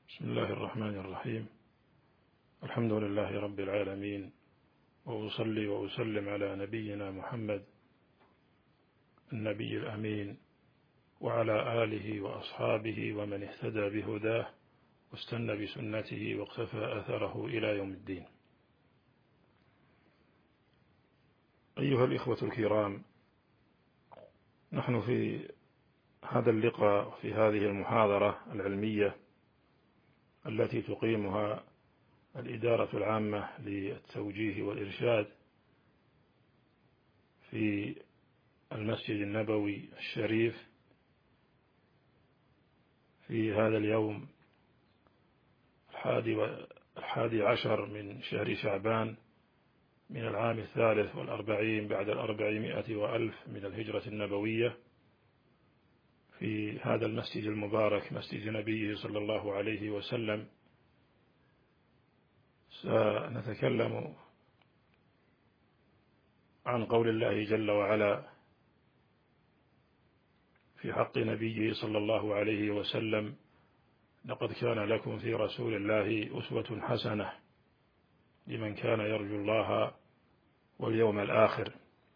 بسم الله الرحمن الرحيم. الحمد لله رب العالمين، وأصلي وأسلم على نبينا محمد النبي الأمين وعلى آله وأصحابه ومن اهتدى بهداه واستنى بسنته واقتفى أثره إلى يوم الدين. أيها الإخوة الكرام، نحن في هذا اللقاء في هذه المحاضرة العلمية التي تقيمها الإدارة العامة للتوجيه والإرشاد في المسجد النبوي الشريف في هذا اليوم 11 من شهر شعبان من العام 43 بعد 400 وألف من الهجرة النبوية، في هذا المسجد المبارك مسجد نبيه صلى الله عليه وسلم. سنتكلم عن قول الله جل وعلا في حق نبيه صلى الله عليه وسلم: لقد كان لكم في رسول الله أسوة حسنة لمن كان يرجو الله واليوم الآخر.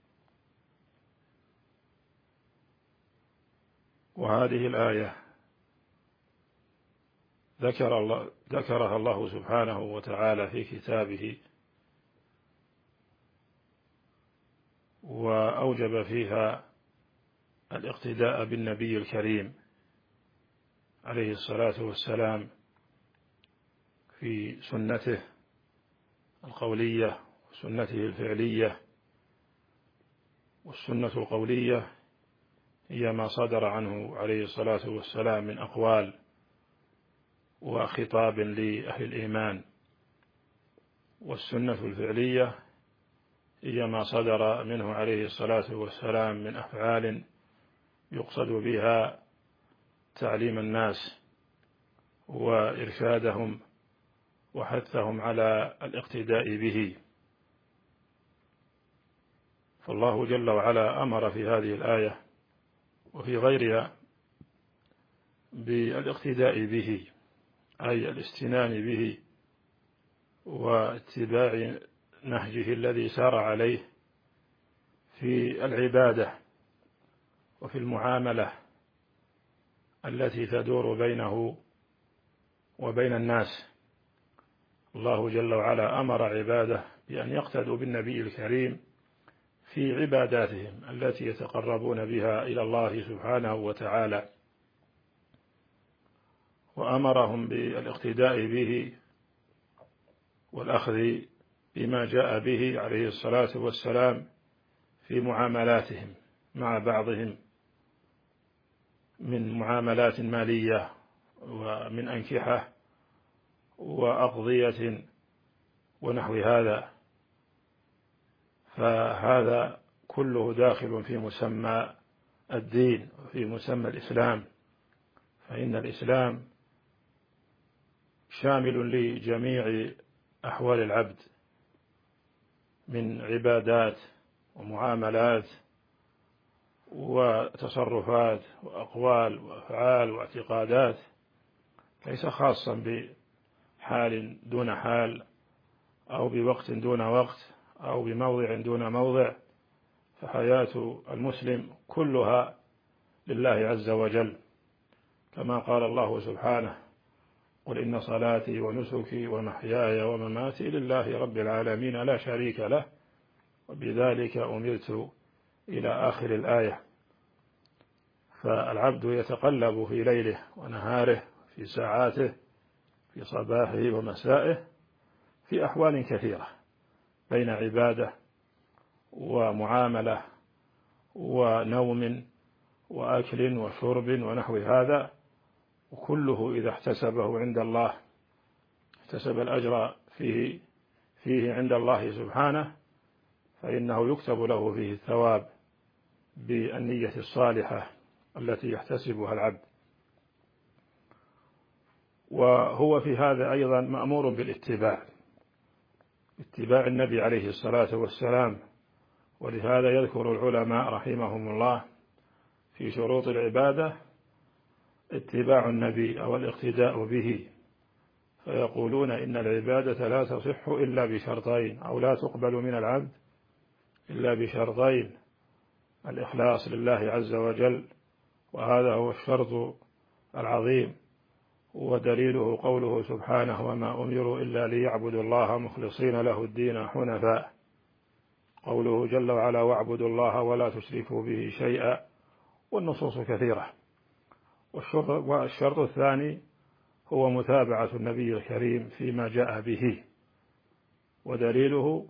وهذه الآية ذكرها الله سبحانه وتعالى في كتابه، وأوجب فيها الاقتداء بالنبي الكريم عليه الصلاة والسلام في سنته القولية وسنته الفعلية. والسنة القولية هي ما صدر عنه عليه الصلاة والسلام من أقوال وخطاب لأهل الإيمان، والسنة الفعلية هي ما صدر منه عليه الصلاة والسلام من أفعال يقصد بها تعليم الناس وإرشادهم وحثهم على الاقتداء به. فالله جل وعلا أمر في هذه الآية وفي غيرها بالاقتداء به، أي الاستنان به واتباع نهجه الذي سار عليه في العبادة وفي المعاملة التي تدور بينه وبين الناس. الله جل وعلا أمر عباده بأن يقتدوا بالنبي الكريم في عباداتهم التي يتقربون بها إلى الله سبحانه وتعالى، وأمرهم بالاقتداء به والأخذ بما جاء به عليه الصلاة والسلام في معاملاتهم مع بعضهم من معاملات مالية ومن أنكحة وأقضية ونحو هذا. فهذا كله داخل في مسمى الدين وفي مسمى الإسلام، فإن الإسلام شامل لجميع أحوال العبد من عبادات ومعاملات وتصرفات وأقوال وأفعال واعتقادات، ليس خاصا بحال دون حال أو بوقت دون وقت أو بموضع دون موضع. فحياة المسلم كلها لله عز وجل، كما قال الله سبحانه: قل إن صلاتي ونسكي ومحياي ومماتي لله رب العالمين لا شريك له وبذلك أمرت إلى آخر الآية. فالعبد يتقلب في ليله ونهاره في ساعاته في صباحه ومسائه في أحوال كثيرة بين عبادة ومعاملة ونوم وأكل وشرب ونحو هذا، وكله إذا احتسبه عند الله احتسب الأجر فيه عند الله سبحانه، فإنه يكتب له فيه الثواب بالنية الصالحة التي يحتسبها العبد. وهو في هذا أيضا مأمور بالاتباع النبي عليه الصلاة والسلام. ولهذا يذكر العلماء رحمهم الله في شروط العبادة اتباع النبي أو الاقتداء به فيقولون إن العبادة لا تصح إلا بشرطين، أو لا تقبل من العبد إلا بشرطين: الإخلاص لله عز وجل، وهذا هو الشرط العظيم، ودليله قوله سبحانه: وما أمروا إلا ليعبدوا الله مخلصين له الدين حنفاء. قوله جل وعلا: واعبدوا الله ولا تشركوا به شيئا. والنصوص كثيرة. والشرط الثاني هو متابعة النبي الكريم فيما جاء به، ودليله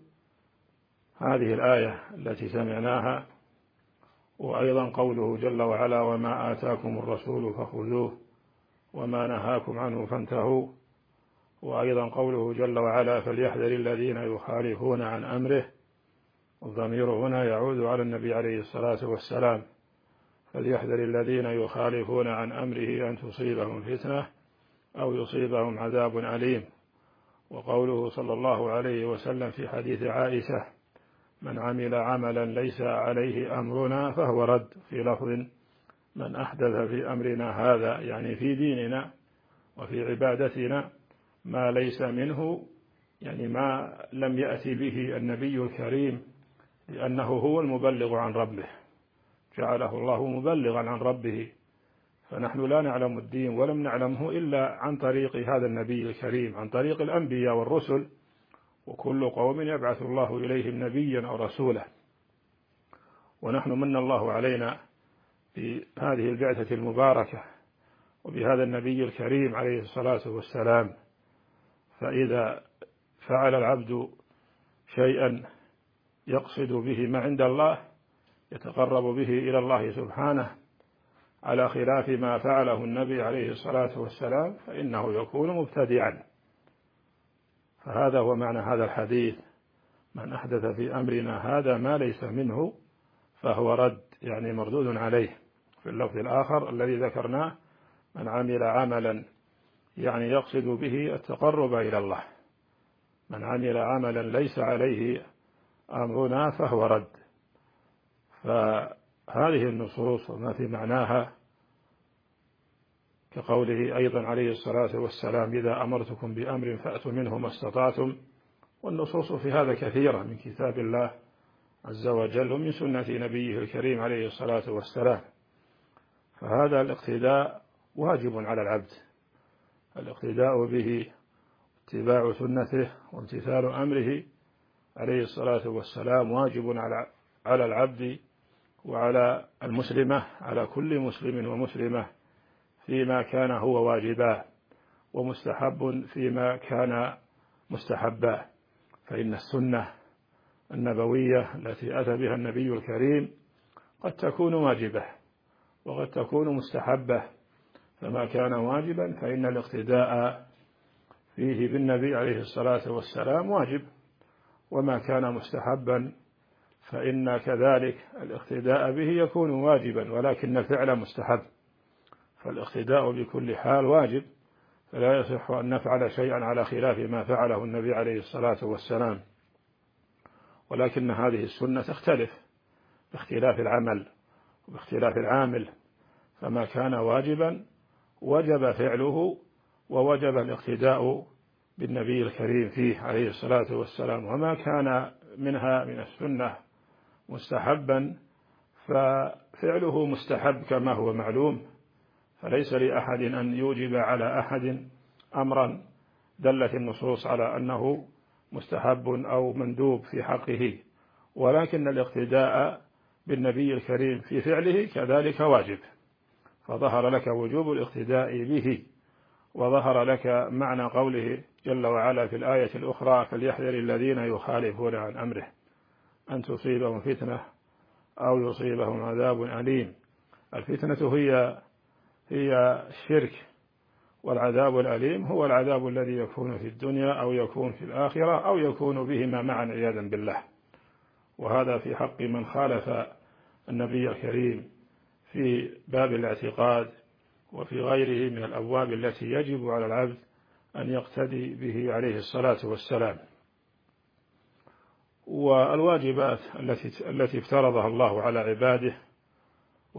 هذه الآية التي سمعناها، وأيضا قوله جل وعلا: وما آتاكم الرسول فخذوه وما نهاكم عنه فانتهوا. وأيضا قوله جل وعلا: فليحذر الذين يخالفون عن أمره. الضمير هنا يعود على النبي عليه الصلاة والسلام: فليحذر الذين يخالفون عن أمره أن تصيبهم فتنة أو يصيبهم عذاب أليم. وقوله صلى الله عليه وسلم في حديث عائشة: من عمل عملا ليس عليه أمرنا فهو رد. في لفظ: من أحدث في أمرنا هذا، يعني في ديننا وفي عبادتنا، ما ليس منه، يعني ما لم يأتي به النبي الكريم، لأنه هو المبلغ عن ربه، جعله الله مبلغا عن ربه، فنحن لا نعلم الدين ولم نعلمه إلا عن طريق هذا النبي الكريم، عن طريق الأنبياء والرسل، وكل قوم يبعث الله إليهم نبيا أو رسولا. ونحن من الله علينا بهذه البعثة المباركة وبهذا النبي الكريم عليه الصلاة والسلام. فإذا فعل العبد شيئا يقصد به ما عند الله، يتقرب به إلى الله سبحانه على خلاف ما فعله النبي عليه الصلاة والسلام، فإنه يكون مبتدعا. فهذا هو معنى هذا الحديث: من أحدث في أمرنا هذا ما ليس منه فهو رد، يعني مردود عليه. في اللفظ الآخر الذي ذكرناه: من عمل عملا، يعني يقصد به التقرب إلى الله. من عمل عملا ليس عليه أمرنا فهو رد. فهذه النصوص وما في معناها، كقوله أيضا عليه الصلاة والسلام: إذا أمرتكم بأمر فأتوا منه ما استطعتم. والنصوص في هذا كثيرة من كتاب الله عز وجل ومن سنة نبيه الكريم عليه الصلاة والسلام. فهذا الاقتداء واجب على العبد، الاقتداء به، اتباع سنته وامتثال أمره عليه الصلاة والسلام واجب على العبد وعلى المسلمة، على كل مسلم ومسلمة، فيما كان هو واجبا، ومستحب فيما كان مستحبا. فإن السنة النبوية التي أتى بها النبي الكريم قد تكون واجبة وقد تكون مستحبة، فما كان واجبا فإن الاقتداء فيه بالنبي عليه الصلاة والسلام واجب، وما كان مستحبا فإن كذلك الاقتداء به يكون واجبا، ولكن الفعل مستحب. فالاقتداء بكل حال واجب، فلا يصح أن نفعل شيئا على خلاف ما فعله النبي عليه الصلاة والسلام. ولكن هذه السنة تختلف باختلاف العمل وباختلاف العامل، فما كان واجبا وجب فعله ووجب الاقتداء بالنبي الكريم فيه عليه الصلاة والسلام. وما كان منها من السنة مستحبا ففعله مستحب كما هو معلوم، فليس لأحد أن يوجب على أحد أمرا دلت النصوص على أنه مستحب أو مندوب في حقه، ولكن الاقتداء بالنبي الكريم في فعله كذلك واجب. فظهر لك وجوب الاقتداء به، وظهر لك معنى قوله جل وعلا في الآية الأخرى: فليحذر الذين يخالفون عن أمره أن تصيبهم فتنة أو يصيبهم عذاب أليم. الفتنة هي الشرك، والعذاب الأليم هو العذاب الذي يكون في الدنيا أو يكون في الآخرة أو يكون بهما معا عياذا بالله. وهذا في حق من خالف النبي الكريم في باب الاعتقاد وفي غيره من الأبواب التي يجب على العبد أن يقتدي به عليه الصلاة والسلام. والواجبات التي افترضها الله على عباده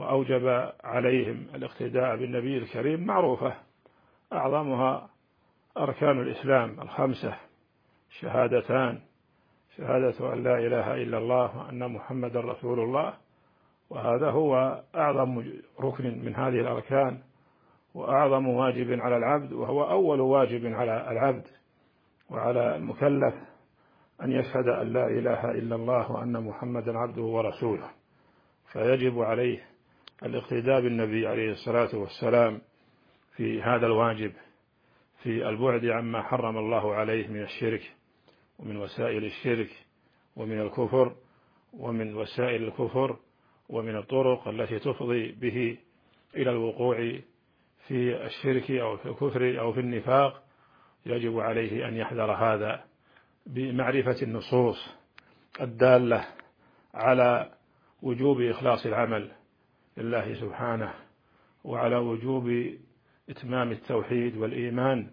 وأوجب عليهم الاقتداء بالنبي الكريم معروفة، أعظمها أركان الإسلام الخمسة: شهادتان، شهادة أن لا إله إلا الله وأن محمد رسول الله، وهذا هو أعظم ركن من هذه الأركان وأعظم واجب على العبد، وهو أول واجب على العبد وعلى المكلف أن يشهد أن لا إله إلا الله وأن محمدا عبده ورسوله. فيجب عليه الاقتداء بالنبي عليه الصلاة والسلام في هذا الواجب، في البعد عما حرم الله عليه من الشرك ومن وسائل الشرك ومن الكفر ومن وسائل الكفر ومن الطرق التي تفضي به إلى الوقوع في الشرك أو في الكفر أو في النفاق. يجب عليه أن يحذر هذا بمعرفة النصوص الدالة على وجوب إخلاص العمل لله سبحانه، وعلى وجوب إتمام التوحيد والإيمان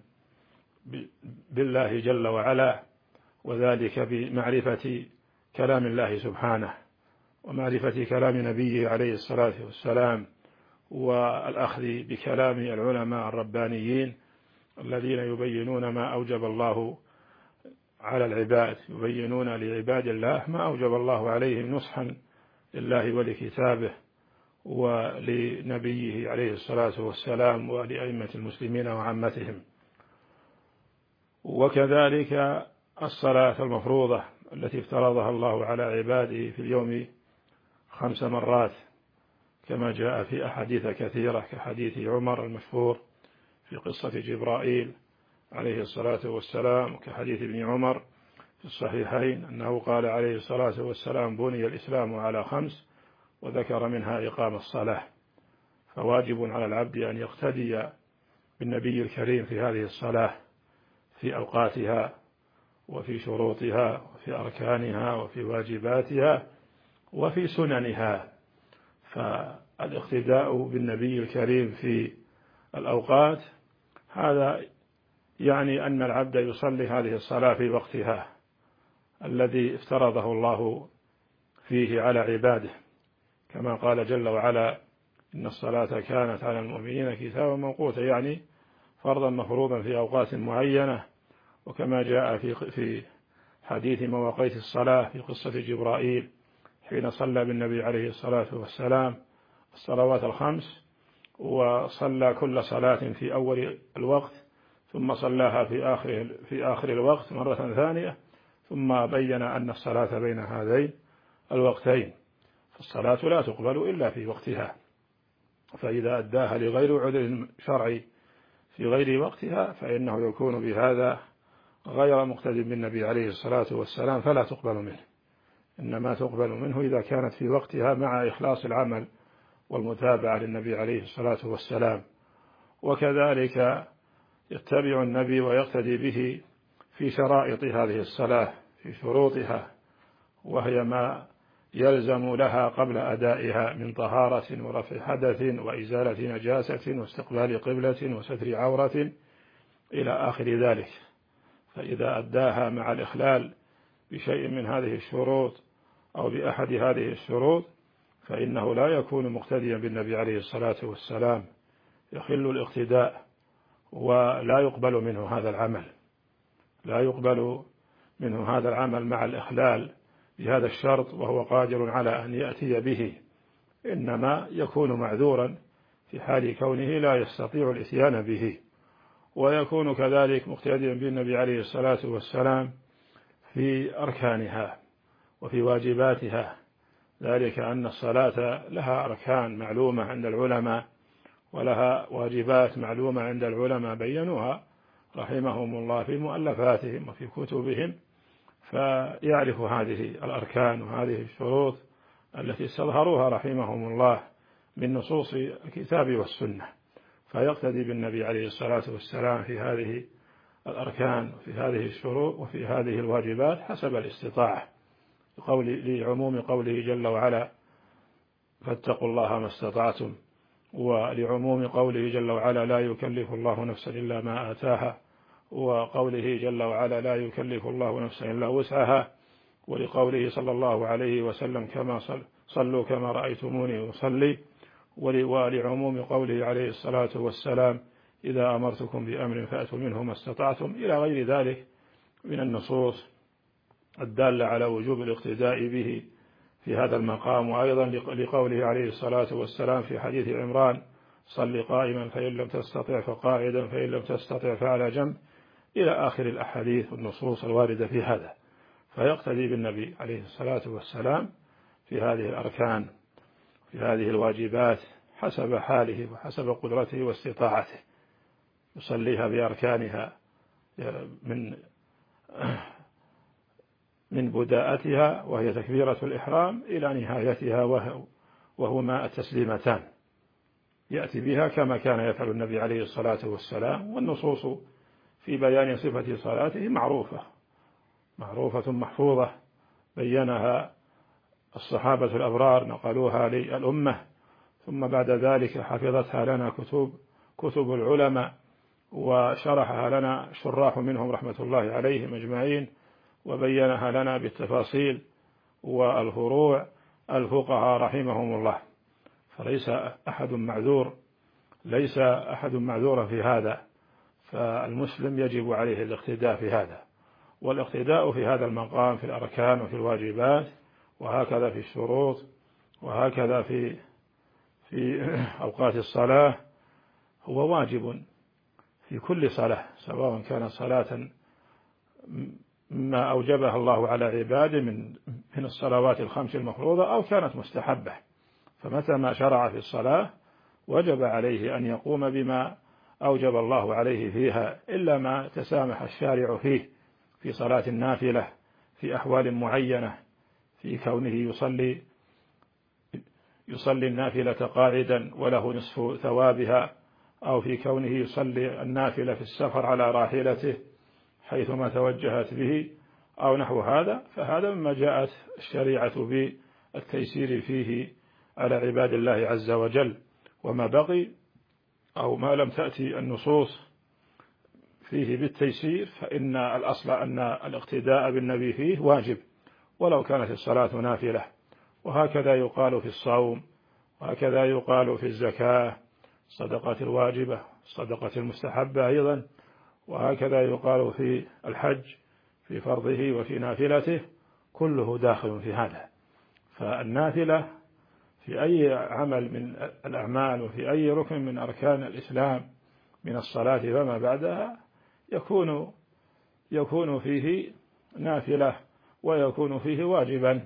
بالله جل وعلا، وذلك بمعرفة كلام الله سبحانه ومعرفة كلام نبيه عليه الصلاة والسلام، والأخذ بكلام العلماء الربانيين الذين يبينون ما أوجب الله على العباد، يبينون لعباد الله ما أوجب الله عليهم نصحا لله ولكتابه ولنبيه عليه الصلاة والسلام ولأئمة المسلمين وعامتهم. وكذلك الصلاة المفروضة التي افترضها الله على عباده في اليوم 5 مرات، كما جاء في أحاديث كثيرة كحديث عمر المشهور في قصة جبرائيل عليه الصلاة والسلام، وكحديث ابن عمر في الصحيحين أنه قال عليه الصلاة والسلام: بني الإسلام على 5، وذكر منها إقام الصلاة. فواجب على العبد أن يقتدي بالنبي الكريم في هذه الصلاة في أوقاتها وفي شروطها وفي أركانها وفي واجباتها وفي سننها. فالاقتداء بالنبي الكريم في الأوقات هذا يعني أن العبد يصلي هذه الصلاة في وقتها الذي افترضه الله فيه على عباده، كما قال جل وعلا: إن الصلاة كانت على المؤمنين كتابا موقوتا، يعني فرضا مفروضا في أوقات معينة. وكما جاء في حديث مواقيت الصلاة في قصة جبرائيل حين صلى بالنبي عليه الصلاة والسلام الصلوات 5، وصلى كل صلاة في أول الوقت، ثم صلاها في آخر الوقت مرة ثانية، ثم بين أن الصلاة بين هذين الوقتين، فالصلاة لا تقبل إلا في وقتها. فإذا أداها لغير عذر شرعي في غير وقتها فإنه يكون بهذا غير مقتد بالنبي عليه الصلاة والسلام، فلا تقبل منه. إنما تقبل منه إذا كانت في وقتها مع إخلاص العمل والمتابعة للنبي عليه الصلاة والسلام. وكذلك يتبع النبي ويقتدي به في شرائط هذه الصلاة، في شروطها، وهي ما يلزم لها قبل أدائها من طهارة ورفع حدث وإزالة نجاسة واستقبال قبلة وستر عورة إلى آخر ذلك. فإذا أداها مع الإخلال بشيء من هذه الشروط أو بأحد هذه الشروط فإنه لا يكون مقتديا بالنبي عليه الصلاة والسلام، يخل الاقتداء ولا يقبل منه هذا العمل، لا يقبل منه هذا العمل مع الإخلال بهذا الشرط وهو قادر على أن يأتي به، إنما يكون معذورا في حال كونه لا يستطيع الإتيان به. ويكون كذلك مقتديا بالنبي عليه الصلاة والسلام في أركانها وفي واجباتها، ذلك أن الصلاة لها أركان معلومة عند العلماء ولها واجبات معلومة عند العلماء بينوها رحمهم الله في مؤلفاتهم وفي كتبهم، فيعرف هذه الأركان وهذه الشروط التي استظهروها رحمهم الله من نصوص الكتاب والسنة، فيقتدي بالنبي عليه الصلاة والسلام في هذه الأركان وفي هذه الشروط وفي هذه الواجبات حسب الاستطاعة، لعموم قوله جل وعلا: فاتقوا الله ما استطعتم، ولعموم قوله جل وعلا: لا يكلف الله نفسا إلا ما آتاها، وقوله جل وعلا: لا يكلف الله نفسا إلا وسعها، ولقوله صلى الله عليه وسلم: كما صلوا كما رأيتموني أصلي، ولعموم قوله عليه الصلاة والسلام: إذا أمرتكم بأمر فأتوا منه ما استطعتم، إلى غير ذلك من النصوص الدالة على وجوب الاقتداء به في هذا المقام. وأيضا لقوله عليه الصلاة والسلام في حديث عمران: صل قائما فإن لم تستطع فقاعدا فإن لم تستطع فعلى جنب، إلى آخر الأحاديث والنصوص الواردة في هذا. فيقتدي بالنبي عليه الصلاة والسلام في هذه الأركان، في هذه الواجبات، حسب حاله وحسب قدرته واستطاعته، يصليها بأركانها من بداءتها وهي تكبيرة الإحرام إلى نهايتها وهما التسليمتان، يأتي بها كما كان يفعل النبي عليه الصلاة والسلام. والنصوص في بيان صفة صلاته معروفة محفوظة، بينها الصحابة الأبرار، نقلوها للأمة، ثم بعد ذلك حفظتها لنا كتب العلماء، وشرحها لنا شراح منهم رحمة الله عليهم أجمعين، وبينها لنا بالتفاصيل والفروع الفقهاء رحمهم الله. فليس أحد معذور في هذا، فالمسلم يجب عليه الاقتداء في هذا، والاقتداء في هذا المقام في الأركان وفي الواجبات، وهكذا في الشروط، وهكذا في أوقات الصلاة، هو واجب في كل صلاة، سواء كانت صلاة ما أوجبها الله على عباده من الصلوات الخمس المفروضة، أو كانت مستحبة. فمتى ما شرع في الصلاة وجب عليه أن يقوم بما أوجب الله عليه فيها، إلا ما تسامح الشارع فيه في صلاة النافلة في أحوال معينة، في كونه يصلي النافلة قاعدا وله نصف ثوابها، أو في كونه يصلي النافلة في السفر على راحلته حيثما توجهت به، أو نحو هذا. فهذا مما جاءت الشريعة بالتيسير فيه على عباد الله عز وجل. وما بقي أو ما لم تأتي النصوص فيه بالتيسير، فإن الأصل أن الاقتداء بالنبي فيه واجب، ولو كانت الصلاة نافلة. وهكذا يقال في الصوم، وهكذا يقال في الزكاة، الصدقة الواجبة، الصدقة المستحبة أيضا، وهكذا يقال في الحج في فرضه وفي نافلته، كله داخل في هذا. فالنافلة في أي عمل من الأعمال وفي أي ركن من أركان الإسلام من الصلاة فما بعدها يكون فيه نافلة ويكون فيه واجبا.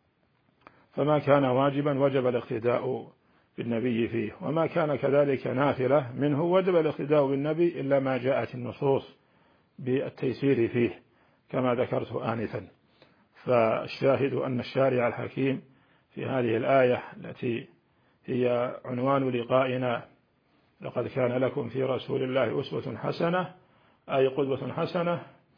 فما كان واجبا وجب الاقتداء بالنبي فيه، وما كان كذلك نافلة منه وجب الاقتداء بالنبي، إلا ما جاءت النصوص بالتيسير فيه كما ذكرت آنفا. فالشاهد أن الشارع الحكيم في هذه الآية التي هي عنوان لقائنا: لقد كان لكم في رسول الله أسوة حسنة، أي قدوة حسنة،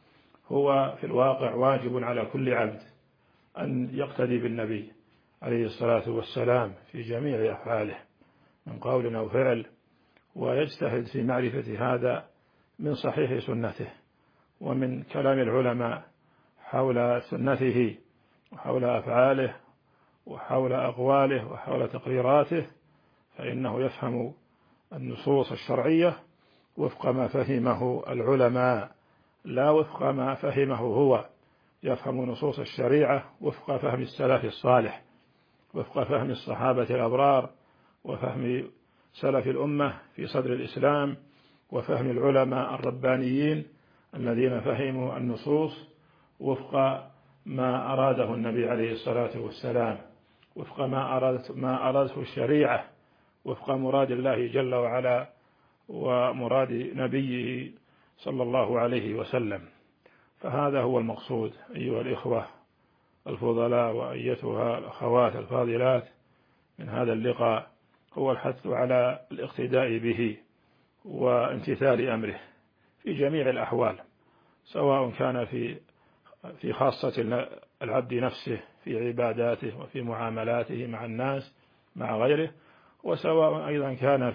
هو في الواقع واجب على كل عبد أن يقتدي بالنبي عليه الصلاة والسلام في جميع أفعاله من قول أو فعل، ويجتهد في معرفة هذا من صحيح سنته ومن كلام العلماء حول سنته وحول أفعاله وحول أقواله وحول تقريراته، فإنه يفهم النصوص الشرعية وفق ما فهمه العلماء، لا وفق ما فهمه هو. يفهم نصوص الشريعة وفق فهم السلف الصالح، وفق فهم الصحابة الأبرار، وفهم سلف الأمة في صدر الإسلام، وفهم العلماء الربانيين الذين فهموا النصوص وفق ما أراده النبي عليه الصلاة والسلام، وفق ما أراده الشريعة، وفق مراد الله جل وعلا ومراد نبيه صلى الله عليه وسلم. فهذا هو المقصود أيها الإخوة الفضلاء وأيتها الأخوات الفاضلات من هذا اللقاء، هو الحث على الاقتداء به وامتثال أمره في جميع الأحوال، سواء كان في خاصة العبد نفسه في عباداته وفي معاملاته مع الناس مع غيره، وسواء أيضا كان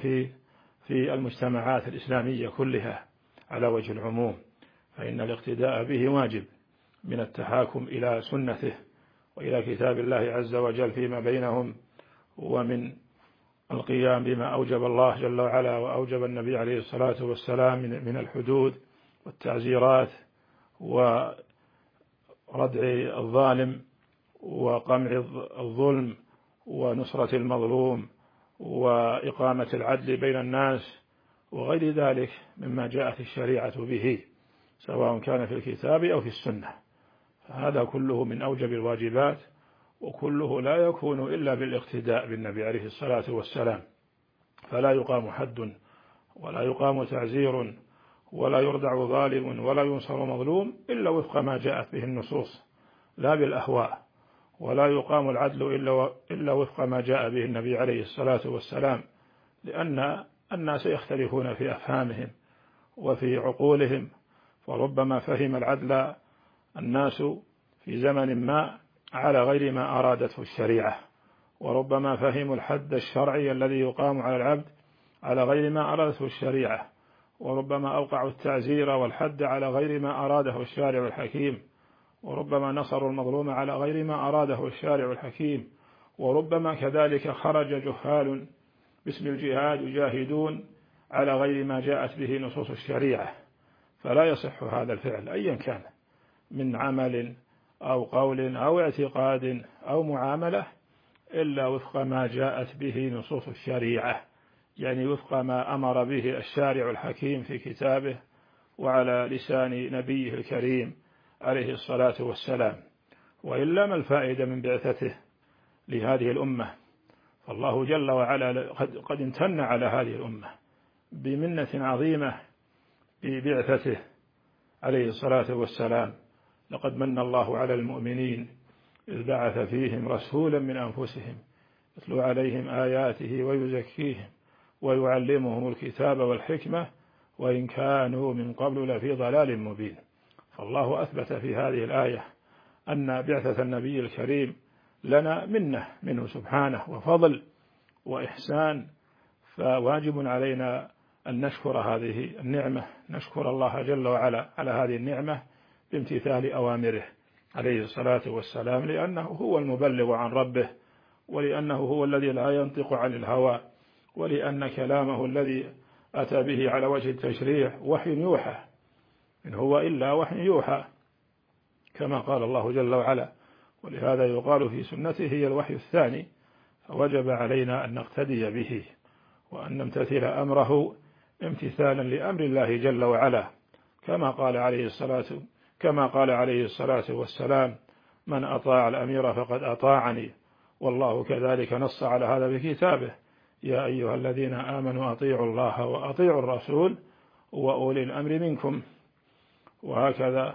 في المجتمعات الإسلامية كلها على وجه العموم، فإن الاقتداء به واجب من التحاكم إلى سنته وإلى كتاب الله عز وجل فيما بينهم، ومن القيام بما أوجب الله جل وعلا وأوجب النبي عليه الصلاة والسلام من الحدود والتعزيرات وردع الظالم وقمع الظلم ونصرة المظلوم وإقامة العدل بين الناس وغير ذلك مما جاءت الشريعة به سواء كان في الكتاب أو في السنة. فهذا كله من أوجب الواجبات، وكله لا يكون إلا بالاقتداء بالنبي عليه الصلاة والسلام، فلا يقام حد ولا يقام تعزير ولا يردع ظالم ولا ينصر مظلوم إلا وفق ما جاءت به النصوص لا بالأهواء، ولا يقام العدل إلا وفق ما جاء به النبي عليه الصلاة والسلام، لأن الناس يختلفون في أفهامهم وفي عقولهم، فربما فهم العدل الناس في زمن ما على غير ما أرادته الشريعة، وربما فهموا الحد الشرعي الذي يقام على العبد على غير ما أرادته الشريعة، وربما أوقعوا التعزير والحد على غير ما أراده الشارع الحكيم، وربما نصروا المظلوم على غير ما أراده الشارع الحكيم، وربما كذلك خرج جهال باسم الجهاد يجاهدون على غير ما جاءت به نصوص الشريعة. فلا يصح هذا الفعل أيا كان من عمل أو قول أو اعتقاد أو معاملة إلا وفق ما جاءت به نصوص الشريعة، يعني وفق ما أمر به الشارع الحكيم في كتابه وعلى لسان نبيه الكريم عليه الصلاة والسلام. وإلا ما الفائدة من بعثته لهذه الأمة؟ فالله جل وعلا قد امتن على هذه الأمة بمنة عظيمة ببعثته عليه الصلاة والسلام. لقد من الله على المؤمنين إذ بعث فيهم رسولا من أنفسهم يتلو عليهم آياته ويزكيهم ويعلمهم الكتاب والحكمة وإن كانوا من قبل لفي ضلال مبين. فالله أثبت في هذه الآية أن بعثة النبي الكريم لنا منة منه سبحانه وفضل وإحسان، فواجب علينا أن نشكر هذه النعمة، نشكر الله جل وعلا على هذه النعمة بامتثال أوامره عليه الصلاة والسلام، لأنه هو المبلغ عن ربه، ولأنه هو الذي لا ينطق عن الهوى، ولأن كلامه الذي أتى به على وجه التشريع وحي يوحى، إن هو إلا وحي يوحى كما قال الله جل وعلا. ولهذا يقال في سنته هي الوحي الثاني، فوجب علينا أن نقتدي به وأن نمتثل أمره امتثالا لأمر الله جل وعلا، كما قال عليه الصلاة والسلام: من أطاع الأمير فقد أطاعني. والله كذلك نص على هذا بكتابه: يا أيها الذين آمنوا أطيعوا الله وأطيعوا الرسول وأولي الأمر منكم. وهكذا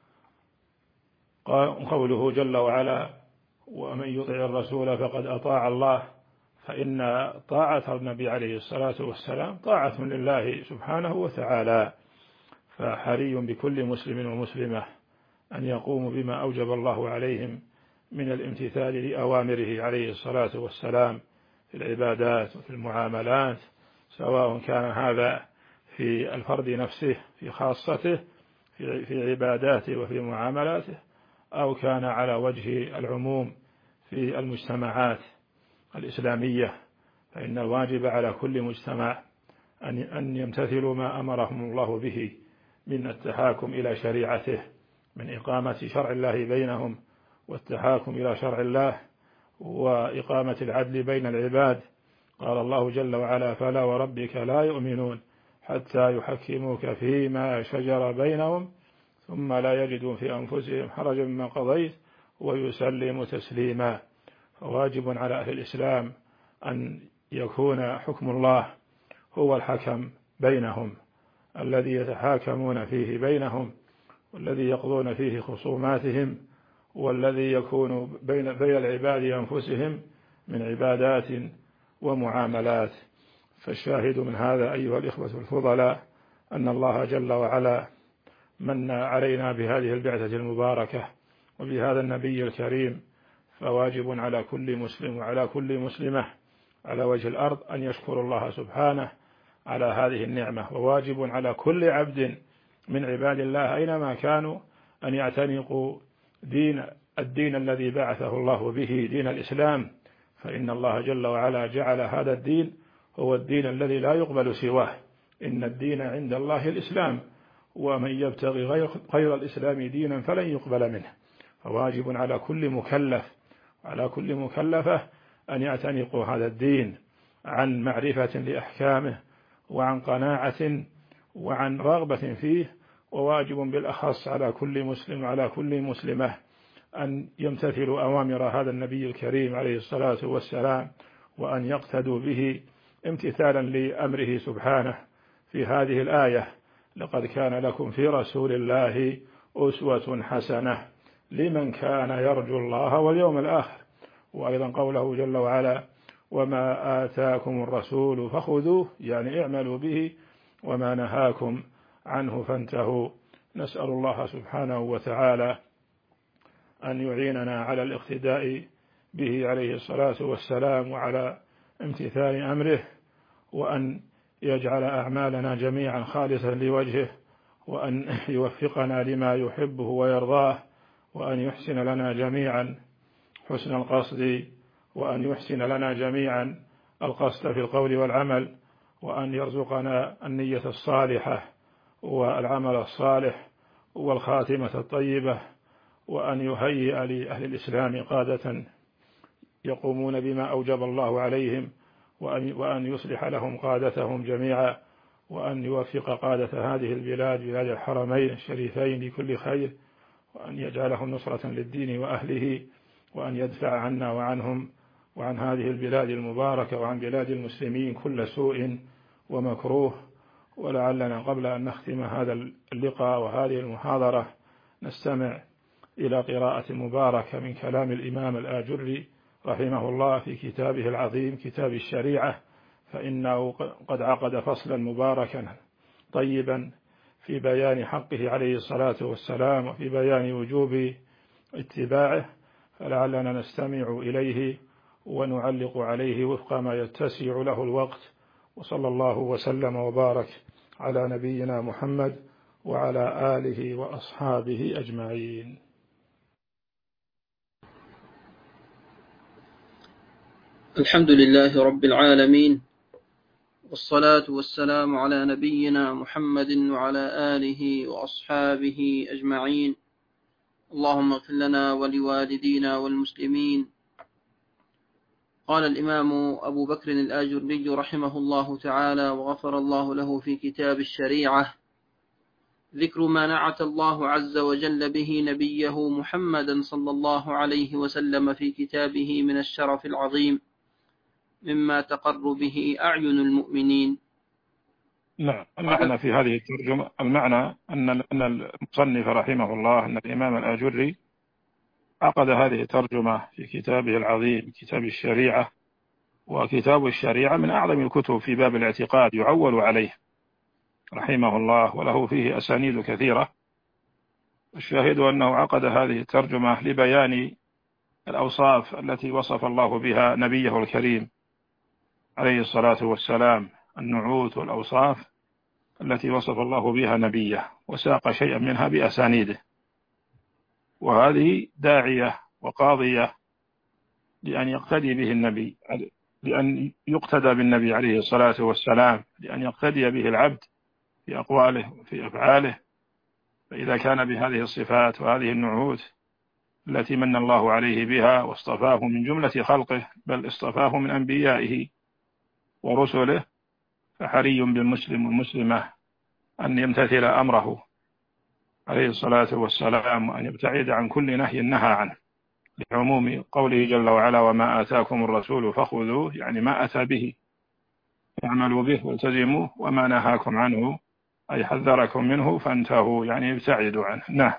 قوله جل وعلا: ومن يطع الرسول فقد أطاع الله، فإن طاعة النبي عليه الصلاة والسلام طاعة لله سبحانه وتعالى. فحري بكل مسلم ومسلمة أن يقوموا بما أوجب الله عليهم من الامتثال لأوامره عليه الصلاة والسلام في العبادات وفي المعاملات، سواء كان هذا في الفرد نفسه في خاصته في عباداته وفي معاملاته، أو كان على وجه العموم في المجتمعات الإسلامية. فإن الواجب على كل مجتمع أن يمتثلوا ما أمرهم الله به من التحاكم إلى شريعته، من إقامة شرع الله بينهم والتحاكم إلى شرع الله وإقامة العدل بين العباد. قال الله جل وعلا: فلا وربك لا يؤمنون حتى يحكموك فيما شجر بينهم ثم لا يجدوا في أنفسهم حرجا مما قضيت ويسلموا تسليما. فواجب على أهل الإسلام أن يكون حكم الله هو الحكم بينهم، الذي يتحاكمون فيه بينهم، والذي يقضون فيه خصوماتهم، والذي يكون بين العباد أنفسهم من عبادات ومعاملات. فالشاهد من هذا أيها الإخوة الفضلاء أن الله جل وعلا من علينا بهذه البعثة المباركة وبهذا النبي الكريم، فواجب على كل مسلم وعلى كل مسلمة على وجه الأرض أن يشكر الله سبحانه على هذه النعمة، وواجب على كل عبد من عباد الله أينما كانوا أن يعتنقوا الدين الذي بعثه الله به، دين الإسلام، فإن الله جل وعلا جعل هذا الدين هو الدين الذي لا يقبل سواه. إن الدين عند الله الإسلام، ومن يبتغي غير الإسلام دينا فلن يقبل منه. فواجب على كل مكلف وعلى كل مكلفة أن يعتنقوا هذا الدين عن معرفة لأحكامه وعن قناعة وعن رغبة فيه. وواجب بالأخص على كل مسلم وعلى كل مسلمة أن يمتثلوا أوامر هذا النبي الكريم عليه الصلاة والسلام، وأن يقتدوا به امتثالا لأمره سبحانه في هذه الآية: لقد كان لكم في رسول الله أسوة حسنة لمن كان يرجو الله واليوم الآخر. وأيضا قوله جل وعلا: وما آتاكم الرسول فخذوه، يعني اعملوا به، وما نهاكم عنه فانتهوا. نسأل الله سبحانه وتعالى أن يعيننا على الاقتداء به عليه الصلاة والسلام وعلى امتثال أمره، وأن يجعل أعمالنا جميعا خالصا لوجهه، وأن يوفقنا لما يحبه ويرضاه، وأن يحسن لنا جميعا حسن القصد، وأن يحسن لنا جميعا القصد في القول والعمل، وأن يرزقنا النية الصالحة والعمل الصالح والخاتمة الطيبة، وأن يهيئ لأهل الإسلام قادة يقومون بما أوجب الله عليهم، وأن يصلح لهم قادتهم جميعا، وأن يوفق قادة هذه البلاد بلاد الحرمين الشريفين لكل خير، وأن يجعلهم نصرة للدين وأهله، وأن يدفع عنا وعنهم وعن هذه البلاد المباركة وعن بلاد المسلمين كل سوء ومكروه. ولعلنا قبل أن نختم هذا اللقاء وهذه المحاضرة نستمع إلى قراءة مباركة من كلام الإمام الآجري رحمه الله في كتابه العظيم كتاب الشريعة، فإنه قد عقد فصلا مباركا طيبا في بيان حقه عليه الصلاة والسلام وفي بيان وجوب اتباعه، فلعلنا نستمع إليه ونعلق عليه وفق ما يتسع له الوقت. وصلى الله وسلم وبارك على نبينا محمد وعلى آله وأصحابه أجمعين. الحمد لله رب العالمين، والصلاة والسلام على نبينا محمد وعلى آله وأصحابه أجمعين. اللهم اغفر لنا ولوالدينا والمسلمين. قال الإمام أبو بكر الآجري رحمه الله تعالى وغفر الله له في كتاب الشريعة: ذكر ما نعت الله عز وجل به نبيه محمدا صلى الله عليه وسلم في كتابه من الشرف العظيم مما تقر به أعين المؤمنين. نعم، المعنى في هذه الترجمة، المعنى أن المصنف رحمه الله أن الإمام الآجري عقد هذه الترجمة في كتابه العظيم كتاب الشريعة، وكتاب الشريعة من أعظم الكتب في باب الاعتقاد يعول عليه رحمه الله، وله فيه أسانيد كثيرة. الشاهد أنه عقد هذه الترجمة لبيان الأوصاف التي وصف الله بها نبيه الكريم عليه الصلاة والسلام، النعوت والأوصاف التي وصف الله بها نبيه، وساق شيئا منها بأسانيده، وهذه داعية وقاضية لأن يقتدي به النبي، لأن يقتدى بالنبي عليه الصلاة والسلام، لأن يقتدي به العبد في أقواله وفي أفعاله. فإذا كان بهذه الصفات وهذه النعوت التي من الله عليه بها واصطفاه من جملة خلقه، بل اصطفاه من أنبيائه ورسله، فحري بالمسلم والمسلمة أن يمتثل أمره عليه الصلاة والسلام، وأن يبتعد عن كل نهي نهى عنه، لعموم قوله جل وعلا: وما آتاكم الرسول فخذوه، يعني ما أتى به اعملوا به والتزموه، وما نهاكم عنه أي حذركم منه فانتهوا، يعني ابتعدوا عنه. نعم.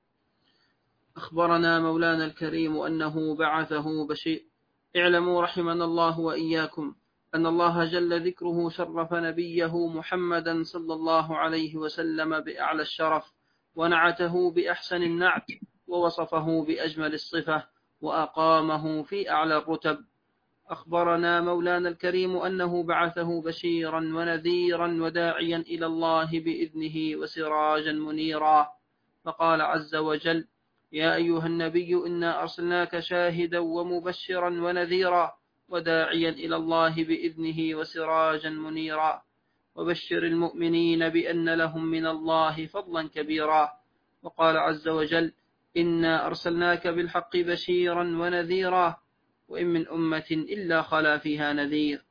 أخبرنا مولانا الكريم أنه بعثه بشير. اعلموا رحمنا الله وإياكم أن الله جل ذكره شرف نبيه محمدا صلى الله عليه وسلم بأعلى الشرف، ونعته بأحسن النعت، ووصفه بأجمل الصفة، وأقامه في أعلى الرتب. أخبرنا مولانا الكريم أنه بعثه بشيرا ونذيرا وداعيا إلى الله بإذنه وسراجا منيرا، فقال عز وجل: يا أيها النبي إنا أرسلناك شاهدا ومبشرا ونذيرا وداعيا إلى الله بإذنه وسراجا منيرا، وبشر المؤمنين بأن لهم من الله فضلا كبيرا. وقال عز وجل: إنا أرسلناك بالحق بشيرا ونذيرا، وإن من أمة إلا خلا فيها نذير.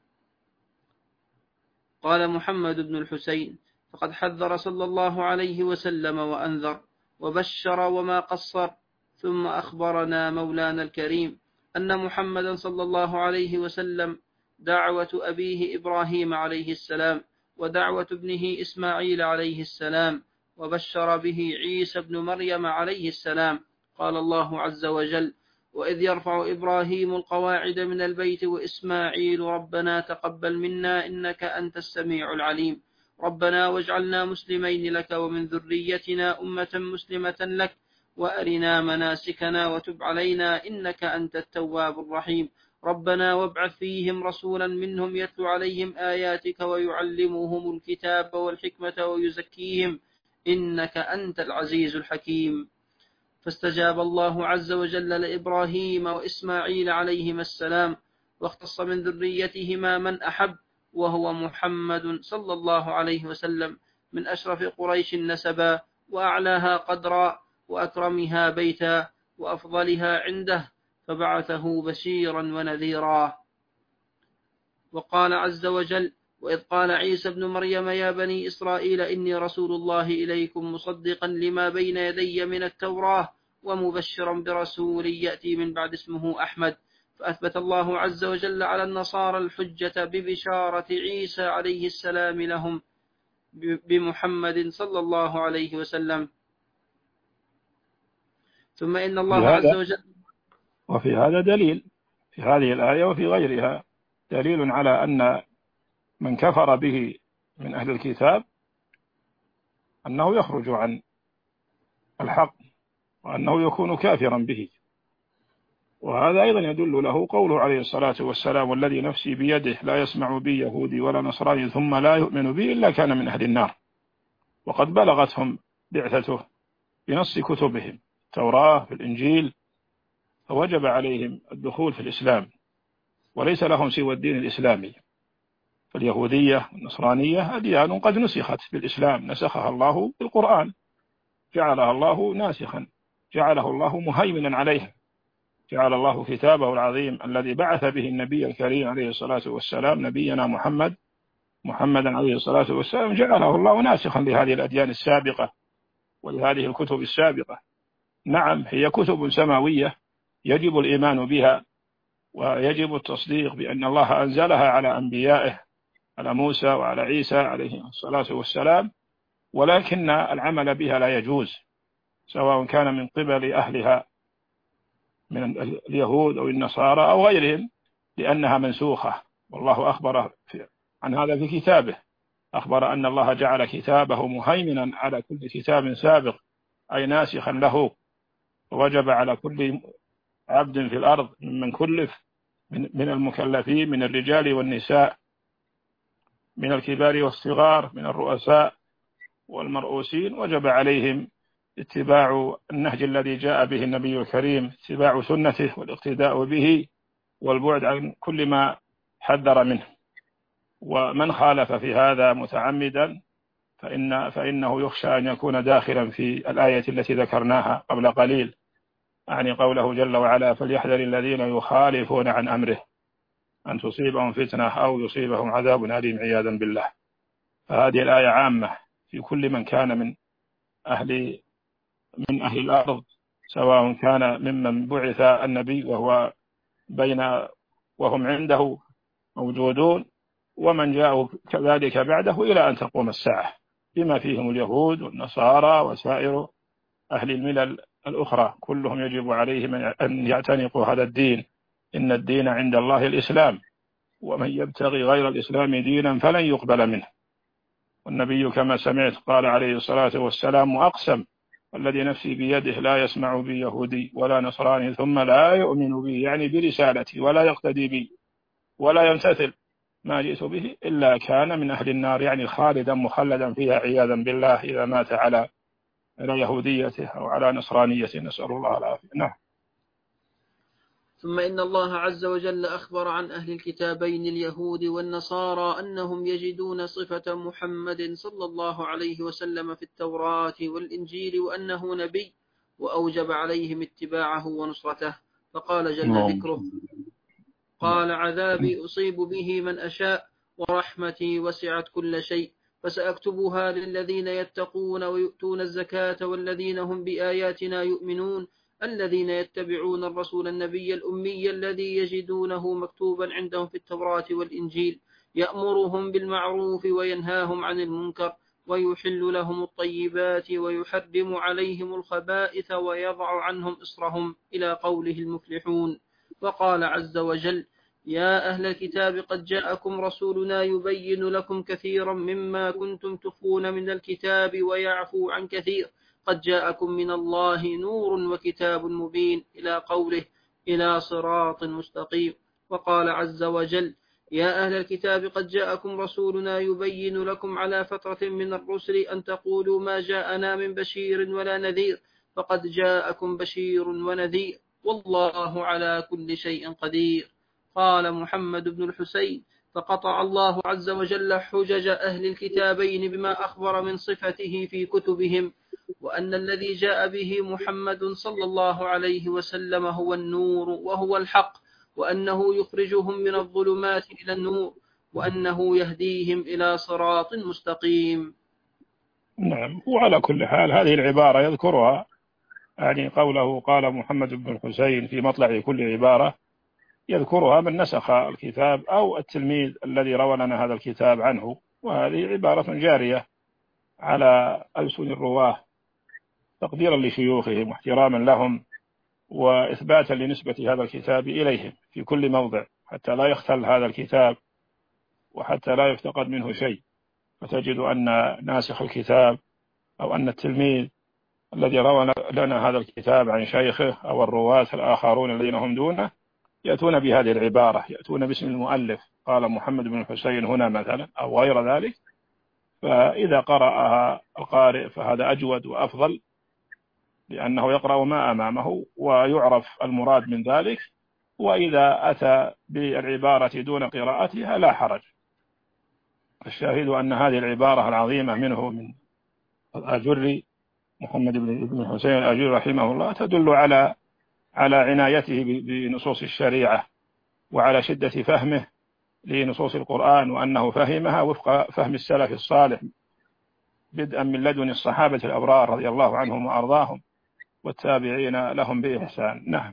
قال محمد بن الحسين: فقد حذر صلى الله عليه وسلم وأنذر وبشر وما قصر. ثم أخبرنا مولانا الكريم أن محمدا صلى الله عليه وسلم دعوة أبيه إبراهيم عليه السلام ودعوة ابنه إسماعيل عليه السلام، وبشر به عيسى بن مريم عليه السلام. قال الله عز وجل: وإذ يرفع إبراهيم القواعد من البيت وإسماعيل ربنا تقبل منا إنك أنت السميع العليم، ربنا واجعلنا مسلمين لك ومن ذريتنا أمة مسلمة لك وأرنا مناسكنا وتب علينا إنك أنت التواب الرحيم، ربنا وابعث فيهم رسولا منهم يتلو عليهم آياتك ويعلمهم الكتاب والحكمة ويزكيهم إنك أنت العزيز الحكيم. فاستجاب الله عز وجل لإبراهيم وإسماعيل عليهما السلام، واختص من ذريتهما من أحب، وهو محمد صلى الله عليه وسلم، من أشرف قريش نسبا وأعلاها قدرا وأكرمها بيتا وأفضلها عنده، فبعثه بشيرا ونذيرا. وقال عز وجل: وإذ قال عيسى ابن مريم يا بني إسرائيل إني رسول الله إليكم مصدقا لما بين يدي من التوراة ومبشرا برسول يأتي من بعد اسمه أحمد. فأثبت الله عز وجل على النصارى الحجة ببشارة عيسى عليه السلام لهم بمحمد صلى الله عليه وسلم. ثم إن الله عز وجل وفي هذا دليل، في هذه الآية وفي غيرها دليل على أن من كفر به من أهل الكتاب أنه يخرج عن الحق وأنه يكون كافرا به. وهذا أيضا يدل له قوله عليه الصلاة والسلام: والذي نفسي بيده لا يسمع بي يهودي ولا نصراني ثم لا يؤمن بي إلا كان من أهل النار. وقد بلغتهم بعثته بنص كتبهم التوراة في الإنجيل، فوجب عليهم الدخول في الإسلام، وليس لهم سوى الدين الإسلامي. فاليهودية والنصرانية أديان قد نسخت بالإسلام، نسخها الله بالقرآن، جعلها الله ناسخا، جعله الله مهيمنا عليها، جعل الله كتابه العظيم الذي بعث به النبي الكريم عليه الصلاة والسلام، نبينا محمدا عليه الصلاة والسلام، جعله الله ناسخا لهذه الأديان السابقة ولهذه الكتب السابقة. نعم، هي كتب سماوية يجب الإيمان بها، ويجب التصديق بأن الله أنزلها على أنبيائه، على موسى وعلى عيسى عليه الصلاة والسلام، ولكن العمل بها لا يجوز، سواء كان من قبل أهلها من اليهود أو النصارى أو غيرهم، لأنها منسوخة. والله أخبر عن هذا في كتابه، أخبر أن الله جعل كتابه مهيمنا على كل كتاب سابق، أي ناسخا له، ووجب على كل عبد في الأرض ممن كلف من المكلفين من الرجال والنساء، من الكبار والصغار، من الرؤساء والمرؤوسين، وجب عليهم اتباع النهج الذي جاء به النبي الكريم، اتباع سنته والاقتداء به والبعد عن كل ما حذر منه. ومن خالف في هذا متعمدا فإنه يخشى أن يكون داخلا في الآية التي ذكرناها قبل قليل، يعني قوله جل وعلا: فليحذر الذين يخالفون عن أمره أن تصيبهم فتنة أو يصيبهم عذاب أليم عياذا بالله. فهذه الآية عامة في كل من كان من أهل الأرض، سواء كان ممن بعث النبي وهم عنده موجودون، ومن جاءوا كذلك بعده إلى أن تقوم الساعة، بما فيهم اليهود والنصارى وسائر أهل الملل الأخرى، كلهم يجب عليهم أن يعتنقوا هذا الدين. إن الدين عند الله الإسلام، ومن يبتغي غير الإسلام دينا فلن يقبل منه. والنبي كما سمعت قال عليه الصلاة والسلام: وأقسم والذي نفسي بيده لا يسمع بي يهودي ولا نصراني ثم لا يؤمن بي، يعني برسالتي، ولا يقتدي بي ولا يمتثل ما جئت به إلا كان من أهل النار، يعني خالدا مخلدا فيها عياذا بالله إذا مات على يهوديته أو على نصرانيته، نسأل الله العافية. نعم. ثم إن الله عز وجل أخبر عن أهل الكتابين اليهود والنصارى أنهم يجدون صفة محمد صلى الله عليه وسلم في التوراة والإنجيل وأنه نبي، وأوجب عليهم اتباعه ونصرته. فقال جل ذكره: قال عذابي أصيب به من أشاء ورحمتي وسعت كل شيء فسأكتبها للذين يتقون ويؤتون الزكاة والذين هم بآياتنا يؤمنون الذين يتبعون الرسول النبي الأمي الذي يجدونه مكتوبا عندهم في التوراة والإنجيل يأمرهم بالمعروف وينهاهم عن المنكر ويحل لهم الطيبات ويحرم عليهم الخبائث ويضع عنهم إصرهم إلى قوله المفلحون. وقال عز وجل: يا أهل الكتاب قد جاءكم رسولنا يبين لكم كثيرا مما كنتم تخفون من الكتاب ويعفو عن كثير قد جاءكم من الله نور وكتاب مبين إلى قوله: إلى صراط مستقيم. وقال عز وجل: يا أهل الكتاب قد جاءكم رسولنا يبين لكم على فترة من الرسل أن تقولوا ما جاءنا من بشير ولا نذير فقد جاءكم بشير ونذير والله على كل شيء قدير. قال محمد بن الحسين: فقطع الله عز وجل حجج أهل الكتابين بما أخبر من صفته في كتبهم، وأن الذي جاء به محمد صلى الله عليه وسلم هو النور وهو الحق، وأنه يخرجهم من الظلمات إلى النور، وأنه يهديهم إلى صراط مستقيم. نعم. وعلى كل حال هذه العبارة يذكرها، يعني قوله قال محمد بن الحسين في مطلع كل عبارة، يذكرها من نسخ الكتاب أو التلميذ الذي روى لنا هذا الكتاب عنه، وهذه عبارة جارية على ألسن الرواه تقديرا لشيوخهم واحتراما لهم وإثباتا لنسبة هذا الكتاب إليهم في كل موضع، حتى لا يختل هذا الكتاب وحتى لا يفتقد منه شيء. فتجد أن ناسخ الكتاب أو أن التلميذ الذي روى لنا هذا الكتاب عن شيخه أو الرواة الآخرون الذين هم دونه يأتون بهذه العبارة، يأتون باسم المؤلف، قال محمد بن الحسين هنا مثلا أو غير ذلك. فإذا قرأها القارئ فهذا أجود وأفضل، لأنه يقرأ ما أمامه ويعرف المراد من ذلك. وإذا أتى بالعبارة دون قراءتها لا حرج. الشاهد أن هذه العبارة العظيمة منه من الآجري محمد بن الحسين الآجري رحمه الله تدل على عنايته بنصوص الشريعة وعلى شدة فهمه لنصوص القرآن، وأنه فهمها وفق فهم السلف الصالح بدءا من لدن الصحابة الأبرار رضي الله عنهم وأرضاهم والتابعين لهم بإحسان. نعم.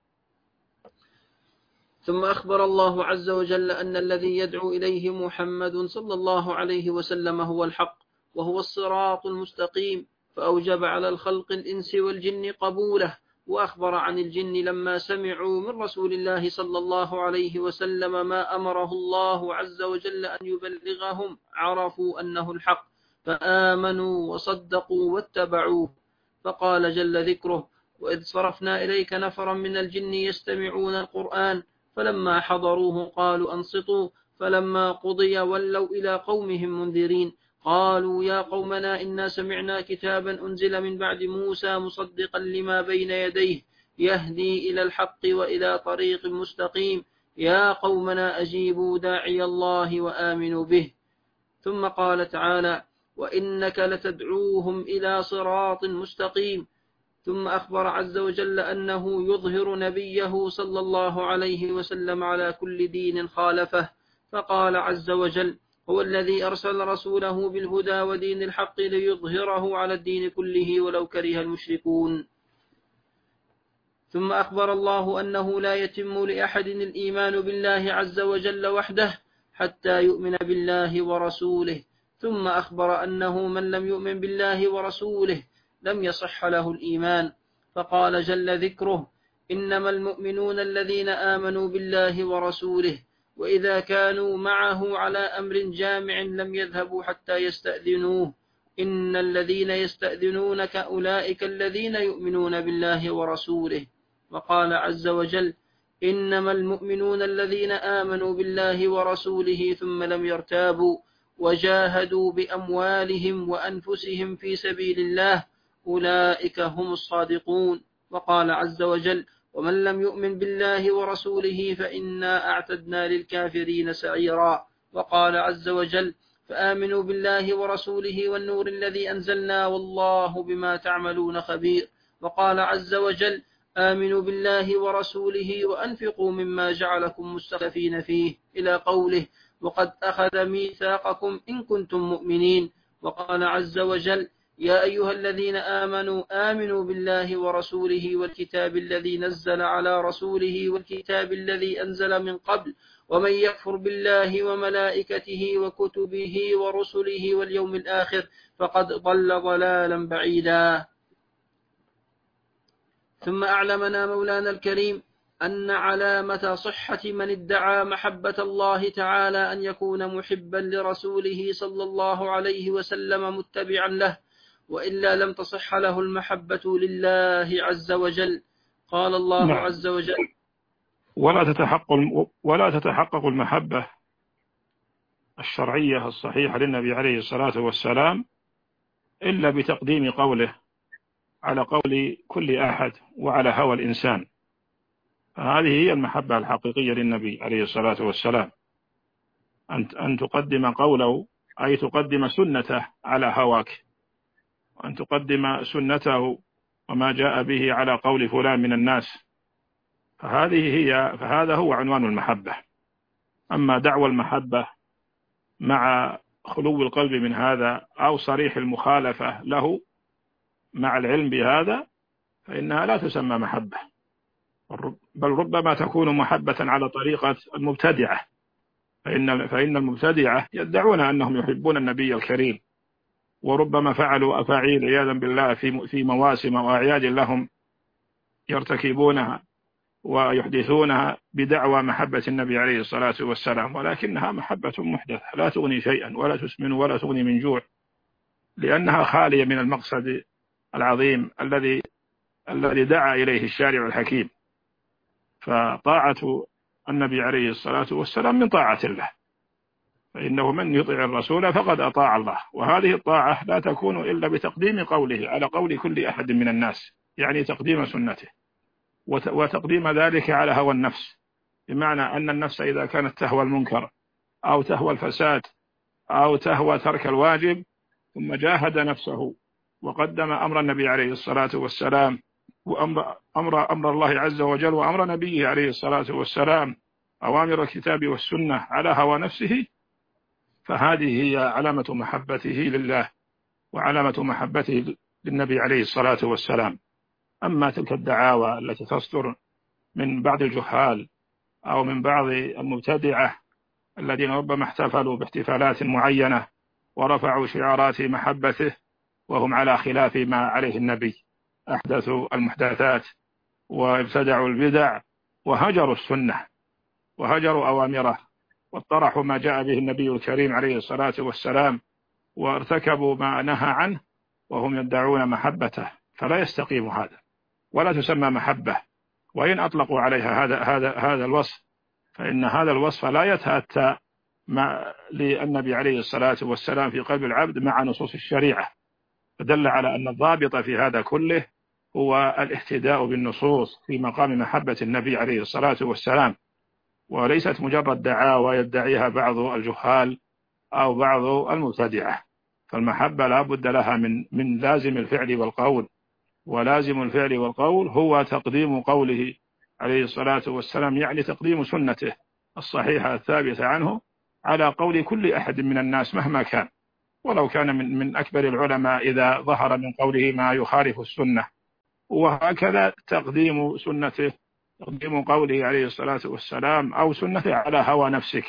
ثم أخبر الله عز وجل أن الذي يدعو إليه محمد صلى الله عليه وسلم هو الحق وهو الصراط المستقيم، فأوجب على الخلق الإنس والجن قبوله. وأخبر عن الجن لما سمعوا من رسول الله صلى الله عليه وسلم ما أمره الله عز وجل أن يبلغهم عرفوا أنه الحق فآمنوا وصدقوا واتبعوه. فقال جل ذكره: وإذ صرفنا إليك نفرا من الجن يستمعون القرآن فلما حضروه قالوا أنصتوا فلما قضي ولوا إلى قومهم منذرين قالوا يا قومنا إنا سمعنا كتابا أنزل من بعد موسى مصدقا لما بين يديه يهدي إلى الحق وإلى طريق مستقيم يا قومنا أجيبوا داعي الله وآمنوا به. ثم قال تعالى: وإنك لتدعوهم إلى صراط مستقيم. ثم أخبر عز وجل أنه يظهر نبيه صلى الله عليه وسلم على كل دين خالفه، فقال عز وجل: هو الذي أرسل رسوله بالهدى ودين الحق ليظهره على الدين كله ولو كره المشركون. ثم أخبر الله أنه لا يتم لأحد الإيمان بالله عز وجل وحده حتى يؤمن بالله ورسوله. ثم أخبر أنه من لم يؤمن بالله ورسوله لم يصح له الإيمان، فقال جل ذكره: إنما المؤمنون الذين آمنوا بالله ورسوله وإذا كانوا معه على أمر جامع لم يذهبوا حتى يستأذنوه إن الذين يستأذنونك أولئك الذين يؤمنون بالله ورسوله. وقال عز وجل: إنما المؤمنون الذين آمنوا بالله ورسوله ثم لم يرتابوا وجاهدوا بأموالهم وأنفسهم في سبيل الله أولئك هم الصادقون. وقال عز وجل: ومن لم يؤمن بالله ورسوله فإنا أعتدنا للكافرين سعيرا. وقال عز وجل: فآمنوا بالله ورسوله والنور الذي أنزلنا والله بما تعملون خبير. وقال عز وجل: آمنوا بالله ورسوله وأنفقوا مما جعلكم مستخلفين فيه إلى قوله: وقد أخذ ميثاقكم إن كنتم مؤمنين. وقال عز وجل: يا أيها الذين آمنوا بالله ورسوله والكتاب الذي نزل على رسوله والكتاب الذي أنزل من قبل ومن يكفر بالله وملائكته وكتبه ورسله واليوم الآخر فقد ضل ضلالا بعيدا. ثم أعلمنا مولانا الكريم أن علامة صحة من ادعى محبة الله تعالى أن يكون محبا لرسوله صلى الله عليه وسلم متبعا له، وإلا لم تصح له المحبة لله عز وجل. قال الله عز وجل: ولا تتحقق المحبة الشرعية الصحيحة للنبي عليه الصلاة والسلام إلا بتقديم قوله على قول كل أحد وعلى هوى الإنسان. فهذه هي المحبة الحقيقية للنبي عليه الصلاة والسلام، أن تقدم قوله، أي تقدم سنته على هواك، وأن تقدم سنته وما جاء به على قول فلان من الناس. فهذا هو عنوان المحبة. أما دعوى المحبة مع خلو القلب من هذا أو صريح المخالفة له مع العلم بهذا فإنها لا تسمى محبة، بل ربما تكون محبة على طريقة المبتدعة، فإن المبتدعة يدعون أنهم يحبون النبي الكريم، وربما فعلوا أفاعيل عياذا بالله في مواسم وأعياد لهم يرتكبونها ويحدثونها بدعوى محبة النبي عليه الصلاة والسلام، ولكنها محبة محدثة لا تغني شيئا ولا تسمن ولا تغني من جوع، لأنها خالية من المقصد العظيم الذي دعا إليه الشارع الحكيم. فطاعة النبي عليه الصلاة والسلام من طاعة الله، فإنه من يطع الرسول فقد أطاع الله، وهذه الطاعة لا تكون إلا بتقديم قوله على قول كل أحد من الناس، يعني تقديم سنته وتقديم ذلك على هوى النفس، بمعنى أن النفس إذا كانت تهوى المنكر أو تهوى الفساد أو تهوى ترك الواجب ثم جاهد نفسه وقدم أمر النبي عليه الصلاة والسلام وأمر الله عز وجل وأمر نبيه عليه الصلاة والسلام، أوامر الكتاب والسنة على هوى نفسه، فهذه هي علامة محبته لله وعلامة محبته للنبي عليه الصلاة والسلام. أما تلك الدعاوى التي تصدر من بعض الجهال أو من بعض المبتدعة الذين ربما احتفلوا باحتفالات معينة ورفعوا شعارات محبته وهم على خلاف ما عليه النبي، أحدثوا المحدثات وابتدعوا البدع وهجروا السنة وهجروا أوامره واطرحوا ما جاء به النبي الكريم عليه الصلاة والسلام وارتكبوا ما نهى عنه وهم يدعون محبته، فلا يستقيم هذا ولا تسمى محبة. وإن أطلقوا عليها هذا الوصف فإن هذا الوصف لا يتأتى للنبي عليه الصلاة والسلام في قلب العبد مع نصوص الشريعة، فدل على أن الضابط في هذا كله هو الاهتداء بالنصوص في مقام محبة النبي عليه الصلاة والسلام، وليست مجرد دعاوى يدعيها بعض الجهال أو بعض المبتدعة. فالمحبة لا بد لها من لازم الفعل والقول، ولازم الفعل والقول هو تقديم قوله عليه الصلاة والسلام، يعني تقديم سنته الصحيحة الثابتة عنه على قول كل أحد من الناس مهما كان، ولو كان من أكبر العلماء إذا ظهر من قوله ما يخالف السنة. وهكذا تقديم سنته، تقديم قوله عليه الصلاة والسلام أو سنته على هوى نفسك،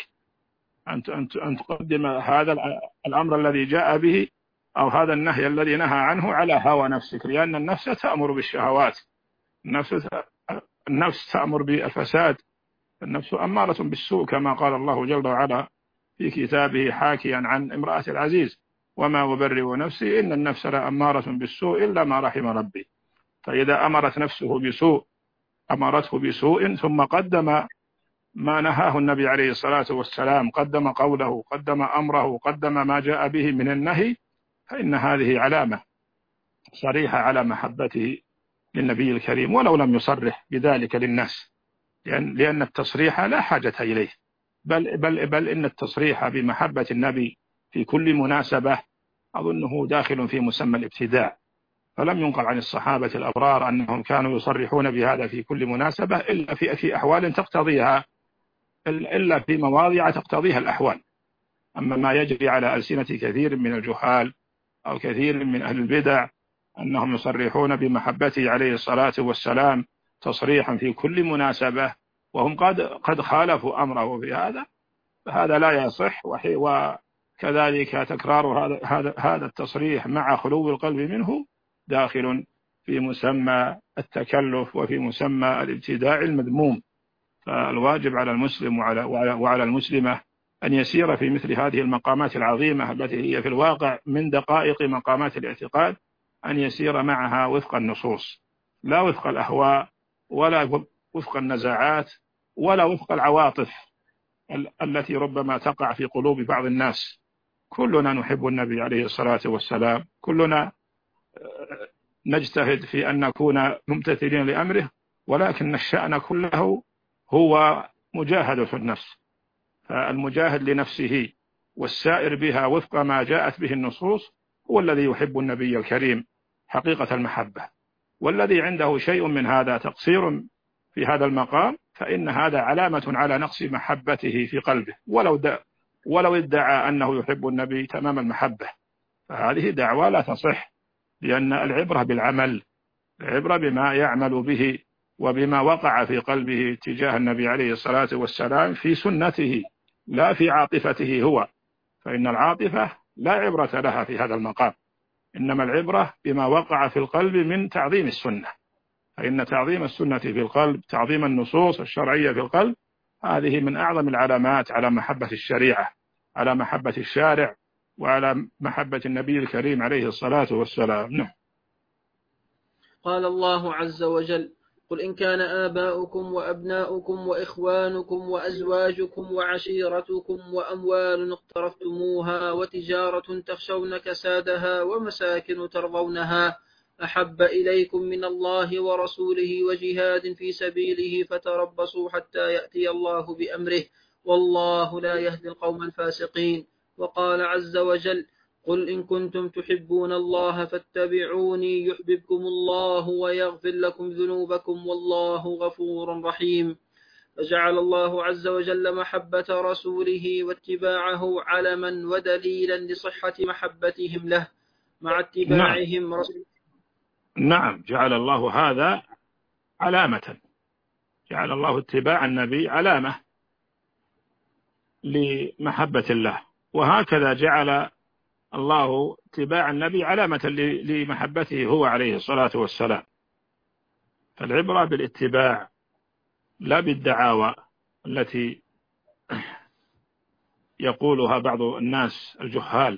أن تقدم هذا الأمر الذي جاء به أو هذا النهي الذي نهى عنه على هوى نفسك، لأن النفس تأمر بالشهوات، النفس تأمر بالفساد، النفس أمارة بالسوء كما قال الله جل وعلا في كتابه حاكيا عن امرأة العزيز: وما أبرئ نفسي إن النفس لأمارة بالسوء إلا ما رحم ربي. فإذا أمرت نفسه بسوء أمرته بسوء ثم قدم ما نهاه النبي عليه الصلاة والسلام، قدم قوله، قدم أمره، قدم ما جاء به من النهي، فإن هذه علامة صريحة على محبته للنبي الكريم ولو لم يصرح بذلك للناس، لأن التصريح لا حاجة إليه، بل إن التصريح بمحبة النبي في كل مناسبة أظنه داخل في مسمى الابتداع. فلم ينقل عن الصحابة الأبرار أنهم كانوا يصرحون بهذا في كل مناسبة إلا في أحوال تقتضيها، إلا في مواضع تقتضيها الأحوال. أما ما يجري على ألسنة كثير من الجهال أو كثير من أهل البدع أنهم يصرحون بمحبته عليه الصلاة والسلام تصريحا في كل مناسبة وهم قد خالفوا أمره في هذا، فهذا لا يصح. وكذلك تكرار هذا التصريح مع خلو القلب منه داخل في مسمى التكلف وفي مسمى الابتداع المذموم. فالواجب على المسلم وعلى المسلمة أن يسير في مثل هذه المقامات العظيمة التي هي في الواقع من دقائق مقامات الاعتقاد، أن يسير معها وفق النصوص، لا وفق الأهواء ولا وفق النزاعات ولا وفق العواطف التي ربما تقع في قلوب بعض الناس. كلنا نحب النبي عليه الصلاة والسلام، كلنا نجتهد في أن نكون ممتثلين لأمره، ولكن الشأن كله هو مجاهدة النفس. فالمجاهد لنفسه والسائر بها وفق ما جاءت به النصوص هو الذي يحب النبي الكريم حقيقة المحبة. والذي عنده شيء من هذا تقصير في هذا المقام فإن هذا علامة على نقص محبته في قلبه، ولو ادعى أنه يحب النبي تمام المحبة، فهذه دعوة لا تصح، لأن العبرة بالعمل، العبرة بما يعمل به وبما وقع في قلبه تجاه النبي عليه الصلاة والسلام في سنته لا في عاطفته هو، فإن العاطفة لا عبرة لها في هذا المقام، إنما العبرة بما وقع في القلب من تعظيم السنة. فإن تعظيم السنة في القلب، تعظيم النصوص الشرعية في القلب، هذه من أعظم العلامات على محبة الشريعة، على محبة الشارع، وعلى محبة النبي الكريم عليه الصلاة والسلام. نعم. قال الله عز وجل: قل إن كان آباؤكم وأبناؤكم وإخوانكم وأزواجكم وعشيرتكم وأموال اقترفتموها وتجارة تخشون كسادها ومساكن ترضونها أحب إليكم من الله ورسوله وجهاد في سبيله فتربصوا حتى يأتي الله بأمره والله لا يهدي القوم الفاسقين. وقال عز وجل: قل إن كنتم تحبون الله فاتبعوني يحببكم الله ويغفر لكم ذنوبكم والله غفور رحيم. فجعل الله عز وجل محبة رسوله واتباعه علما ودليلا لصحة محبتهم له مع اتباعهم رسوله. نعم، جعل الله هذا علامة، جعل الله اتباع النبي علامة لمحبة الله، وهكذا جعل الله اتباع النبي علامة لمحبته هو عليه الصلاة والسلام. فالعبرة بالاتباع لا بالدعاوى التي يقولها بعض الناس الجهال،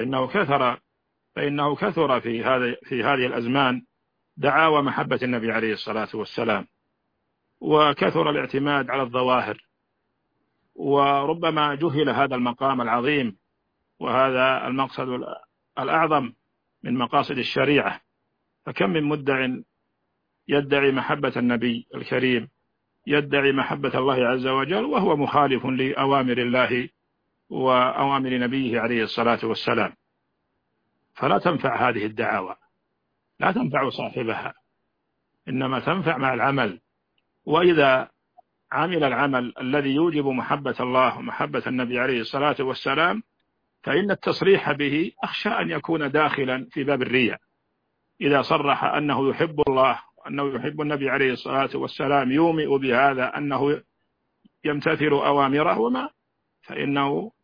فإنه كثر في هذه الأزمان دعاوى محبة النبي عليه الصلاة والسلام، وكثر الاعتماد على الظواهر، وربما جهل هذا المقام العظيم وهذا المقصد الأعظم من مقاصد الشريعة. فكم من مدع يدعي محبة النبي الكريم، يدعي محبة الله عز وجل وهو مخالف لأوامر الله وأوامر نبيه عليه الصلاة والسلام. فلا تنفع هذه الدعاوى، لا تنفع صاحبها، إنما تنفع مع العمل. وإذا عمل العمل الذي يوجب محبة الله ومحبة النبي عليه الصلاة والسلام فإن التصريح به أخشى أن يكون داخلا في باب الرياء. إذا صرح أنه يحب الله وأنه يحب النبي عليه الصلاة والسلام يومئ بهذا أنه يمتثل أوامره وما، فإنه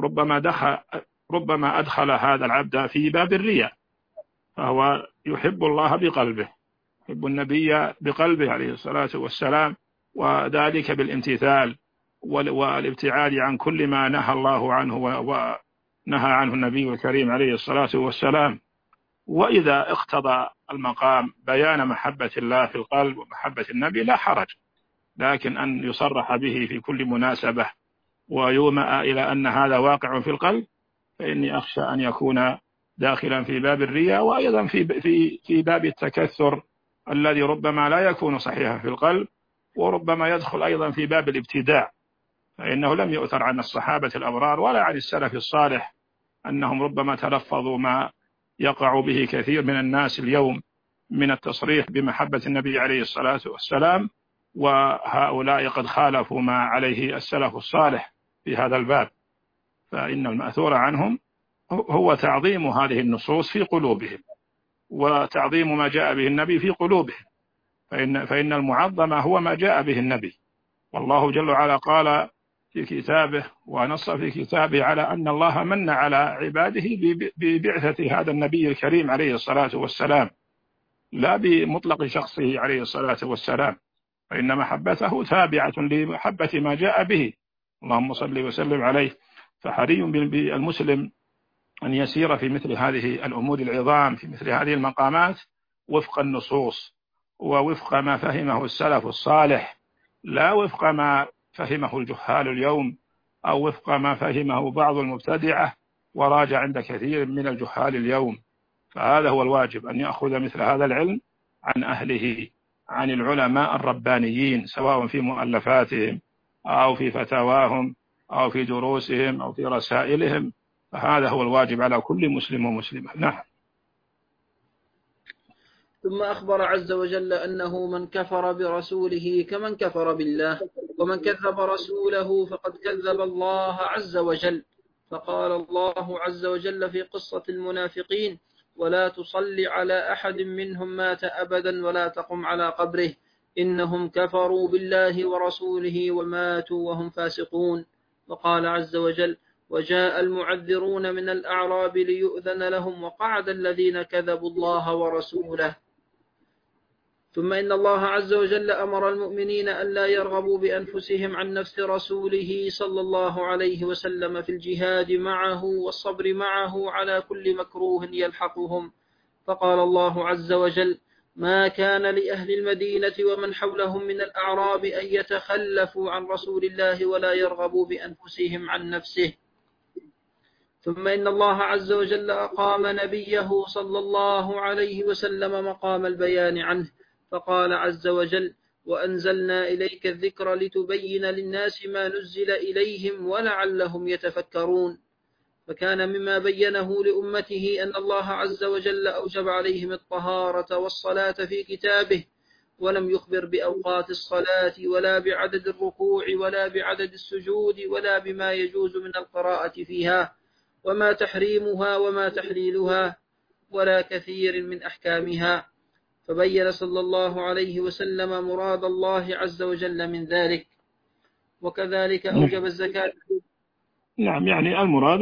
ربما أدخل هذا العبد في باب الرياء. فهو يحب الله بقلبه، يحب النبي بقلبه عليه الصلاة والسلام، وذلك بالامتثال والابتعاد عن كل ما نهى الله عنه ونهى عنه النبي الكريم عليه الصلاة والسلام. وإذا اقتضى المقام بيان محبة الله في القلب ومحبة النبي لا حرج، لكن أن يصرح به في كل مناسبة ويومأ إلى أن هذا واقع في القلب فإني أخشى أن يكون داخلا في باب الرياء، وأيضا في باب التكثر الذي ربما لا يكون صحيحا في القلب، وربما يدخل أيضا في باب الابتداع، فإنه لم يؤثر عن الصحابة الأبرار ولا عن السلف الصالح أنهم ربما تلفظوا ما يقع به كثير من الناس اليوم من التصريح بمحبة النبي عليه الصلاة والسلام، وهؤلاء قد خالفوا ما عليه السلف الصالح في هذا الباب. فإن المأثور عنهم هو تعظيم هذه النصوص في قلوبهم، وتعظيم ما جاء به النبي في قلوبهم، فإن المعظم هو ما جاء به النبي. والله جل وعلا قال في كتابه ونص في كتابه على أن الله من على عباده ببعثة هذا النبي الكريم عليه الصلاة والسلام، لا بمطلق شخصه عليه الصلاة والسلام، فإن محبته تابعة لمحبة ما جاء به. اللهم صل وسلم عليه. فحري بالمسلم أن يسير في مثل هذه الأمور العظام، في مثل هذه المقامات، وفق النصوص ووفق ما فهمه السلف الصالح، لا وفق ما فهمه الجهال اليوم أو وفق ما فهمه بعض المبتدعة وراجع عند كثير من الجهال اليوم. فهذا هو الواجب، أن يأخذ مثل هذا العلم عن أهله، عن العلماء الربانيين، سواء في مؤلفاتهم أو في فتاواهم أو في دروسهم أو في رسائلهم. فهذا هو الواجب على كل مسلم ومسلمة. نعم. ثم أخبر عز وجل أنه من كفر برسوله كمن كفر بالله، ومن كذب رسوله فقد كذب الله عز وجل. فقال الله عز وجل في قصة المنافقين: ولا تصل على أحد منهم مات أبدا ولا تقم على قبره إنهم كفروا بالله ورسوله وماتوا وهم فاسقون. وقال عز وجل: وجاء المعذرون من الأعراب ليؤذن لهم وقعد الذين كذبوا الله ورسوله. ثم إن الله عز وجل أمر المؤمنين أن لا يرغبوا بأنفسهم عن نفس رسوله صلى الله عليه وسلم في الجهاد معه والصبر معه على كل مكروه يلحقهم. فقال الله عز وجل: ما كان لأهل المدينة ومن حولهم من الأعراب أن يتخلفوا عن رسول الله ولا يرغبوا بأنفسهم عن نفسه. ثم إن الله عز وجل أقام نبيه صلى الله عليه وسلم مقام البيان عنه، فقال عز وجل: وأنزلنا إليك الذكر لتبين للناس ما نزل إليهم ولعلهم يتفكرون. فكان مما بينه لأمته أن الله عز وجل أوجب عليهم الطهارة والصلاة في كتابه، ولم يخبر بأوقات الصلاة ولا بعدد الركوع ولا بعدد السجود ولا بما يجوز من القراءة فيها وما تحريمها وما تحليلها ولا كثير من أحكامها. فبين صلى الله عليه وسلم مراد الله عز وجل من ذلك. وكذلك أوجب الزكاة. نعم، يعني المراد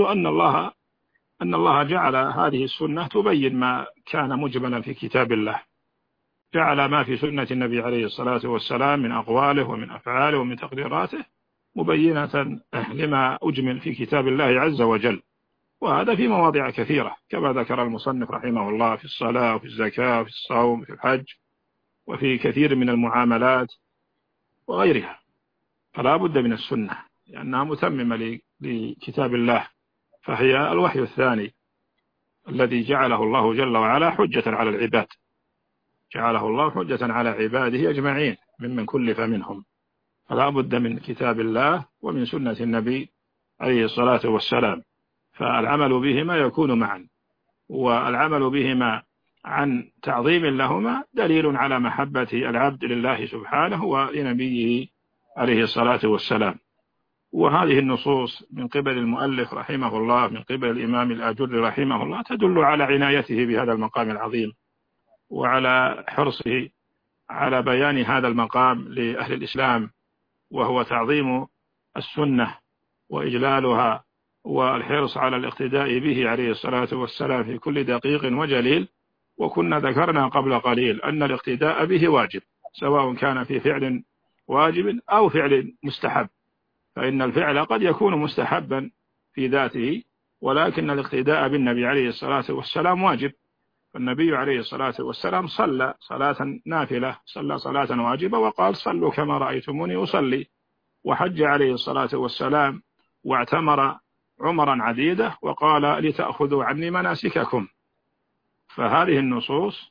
أن الله جعل هذه السنة تبين ما كان مجملا في كتاب الله، جعل ما في سنة النبي عليه الصلاة والسلام من أقواله ومن أفعاله ومن تقريراته مبينة لما أجمل في كتاب الله عز وجل. وهذا في مواضع كثيرة كما ذكر المصنف رحمه الله، في الصلاة وفي الزكاة وفي الصوم وفي الحج وفي كثير من المعاملات وغيرها. فلا بد من السنة لأنها متممة لكتاب الله، فهي الوحي الثاني الذي جعله الله جل وعلا حجة على العباد، جعله الله حجة على عباده أجمعين ممن كلف منهم. فلا بد من كتاب الله ومن سنة النبي عليه الصلاة والسلام، فالعمل بهما يكون معا، والعمل بهما عن تعظيم لهما دليل على محبة العبد لله سبحانه ولنبيه عليه الصلاة والسلام. وهذه النصوص من قبل المؤلف رحمه الله، من قبل الإمام الآجري رحمه الله، تدل على عنايته بهذا المقام العظيم وعلى حرصه على بيان هذا المقام لأهل الإسلام، وهو تعظيم السنة وإجلالها والحرص على الاقتداء به عليه الصلاة والسلام في كل دقيق وجليل. وكنا ذكرنا قبل قليل أن الاقتداء به واجب، سواء كان في فعل واجب أو فعل مستحب، فإن الفعل قد يكون مستحبا في ذاته، ولكن الاقتداء بالنبي عليه الصلاة والسلام واجب. فالنبي عليه الصلاة والسلام صلى صلاة نافلة، صلى صلاة واجبة وقال: صلوا كما رأيتموني أصلي. وحج عليه الصلاة والسلام واعتمر عمرا عديدة وقال: لتأخذوا عني مناسككم. فهذه النصوص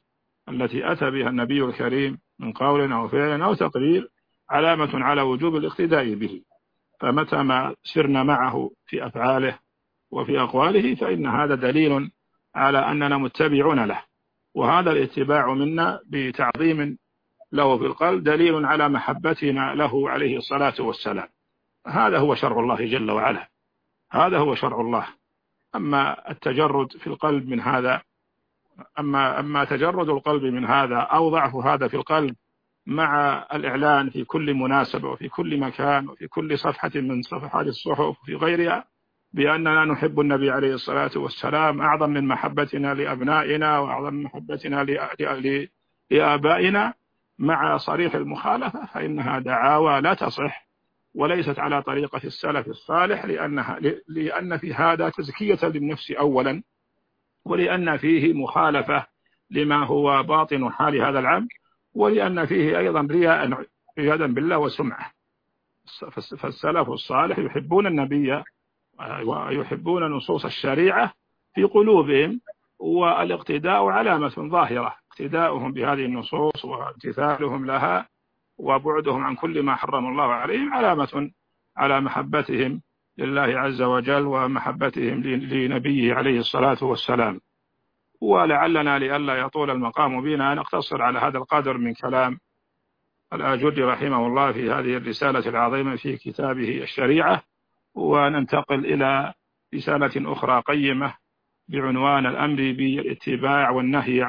التي أتى بها النبي الكريم من قول أو فعل أو تقرير علامة على وجوب الاقتداء به، فمتى ما سرنا معه في أفعاله وفي أقواله فإن هذا دليل على أننا متبعون له، وهذا الاتباع منا بتعظيم له في القلب دليل على محبتنا له عليه الصلاة والسلام. هذا هو شرع الله جل وعلا، هذا هو شرع الله. أما التجرد في القلب من هذا، أما تجرد القلب من هذا أو ضعف هذا في القلب مع الإعلان في كل مناسبة وفي كل مكان وفي كل صفحة من صفحات الصحف وفي غيرها بأننا نحب النبي عليه الصلاة والسلام أعظم من محبتنا لأبنائنا وأعظم من محبتنا لآبائنا، مع صريح المخالفة، فإنها دعاوى لا تصح وليست على طريقة السلف الصالح، لأن في هذا تزكية للنفس أولا، ولأن فيه مخالفة لما هو باطن حال هذا العبد، ولأن فيه أيضا رياء عياذا بالله وسمعة. فالسلف الصالح يحبون النبي ويحبون نصوص الشريعة في قلوبهم، والاقتداء علامة ظاهرة، اقتداؤهم بهذه النصوص وامتثالهم لها وبعدهم عن كل ما حرم الله عليهم علامة على محبتهم لله عز وجل ومحبتهم لنبيه عليه الصلاة والسلام. ولعلنا لئلا يطول المقام بنا نقتصر على هذا القدر من كلام الآجري رحمه الله في هذه الرسالة العظيمة في كتابه الشريعة، وننتقل إلى رسالة أخرى قيمة بعنوان الأمر بالاتباع والنهي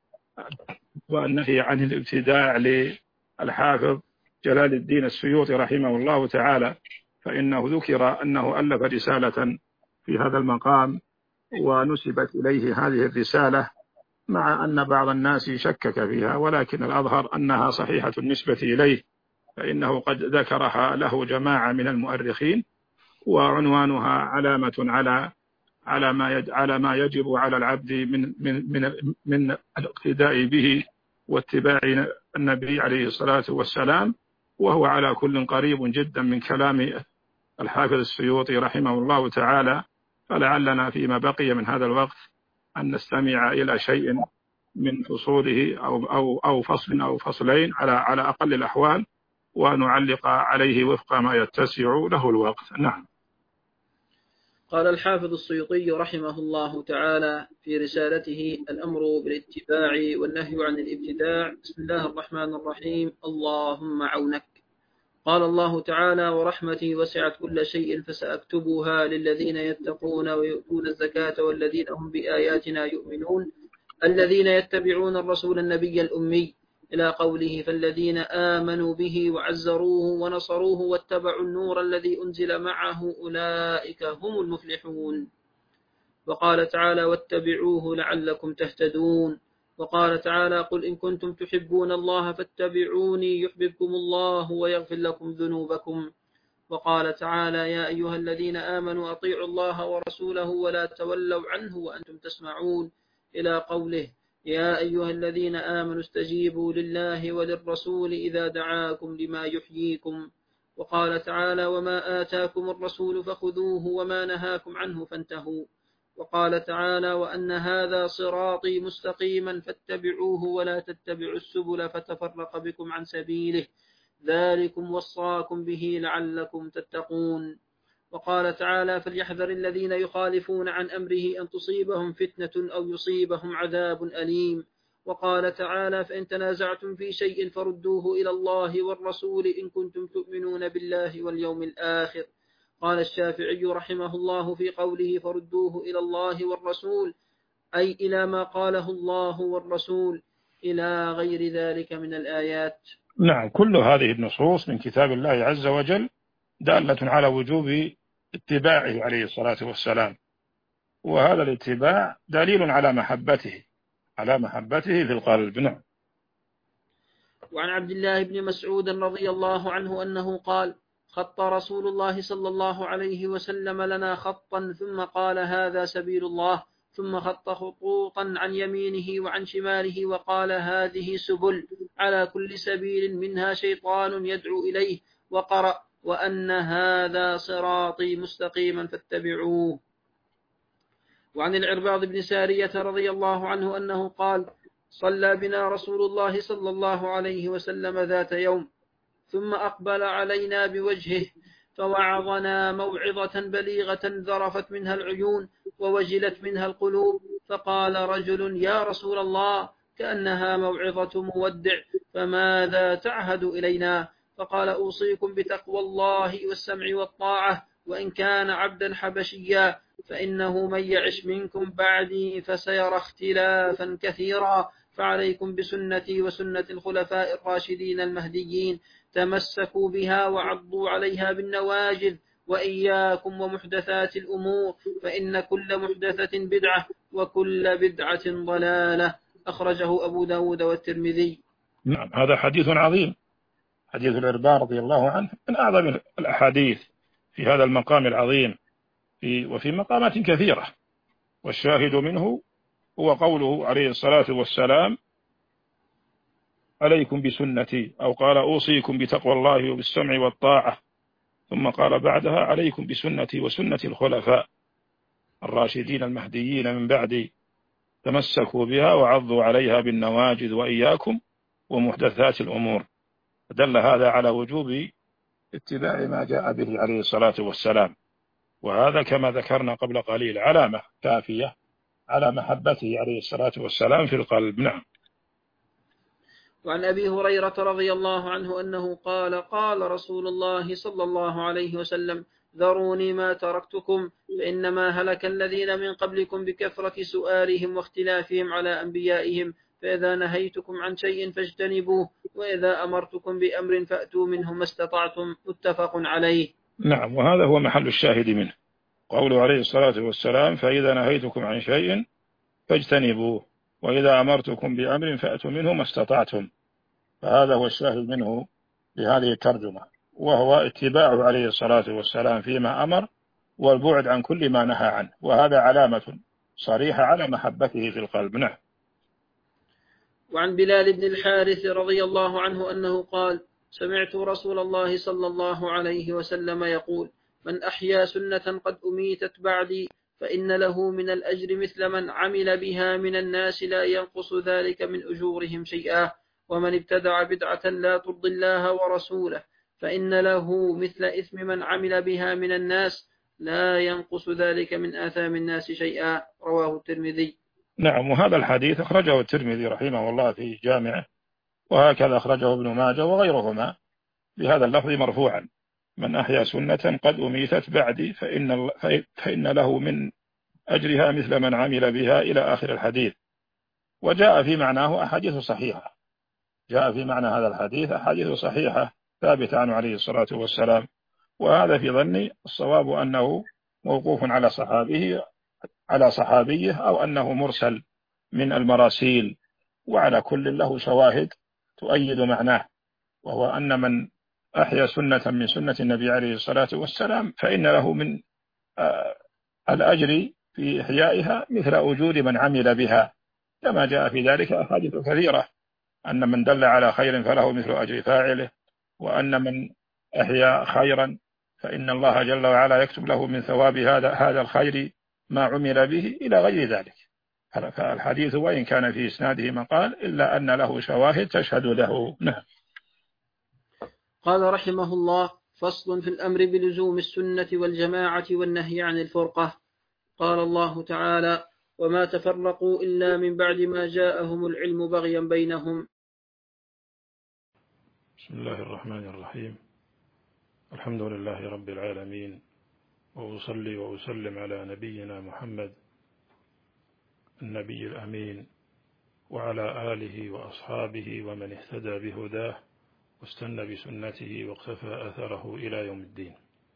عن الابتداع للحافظ جلال الدين السيوطي رحمه الله تعالى، فإنه ذكر أنه ألف رسالة في هذا المقام ونسبت إليه هذه الرسالة، مع أن بعض الناس شكك فيها، ولكن الأظهر أنها صحيحة النسبة إليه، فإنه قد ذكرها له جماعة من المؤرخين، وعنوانها علامة على ما يجب على العبد من الاقتداء به واتباع النبي عليه الصلاة والسلام، وهو على كل قريب جدا من كلام الحافظ السيوطي رحمه الله تعالى. فلعلنا فيما بقي من هذا الوقت أن نستمع إلى شيء من فصوله أو فصل أو فصلين على أقل الأحوال، ونعلق عليه وفق ما يتسع له الوقت. نعم. قال الحافظ السيوطي رحمه الله تعالى في رسالته الأمر بالاتباع والنهي عن الابتداع: بسم الله الرحمن الرحيم. اللهم عونك. قال الله تعالى: ورحمتي وسعت كل شيء فسأكتبها للذين يتقون ويؤتون الزكاة والذين هم بآياتنا يؤمنون الذين يتبعون الرسول النبي الأمي، إلى قوله: فالذين آمنوا به وعزروه ونصروه واتبعوا النور الذي أنزل معه أولئك هم المفلحون. وقال تعالى: واتبعوه لعلكم تهتدون. وقال تعالى: قل إن كنتم تحبون الله فاتبعوني يحببكم الله ويغفر لكم ذنوبكم. وقال تعالى: يا أيها الذين آمنوا أطيعوا الله ورسوله ولا تولوا عنه وأنتم تسمعون، إلى قوله: يا أيها الذين آمنوا استجيبوا لله وللرسول إذا دعاكم لما يحييكم. وقال تعالى: وما آتاكم الرسول فخذوه وما نهاكم عنه فانتهوا. وقال تعالى: وأن هذا صراطي مستقيما فاتبعوه ولا تتبعوا السبل فتفرق بكم عن سبيله، ذلكم وصاكم به لعلكم تتقون. وقال تعالى: فليحذر الذين يخالفون عن أمره أن تصيبهم فتنة أو يصيبهم عذاب أليم. وقال تعالى: فإن تنازعتم في شيء فردوه إلى الله والرسول إن كنتم تؤمنون بالله واليوم الآخر. قال الشافعي رحمه الله في قوله: فردوه إلى الله والرسول، أي إلى ما قاله الله والرسول، إلى غير ذلك من الآيات. نعم، كل هذه النصوص من كتاب الله عز وجل دالة على وجوب اتباعه عليه الصلاة والسلام، وهذا الاتباع دليل على محبته في القلب. نعم. وعن عبد الله بن مسعود رضي الله عنه أنه قال: خط رسول الله صلى الله عليه وسلم لنا خطا ثم قال: هذا سبيل الله، ثم خط خطوطا عن يمينه وعن شماله وقال: هذه سبل، على كل سبيل منها شيطان يدعو إليه، وقرأ: وأن هذا صراطي مستقيما فاتبعوه. وعن العرباض بن سارية رضي الله عنه أنه قال: صلى بنا رسول الله صلى الله عليه وسلم ذات يوم، ثم أقبل علينا بوجهه فوعظنا موعظة بليغة ذرفت منها العيون ووجلت منها القلوب، فقال رجل: يا رسول الله، كأنها موعظة مودع، فماذا تعهد إلينا؟ فقال: أوصيكم بتقوى الله والسمع والطاعة، وإن كان عبدا حبشيا، فإنه من يعش منكم بعدي فسيرى اختلافا كثيرا، فعليكم بسنتي وسنة الخلفاء الراشدين المهديين، تمسكوا بها وعضوا عليها بالنواجذ، وإياكم ومحدثات الأمور، فإن كل محدثة بدعة وكل بدعة ضلالة. أخرجه أبو داود والترمذي. نعم، هذا حديث عظيم، حديث العرباض رضي الله عنه من أعظم الأحاديث في هذا المقام العظيم، وفي مقامات كثيرة، والشاهد منه هو قوله عليه الصلاة والسلام: عليكم بسنتي، أو قال: أوصيكم بتقوى الله وبالسمع والطاعة، ثم قال بعدها: عليكم بسنتي وسنة الخلفاء الراشدين المهديين من بعدي، تمسكوا بها وعضوا عليها بالنواجذ، وإياكم ومحدثات الأمور. دل هذا على وجوب اتباع ما جاء به عليه الصلاة والسلام، وهذا كما ذكرنا قبل قليل علامة كافية على محبته عليه الصلاة والسلام في القلب. نعم. وعن أبي هريرة رضي الله عنه أنه قال: قال رسول الله صلى الله عليه وسلم: ذروني ما تركتكم، فإنما هلك الذين من قبلكم بكثرة سؤالهم واختلافهم على أنبيائهم، فإذا نهيتكم عن شيء فاجتنبوه، وإذا أمرتكم بأمر فأتوا منه ما استطعتم. متفق عليه. نعم، وهذا هو محل الشاهد منه، قوله عليه الصلاة والسلام: فإذا نهيتكم عن شيء فاجتنبوه، وإذا أمرتكم بأمر فأتوا منه ما استطعتم. فهذا هو الشاهد منه لهذه الترجمة، وهو اتباعه عليه الصلاة والسلام فيما أمر، والبعد عن كل ما نهى عنه، وهذا علامة صريحة على محبته في القلب. نعم. وعن بلال بن الحارث رضي الله عنه أنه قال: سمعت رسول الله صلى الله عليه وسلم يقول: من أحيا سنة قد أميتت بعدي فإن له من الأجر مثل من عمل بها من الناس، لا ينقص ذلك من أجورهم شيئا، ومن ابتدع بدعة لا ترضي الله ورسوله فإن له مثل إثم من عمل بها من الناس، لا ينقص ذلك من آثام الناس شيئا. رواه الترمذي. نعم، وهذا الحديث أخرجه الترمذي رحمه الله في جامعه، وهكذا أخرجه ابن ماجه وغيرهما بهذا اللفظ مرفوعا: من أحيا سنة قد أميتت بعدي فإن له من أجرها مثل من عمل بها، إلى آخر الحديث. وجاء في معناه أحاديث صحيحة، جاء في معنى هذا الحديث أحاديث صحيحة ثابتة عنه عليه الصلاة والسلام، وهذا في ظني الصواب أنه موقوف على صحابيه، أو أنه مرسل من المراسيل، وعلى كل له شواهد تؤيد معناه، وهو أن من أحيا سنة من سنة النبي عليه الصلاة والسلام فإن له من الأجر في إحيائها مثل أجور من عمل بها، كما جاء في ذلك أحاديث كثيرة: أن من دل على خير فله مثل أجر فاعله، وأن من أحيا خيرا فإن الله جل وعلا يكتب له من ثواب هذا الخير ما عمل به، إلى غير ذلك. فالحديث وإن كان في إسناده مقال إلا أن له شواهد تشهد له. نعم. قال رحمه الله: فصل في الأمر بلزوم السنة والجماعة والنهي عن الفرقة. قال الله تعالى: وما تفرقوا إلا من بعد ما جاءهم العلم بغيا بينهم. بسم الله الرحمن الرحيم. الحمد لله رب العالمين، وأصلي وأسلم على نبينا محمد النبي الأمين، وعلى آله وأصحابه ومن اهتدى بهداه واستنى بسنته واقتفى أثره إلى يوم الدين.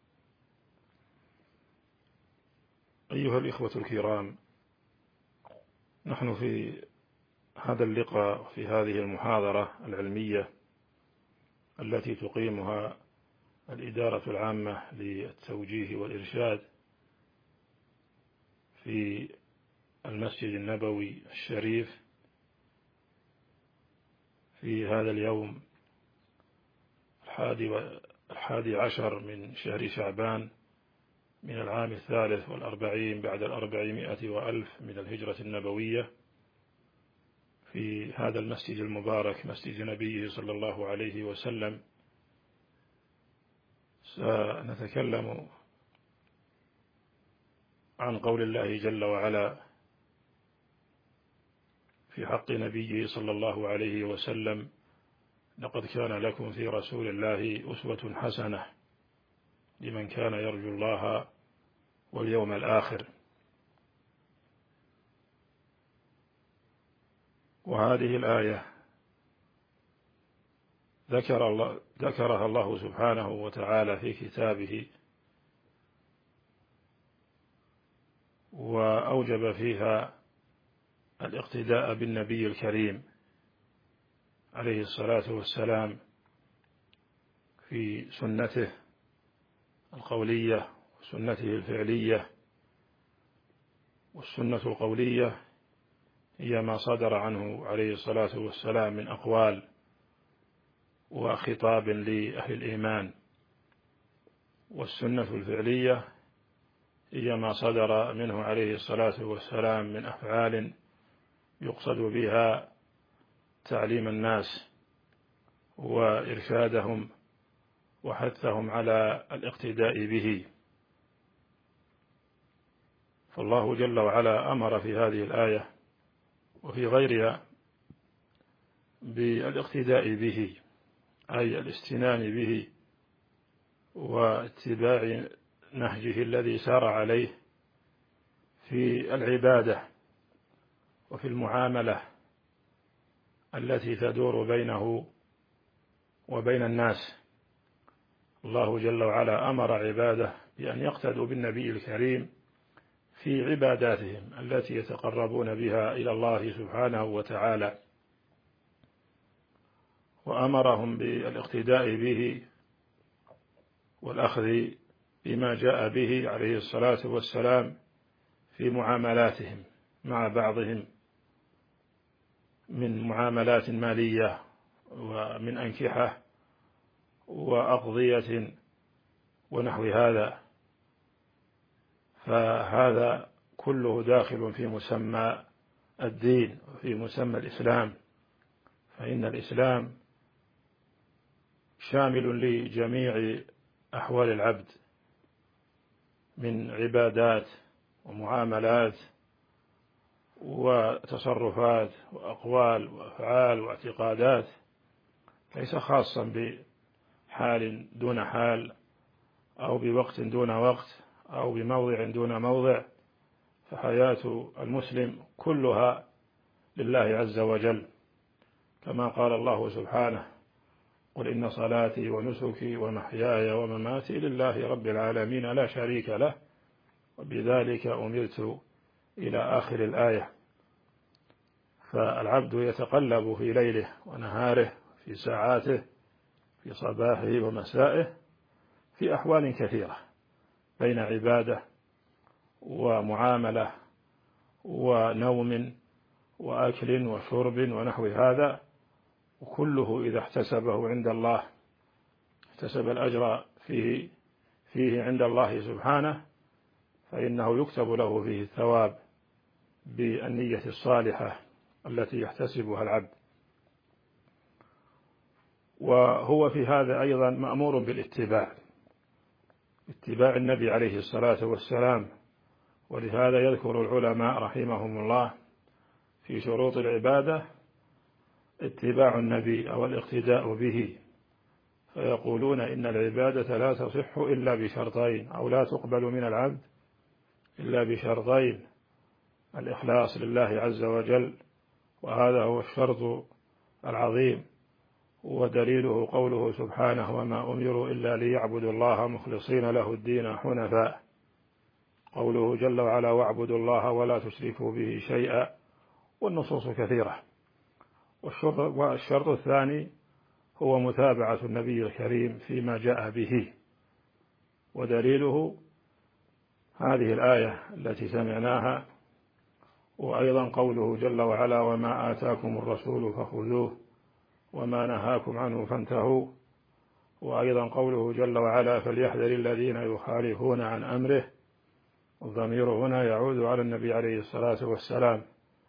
أيها الإخوة الكرام، نحن في هذا اللقاء، في هذه المحاضرة العلمية التي تقيمها الإدارة العامة للتوجيه والإرشاد في المسجد النبوي الشريف، في هذا اليوم 11 من شهر شعبان من العام 43 بعد 400 وألف من الهجرة النبوية، في هذا المسجد المبارك مسجد نبيه صلى الله عليه وسلم. سنتكلم عن قول الله جل وعلا في حق نبيه صلى الله عليه وسلم: لقد كان لكم في رسول الله أسوة حسنة لمن كان يرجو الله واليوم الآخر. وهذه الآية ذكرها الله سبحانه وتعالى في كتابه، وأوجب فيها الاقتداء بالنبي الكريم عليه الصلاة والسلام في سنته القولية وسنته الفعلية. والسنة القولية هي ما صدر عنه عليه الصلاة والسلام من أقوال وخطاب لأهل الإيمان، والسنة الفعلية هي ما صدر منه عليه الصلاة والسلام من أفعال يقصد بها تعليم الناس وإرشادهم وحثهم على الاقتداء به. فالله جل وعلا أمر في هذه الآية وفي غيرها بالاقتداء به، أي الاستنان به واتباع نهجه الذي سار عليه في العبادة وفي المعاملة التي تدور بينه وبين الناس. الله جل وعلا أمر عباده بأن يقتدوا بالنبي الكريم في عباداتهم التي يتقربون بها إلى الله سبحانه وتعالى، وأمرهم بالاقتداء به والأخذ بما جاء به عليه الصلاة والسلام في معاملاتهم مع بعضهم من معاملات مالية ومن أنكحة وأقضية ونحو هذا. فهذا كله داخل في مسمى الدين وفي مسمى الإسلام، فإن الإسلام شامل لجميع أحوال العبد من عبادات ومعاملات وتصرفات وأقوال وأفعال واعتقادات، ليس خاصا بحال دون حال أو بوقت دون وقت أو بموضع دون موضع. فحياة المسلم كلها لله عز وجل، كما قال الله سبحانه: قل إن صلاتي ونسكي ومحياي ومماتي لله رب العالمين لا شريك له وبذلك أمرت إلى آخر الآية. فالعبد يتقلب في ليله ونهاره في ساعاته في صباحه ومسائه في أحوال كثيرة بين عبادة ومعاملة ونوم وأكل وشرب ونحو هذا، وكله إذا احتسبه عند الله احتسب الأجر فيه عند الله سبحانه، فإنه يكتب له فيه الثواب بالنية الصالحة التي يحتسبها العبد. وهو في هذا أيضا مأمور بالاتباع، اتباع النبي عليه الصلاة والسلام. ولهذا يذكر العلماء رحمهم الله في شروط العبادة اتباع النبي أو الاقتداء به، فيقولون إن العبادة لا تصح إلا بشرطين، أو لا تقبل من العبد إلا بشرطين: الإخلاص لله عز وجل، وهذا هو الشرط العظيم، ودليله قوله سبحانه: وما أمروا إلا ليعبدوا الله مخلصين له الدين حنفاء. قوله جل وعلا: واعبدوا الله ولا تشركوا به شيئا، والنصوص كثيرة. والشرط الثاني هو متابعة النبي الكريم فيما جاء به، ودليله هذه الآية التي سمعناها، وأيضا قوله جل وعلا: وما آتاكم الرسول فخذوه وما نهاكم عنه فانتهوا. وأيضا قوله جل وعلا: فليحذر الذين يخالفون عن أمره. الضمير هنا يعود على النبي عليه الصلاة والسلام،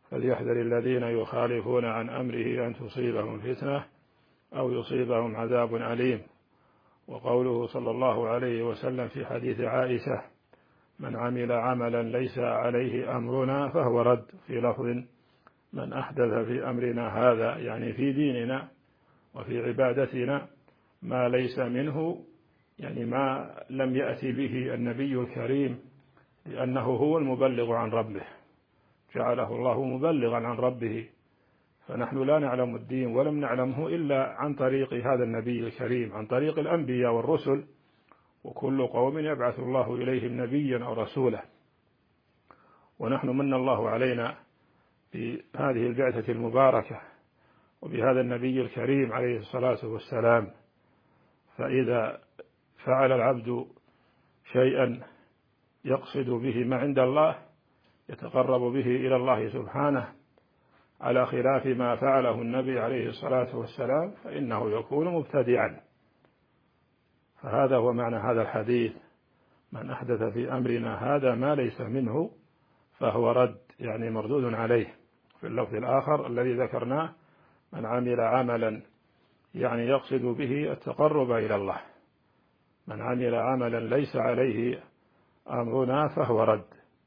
فليحذر الذين يخالفون عن أمره أن تصيبهم فتنة أو يصيبهم عذاب أليم. وقوله صلى الله عليه وسلم في حديث عائشة: من عمل عملا ليس عليه أمرنا فهو رد. في لفظ: من أحدث في أمرنا هذا، يعني في ديننا وفي عبادتنا، ما ليس منه، يعني ما لم يأتي به النبي الكريم، لأنه هو المبلغ عن ربه، جعله الله مبلغا عن ربه، فنحن لا نعلم الدين ولم نعلمه إلا عن طريق هذا النبي الكريم، عن طريق الأنبياء والرسل، وكل قوم يبعث الله إليهم نبيا أو رسولا. ونحن من الله علينا بهذه البعثة المباركة وبهذا النبي الكريم عليه الصلاة والسلام. فإذا فعل العبد شيئا يقصد به ما عند الله، يتقرب به إلى الله سبحانه على خلاف ما فعله النبي عليه الصلاة والسلام، فإنه يكون مبتدعا. فهذا هو معنى هذا الحديث: من أحدث في أمرنا هذا ما ليس منه فهو رد، يعني مردود عليه. في اللفظ الآخر الذي ذكرناه: من عمل عملا، يعني يقصد به التقرب إلى الله. من عمل عملا ليس عليه أمرنا فهو رد.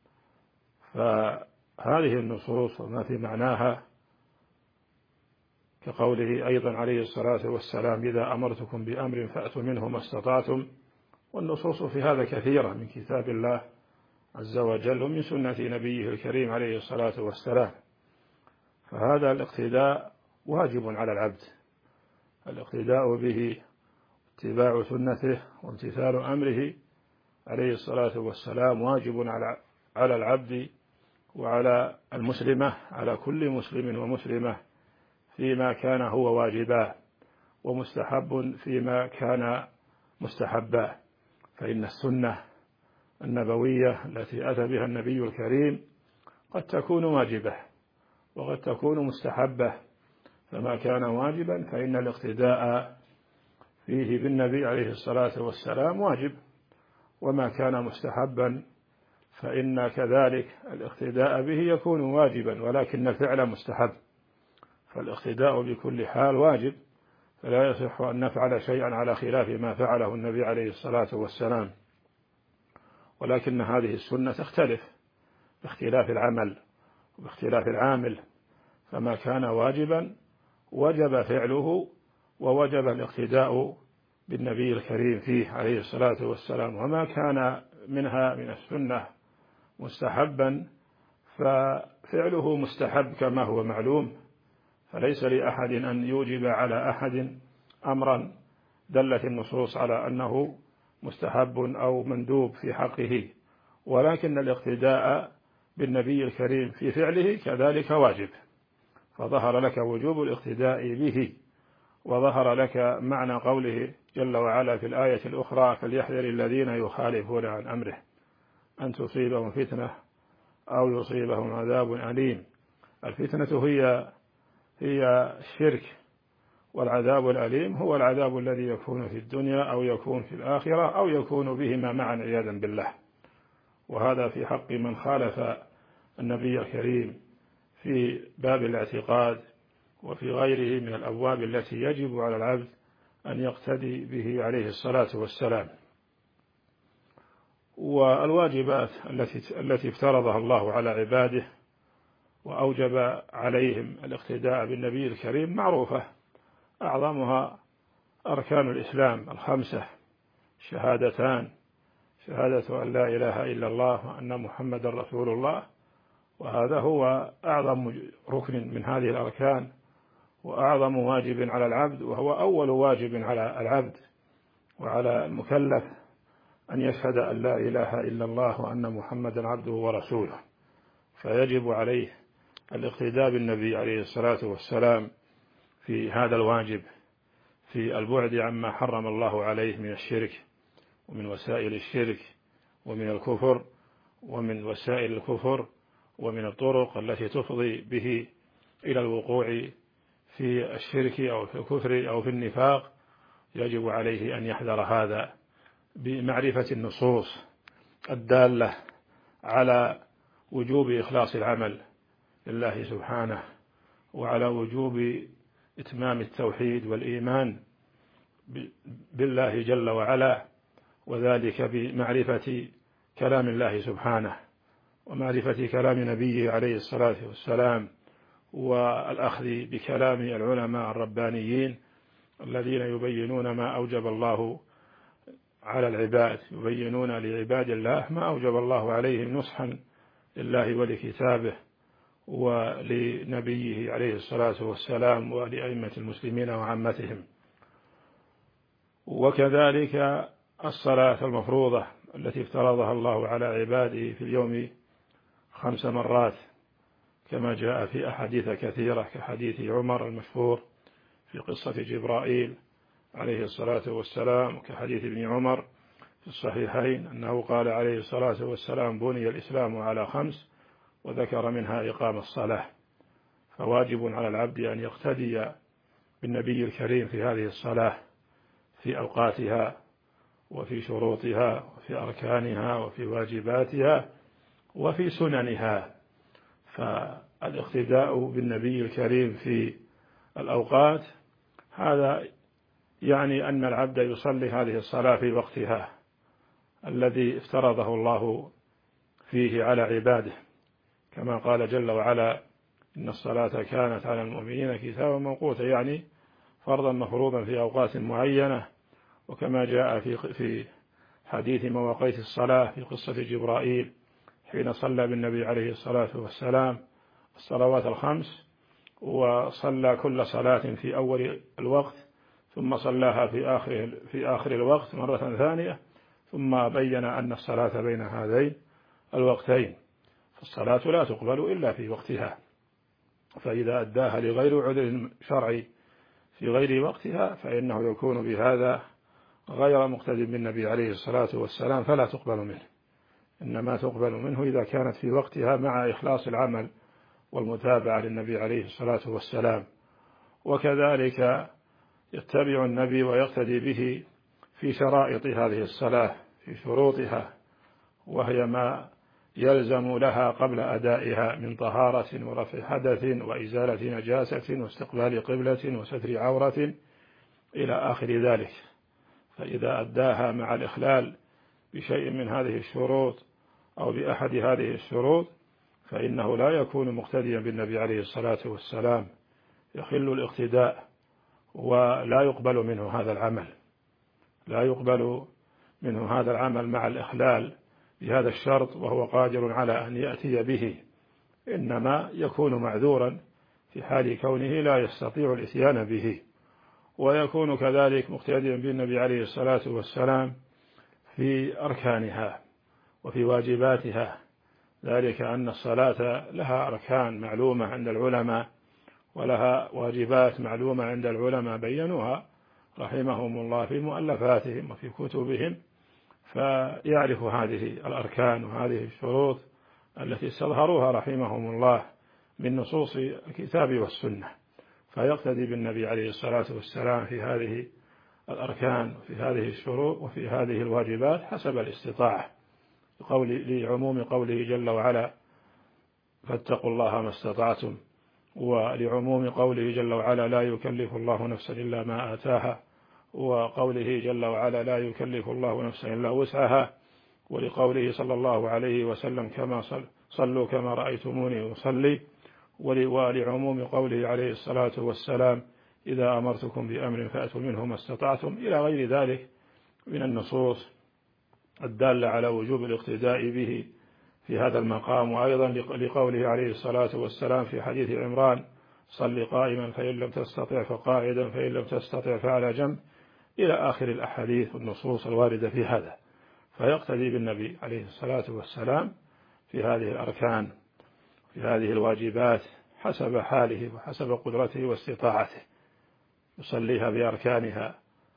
فهذه النصوص وما في معناها كقوله أيضا عليه الصلاة والسلام: إذا أمرتكم بأمر فأتوا منه ما استطعتم. والنصوص في هذا كثيرة من كتاب الله عز وجل ومن سنة نبيه الكريم عليه الصلاة والسلام. فهذا الاقتداء واجب على العبد، الاقتداء به، اتباع سنته وامتثال أمره عليه الصلاة والسلام واجب على العبد وعلى المسلمة، على كل مسلم ومسلمة، فيما كان هو واجبا، ومستحب فيما كان مستحبا. فإن السنة النبوية التي أتى بها النبي الكريم قد تكون واجبة وقد تكون مستحبة، فما كان واجبا فإن الاقتداء فيه بالنبي عليه الصلاة والسلام واجب، وما كان مستحبا فإن كذلك الاقتداء به يكون واجبا، ولكن الفعل مستحب. فالاقتداء بكل حال واجب، فلا يصح أن نفعل شيئا على خلاف ما فعله النبي عليه الصلاة والسلام. ولكن هذه السنة تختلف باختلاف العمل وباختلاف العامل، فما كان واجبا وجب فعله ووجب الاقتداء بالنبي الكريم فيه عليه الصلاة والسلام. وما كان منها من السنة مستحبا ففعله مستحب كما هو معلوم، فليس لأحد أن يوجب على أحد أمرا دلت النصوص على أنه مستحب أو مندوب في حقه، ولكن الاقتداء بالنبي الكريم في فعله كذلك واجب. فظهر لك وجوب الاقتداء به، وظهر لك معنى قوله جل وعلا في الآية الأخرى: فليحذر الذين يخالفون عن أمره أن تصيبهم فتنة أو يصيبهم عذاب أليم. الفتنة هي الشرك، والعذاب الأليم هو العذاب الذي يكون في الدنيا أو يكون في الآخرة أو يكون بهما معا عياذا بالله. وهذا في حق من خالف النبي الكريم في باب الاعتقاد وفي غيره من الأبواب التي يجب على العبد أن يقتدي به عليه الصلاة والسلام. والواجبات التي افترضها الله على عباده وأوجب عليهم الاقتداء بالنبي الكريم معروفة، أعظمها أركان الإسلام الخمسة: شهادتان، شهادة أن لا إله إلا الله وأن محمد رسول الله، وهذا هو أعظم ركن من هذه الأركان وأعظم واجب على العبد، وهو أول واجب على العبد وعلى المكلف أن يشهد أن لا إله إلا الله وأن محمدا عبده ورسوله. فيجب عليه الاقتداء بالنبي عليه الصلاة والسلام في هذا الواجب، في البعد عما حرم الله عليه من الشرك ومن وسائل الشرك ومن الكفر ومن وسائل الكفر ومن الطرق التي تفضي به إلى الوقوع في الشرك أو في الكفر أو في النفاق. يجب عليه أن يحذر هذا بمعرفة النصوص الدالة على وجوب إخلاص العمل لله سبحانه، وعلى وجوب إتمام التوحيد والإيمان بالله جل وعلا، وذلك بمعرفة كلام الله سبحانه ومعرفة كلام نبيه عليه الصلاة والسلام، والأخذ بكلام العلماء الربانيين الذين يبينون ما أوجب الله على العباد، يبينون لعباد الله ما أوجب الله عليهم نصحا لله ولكتابه ولنبيه عليه الصلاة والسلام ولأئمة المسلمين وعامتهم. وكذلك الصلاة المفروضة التي افترضها الله على عباده في اليوم 5 مرات، كما جاء في أحاديث كثيرة كحديث عمر المشهور في قصة جبرائيل عليه الصلاة والسلام، وكحديث ابن عمر في الصحيحين أنه قال عليه الصلاة والسلام: بني الإسلام على 5، وذكر منها إقام الصلاة. فواجب على العبد أن يقتدي بالنبي الكريم في هذه الصلاة في أوقاتها وفي شروطها وفي أركانها وفي واجباتها وفي سننها. فالاقتداء بالنبي الكريم في الأوقات هذا يعني أن العبد يصلي هذه الصلاة في وقتها الذي افترضه الله فيه على عباده، كما قال جل وعلا: إن الصلاة كانت على المؤمنين كتابا موقوتا، يعني فرضا مفروضا في أوقات معينة. وكما جاء في حديث مواقيت الصلاة في قصة جبرائيل حين صلى بالنبي عليه الصلاة والسلام الصلوات 5، وصلى كل صلاة في أول الوقت، ثم صلاها في آخر الوقت مرة ثانية، ثم بين أن الصلاة بين هذين الوقتين، فالصلاة لا تقبل إلا في وقتها. فإذا أداها لغير عذر شرعي في غير وقتها فإنه يكون بهذا غير مقتد بالنبي عليه الصلاة والسلام، فلا تقبل منه. إنما تقبل منه إذا كانت في وقتها مع إخلاص العمل والمتابعة للنبي عليه الصلاة والسلام. وكذلك يتبع النبي ويقتدي به في شرائط هذه الصلاة، في شروطها، وهي ما يلزم لها قبل أدائها من طهارة ورفع حدث وإزالة نجاسة واستقبال قبلة وستر عورة إلى آخر ذلك. فإذا أداها مع الإخلال بشيء من هذه الشروط أو بأحد هذه الشروط فإنه لا يكون مقتديا بالنبي عليه الصلاة والسلام، يخل الاقتداء ولا يقبل منه هذا العمل، لا يقبل منه هذا العمل مع الإخلال بهذا الشرط وهو قادر على أن يأتي به، إنما يكون معذورا في حال كونه لا يستطيع الإتيان به. ويكون كذلك مقتديا بالنبي عليه الصلاة والسلام في أركانها وفي واجباتها، ذلك أن الصلاة لها أركان معلومة عند العلماء ولها واجبات معلومة عند العلماء بينوها رحمهم الله في مؤلفاتهم وفي كتبهم، فيعرف هذه الأركان وهذه الشروط التي استظهروها رحمهم الله من نصوص الكتاب والسنة، فيقتدي بالنبي عليه الصلاة والسلام في هذه الأركان وفي هذه الشروط وفي هذه الواجبات حسب الاستطاعة، لعموم قوله جل وعلا: فاتقوا الله ما استطعتم، ولعموم قوله جل وعلا: لا يكلف الله نفسا إلا ما آتاها، وقوله جل وعلا: لا يكلف الله نفسا إلا وسعها، ولقوله صلى الله عليه وسلم: كما صلوا كما رأيتموني أصلي، ولعموم قوله عليه الصلاة والسلام: إذا أمرتكم بأمر فأتوا منه ما استطعتم، إلى غير ذلك من النصوص الدالة على وجوب الاقتداء به في هذا المقام. وأيضا لقوله عليه الصلاة والسلام في حديث عمران: صل قائما فإن لم تستطع فقاعدا فإن لم تستطع فعلى جنب، إلى آخر الأحاديث والنصوص الواردة في هذا. فيقتدي بالنبي عليه الصلاة والسلام في هذه الأركان في هذه الواجبات حسب حاله وحسب قدرته واستطاعته، يصليها بأركانها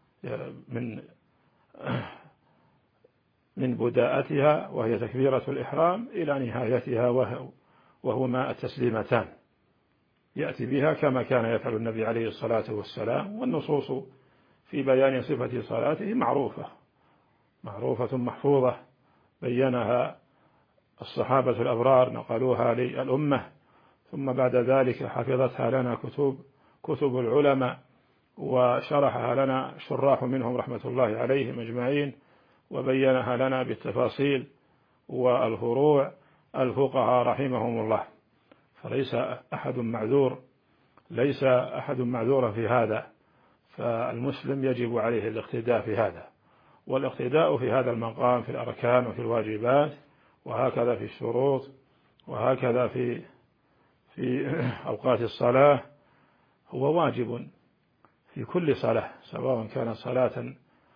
من بداءتها وهي تكبيرة الإحرام إلى نهايتها وهما التسليمتان، يأتي بها كما كان يفعل النبي عليه الصلاة والسلام. والنصوص في بيان صفة صلاته معروفة محفوظة، بينها الصحابة الأبرار نقلوها للأمة، ثم بعد ذلك حفظتها لنا كتب العلماء، وشرحها لنا شراح منهم رحمة الله عليهم أجمعين، وبينها لنا بالتفاصيل والفروع الفقهاء رحمهم الله. فليس أحد معذور، ليس أحد معذورا في هذا، فالمسلم يجب عليه الاقتداء في هذا، والاقتداء في هذا المقام في الأركان وفي الواجبات، وهكذا في الشروط، وهكذا في أوقات الصلاة، هو واجب في كل صلاة، سواء كانت صلاة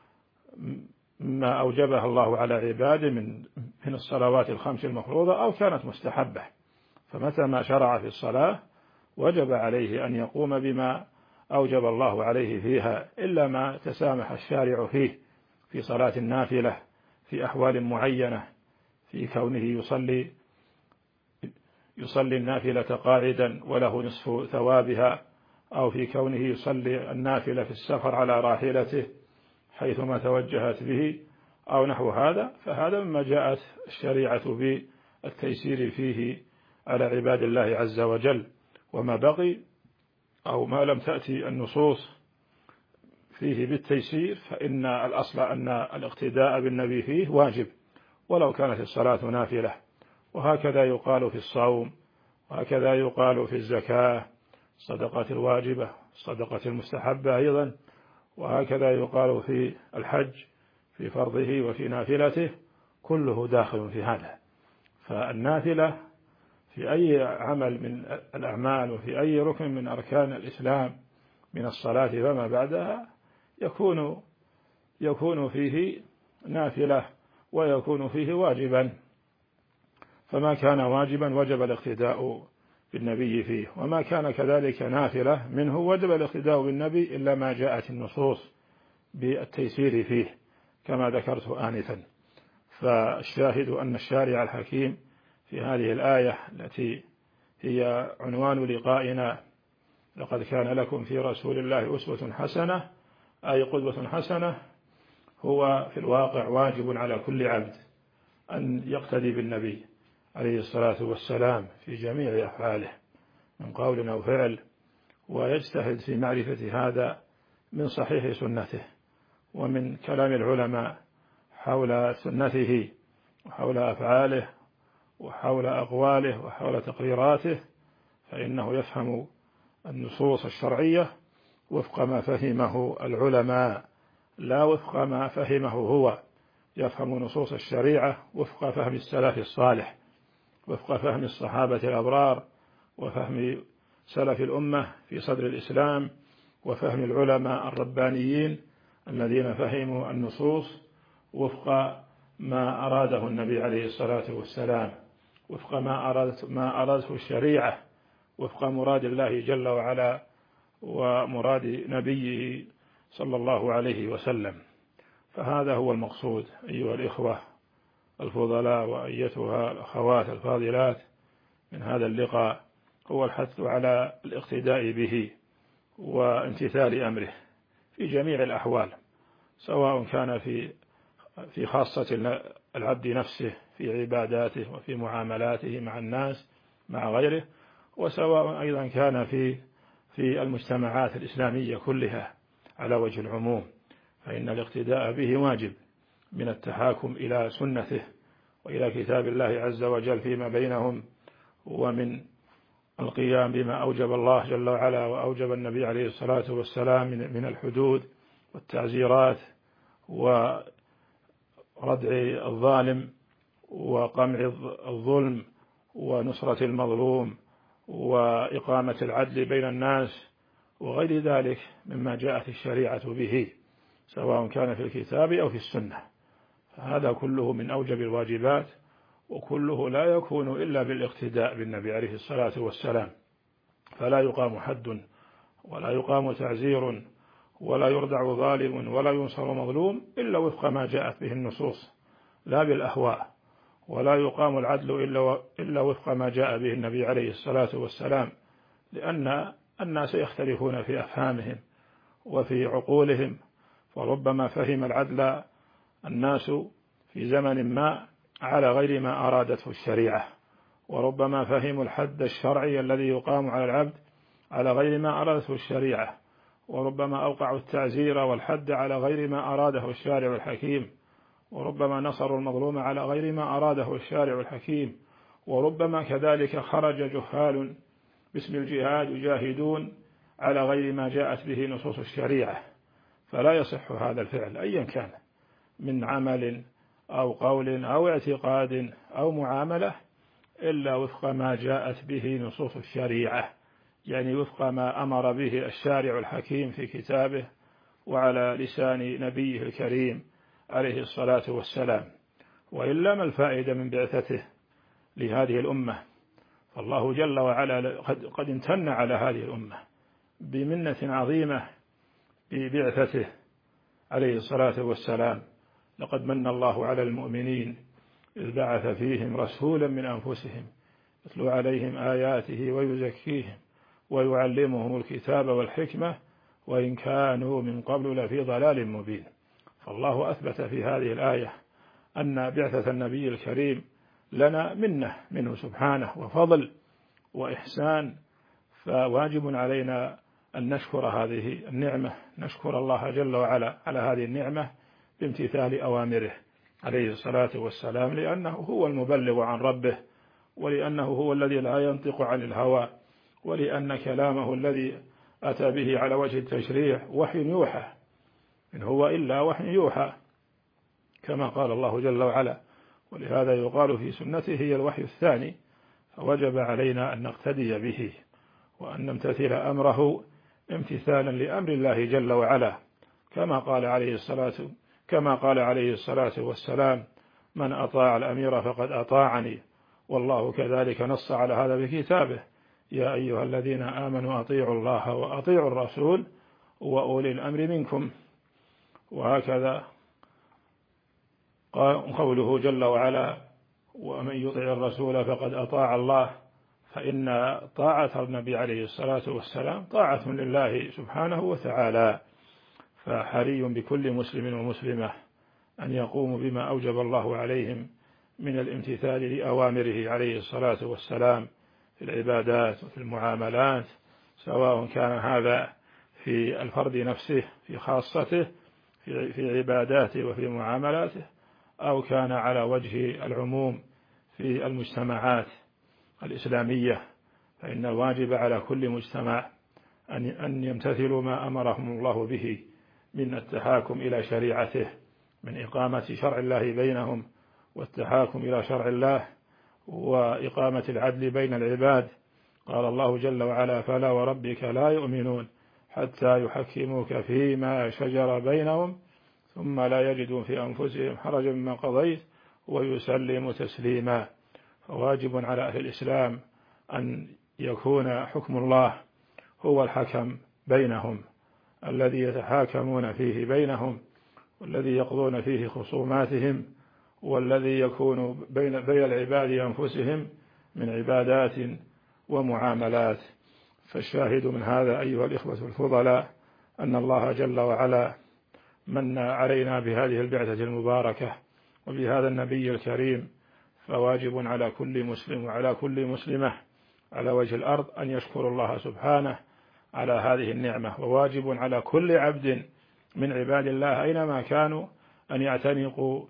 ما أوجبها الله على عباده من الصلوات الخمس المفروضة، أو كانت مستحبة. فمتى ما شرع في الصلاة وجب عليه أن يقوم بما أوجب الله عليه فيها، إلا ما تسامح الشارع فيه في صلاة النافلة في أحوال معينة، في كونه يصلي النافلة قاعدا وله نصف ثوابها، أو في كونه يصلي النافلة في السفر على راحلته حيثما توجهت به، أو نحو هذا، فهذا مما جاءت الشريعة بالتيسير فيه على عباد الله عز وجل. وما بقي أو ما لم تأتي النصوص فيه بالتيسير، فإن الأصل أن الاقتداء بالنبي فيه واجب ولو كانت الصلاة نافلة. وهكذا يقال في الصوم، وهكذا يقال في الزكاة، الصدقة الواجبة، الصدقة المستحبة أيضا، وهكذا يقال في الحج في فرضه وفي نافلته، كله داخل في هذا. فالنافلة في أي عمل من الأعمال وفي أي ركن من أركان الإسلام من الصلاة فما بعدها يكون فيه نافلة ويكون فيه واجبا. فما كان واجبا وجب الاقتداء بالنبي فيه، وما كان كذلك نافلة منه وجب الاقتداء بالنبي، إلا ما جاءت النصوص بالتيسير فيه كما ذكرت آنفا. فالشاهد أن الشارع الحكيم في هذه الآية التي هي عنوان لقائنا، لقد كان لكم في رسول الله أسوة حسنة، أي قدوة حسنة، هو في الواقع واجب على كل عبد أن يقتدي بالنبي عليه الصلاة والسلام في جميع أفعاله من قول أو فعل، ويجتهد في معرفة هذا من صحيح سنته ومن كلام العلماء حول سنته وحول أفعاله وحول أقواله وحول تقريراته، فإنه يفهم النصوص الشرعية وفق ما فهمه العلماء، لا وفق ما فهمه هو. يفهم نصوص الشريعة وفق فهم السلف الصالح، وفق فهم الصحابة الأبرار، وفهم سلف الأمة في صدر الإسلام، وفهم العلماء الربانيين الذين فهموا النصوص وفق ما أراده النبي عليه الصلاة والسلام، وفق ما أرادته الشريعة، وفق مراد الله جل وعلا ومراد نبيه صلى الله عليه وسلم. فهذا هو المقصود أيها الإخوة الفضلاء وأيتها الأخوات الفاضلات من هذا اللقاء، هو الحث على الاقتداء به وامتثال أمره في جميع الأحوال، سواء كان في خاصة العبد نفسه في عباداته وفي معاملاته مع الناس مع غيره، وسواء أيضا كان في المجتمعات الإسلامية كلها على وجه العموم، فإن الاقتداء به واجب من التحاكم إلى سنته وإلى كتاب الله عز وجل فيما بينهم، ومن القيام بما أوجب الله جل وعلا وأوجب النبي عليه الصلاة والسلام من الحدود والتعزيرات وردع الظالم وقمع الظلم ونصرة المظلوم وإقامة العدل بين الناس وغير ذلك مما جاءت الشريعة به، سواء كان في الكتاب أو في السنة. فهذا كله من أوجب الواجبات، وكله لا يكون إلا بالاقتداء بالنبي عليه الصلاة والسلام. فلا يقام حد ولا يقام تعزير ولا يردع ظالم ولا ينصر مظلوم إلا وفق ما جاءت به النصوص، لا بالأهواء. ولا يقام العدل إلا وفق ما جاء به النبي عليه الصلاة والسلام، لأن الناس يختلفون في أفهامهم وفي عقولهم، فربما فهم العدل الناس في زمن ما على غير ما أرادته الشريعة، وربما فهموا الحد الشرعي الذي يقام على العبد على غير ما أرادته الشريعة، وربما أوقعوا التعزير والحد على غير ما أراده الشارع الحكيم، وربما نصروا المظلوم على غير ما أراده الشارع الحكيم، وربما كذلك خرج جهال باسم الجهاد يجاهدون على غير ما جاءت به نصوص الشريعة. فلا يصح هذا الفعل أيا كان من عمل أو قول أو اعتقاد أو معاملة إلا وفق ما جاءت به نصوص الشريعة، يعني وفق ما أمر به الشارع الحكيم في كتابه وعلى لسان نبيه الكريم عليه الصلاة والسلام. وإلا ما الفائدة من بعثته لهذه الأمة؟ فالله جل وعلا قد امتن على هذه الأمة بمنة عظيمة ببعثته عليه الصلاة والسلام. لقد من الله على المؤمنين إذ بعث فيهم رسولا من أنفسهم يتلو عليهم آياته ويزكيهم ويعلمهم الكتاب والحكمة وإن كانوا من قبل لفي ضلال مبين. فالله أثبت في هذه الآية أن بعثة النبي الكريم لنا منة منه سبحانه وفضل وإحسان، فواجب علينا أن نشكر هذه النعمة، نشكر الله جل وعلا على هذه النعمة بامتثال أوامره عليه الصلاة والسلام، لأنه هو المبلغ عن ربه، ولأنه هو الذي لا ينطق عن الهوى، ولأن كلامه الذي أتى به على وجه التشريع وحي يوحى، إن هو إلا وحي يوحى كما قال الله جل وعلا. ولهذا يقال في سنته هي الوحي الثاني، فوجب علينا أن نقتدي به وأن نمتثل أمره امتثالا لأمر الله جل وعلا، كما قال عليه الصلاة والسلام: من أطاع الأمير فقد أطاعني. والله كذلك نص على هذا بكتابه: يا أيها الذين آمنوا أطيعوا الله وأطيعوا الرسول وأولي الأمر منكم. وهكذا قوله جل وعلا: ومن يطع الرسول فقد أطاع الله. فإن طاعة النبي عليه الصلاة والسلام طاعة لله سبحانه وتعالى، فحري بكل مسلم ومسلمة أن يقوموا بما أوجب الله عليهم من الامتثال لأوامره عليه الصلاة والسلام في العبادات وفي المعاملات، سواء كان هذا في الفرد نفسه في خاصته في عباداته وفي معاملاته، أو كان على وجه العموم في المجتمعات الإسلامية. فإن الواجب على كل مجتمع أن يمتثلوا ما أمرهم الله به من التحاكم إلى شريعته، من إقامة شرع الله بينهم والتحاكم إلى شرع الله وإقامة العدل بين العباد. قال الله جل وعلا: فلا وربك لا يؤمنون حتى يحكموك فيما شجر بينهم ثم لا يجدوا في أنفسهم حرجا مما قضيت ويسلموا تسليما. فواجب على أهل الإسلام أن يكون حكم الله هو الحكم بينهم، الذي يتحاكمون فيه بينهم، والذي يقضون فيه خصوماتهم، والذي يكون بين العباد أنفسهم من عبادات ومعاملات. فالشاهد من هذا أيها الإخوة الفضلاء أن الله جل وعلا من علينا بهذه البعثة المباركة وبهذا النبي الكريم، فواجب على كل مسلم وعلى كل مسلمة على وجه الأرض أن يشكر الله سبحانه على هذه النعمة، وواجب على كل عبد من عباد الله أينما كانوا أن يعتنقوا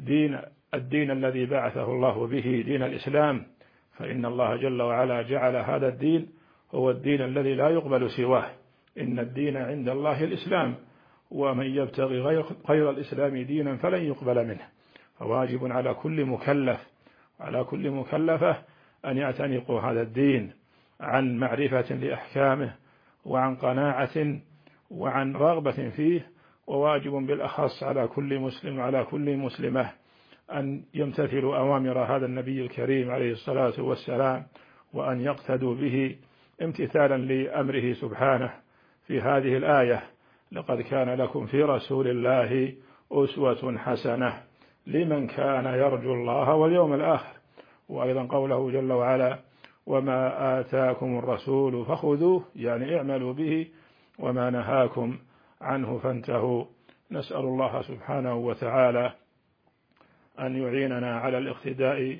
الدين الذي بعثه الله به، دين الإسلام. فإن الله جل وعلا جعل هذا الدين هو الدين الذي لا يقبل سواه، إن الدين عند الله الإسلام، ومن يبتغي غير الإسلام دينا فلن يقبل منه. فواجب على كل مكلف وعلى كل مكلفة أن يعتنقوا هذا الدين عن معرفة لأحكامه وعن قناعة وعن رغبة فيه. وواجب بالأخص على كل مسلم وعلى كل مسلمة أن يمتثلوا أوامر هذا النبي الكريم عليه الصلاة والسلام، وأن يقتدوا به امتثالا لأمره سبحانه في هذه الآية: لقد كان لكم في رسول الله أسوة حسنة لمن كان يرجو الله واليوم الآخر. وأيضا قوله جل وعلا: وما آتاكم الرسول فخذوه، يعني اعملوا به، وما نهاكم عنه فانتهوا. نسأل الله سبحانه وتعالى أن يعيننا على الاقتداء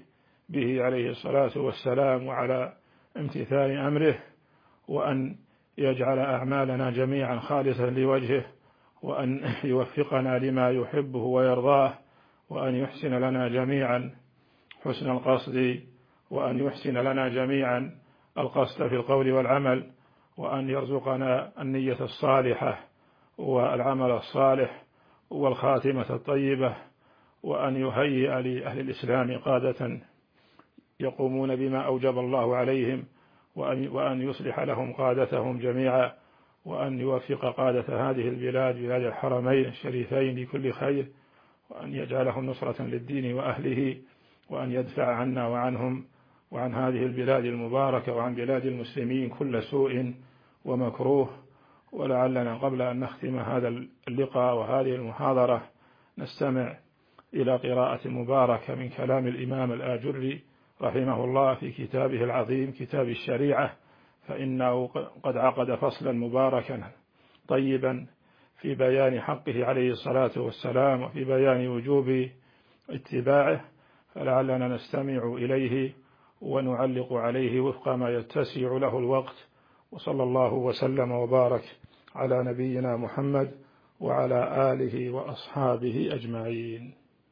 به عليه الصلاة والسلام وعلى امتثال أمره، وأن يجعل أعمالنا جميعا خالصا لوجهه، وأن يوفقنا لما يحبه ويرضاه، وأن يحسن لنا جميعا حسن القصد، وأن يحسن لنا جميعا القصد في القول والعمل، وأن يرزقنا النية الصالحة والعمل الصالح والخاتمة الطيبة، وأن يهيئ لأهل الإسلام قادة يقومون بما أوجب الله عليهم، وأن يصلح لهم قادتهم جميعا، وأن يوفق قادة هذه البلاد بلاد الحرمين الشريفين لكل خير، وأن يجعلهم نصرة للدين وأهله، وأن يدفع عنا وعنهم وعن هذه البلاد المباركة وعن بلاد المسلمين كل سوء ومكروه. ولعلنا قبل أن نختم هذا اللقاء وهذه المحاضرة نستمع إلى قراءة مباركة من كلام الإمام الآجري رحمه الله في كتابه العظيم كتاب الشريعة، فإنه قد عقد فصلا مباركا طيبا في بيان حقه عليه الصلاة والسلام وفي بيان وجوب اتباعه، فلعلنا نستمع إليه ونعلق عليه وفق ما يتسع له الوقت. وصلى الله وسلم وبارك على نبينا محمد وعلى آله وأصحابه أجمعين.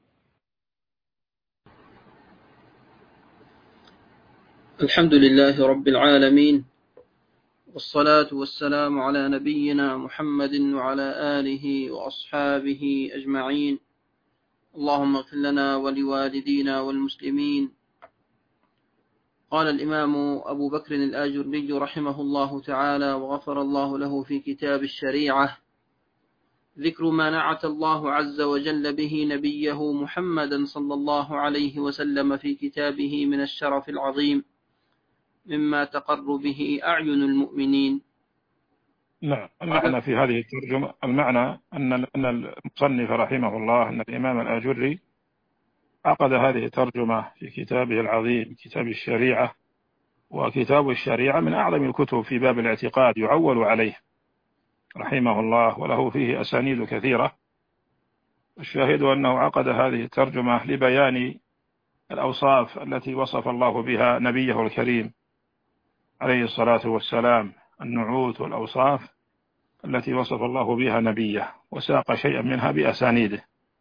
الحمد لله رب العالمين، والصلاة والسلام على نبينا محمد وعلى آله وأصحابه أجمعين. اللهم اغفر لنا ولوالدينا والمسلمين. قال الإمام أبو بكر الآجري رحمه الله تعالى وغفر الله له في كتاب الشريعة: ذكر ما نعت الله عز وجل به نبيه محمدا صلى الله عليه وسلم في كتابه من الشرف العظيم مما تقر به أعين المؤمنين. نعم، المعنى في هذه الترجمة، المعنى أن المصنف رحمه الله أن الإمام الآجري عقد هذه الترجمة في كتابه العظيم كتاب الشريعة، وكتاب الشريعة من أعظم الكتب في باب الاعتقاد يعول عليه رحمه الله، وله فيه أسانيد كثيرة. الشاهد أنه عقد هذه الترجمة لبيان الأوصاف التي وصف الله بها نبيه الكريم عليه الصلاة والسلام، النعوت والأوصاف التي وصف الله بها نبيه، وساق شيئا منها بأسانيده،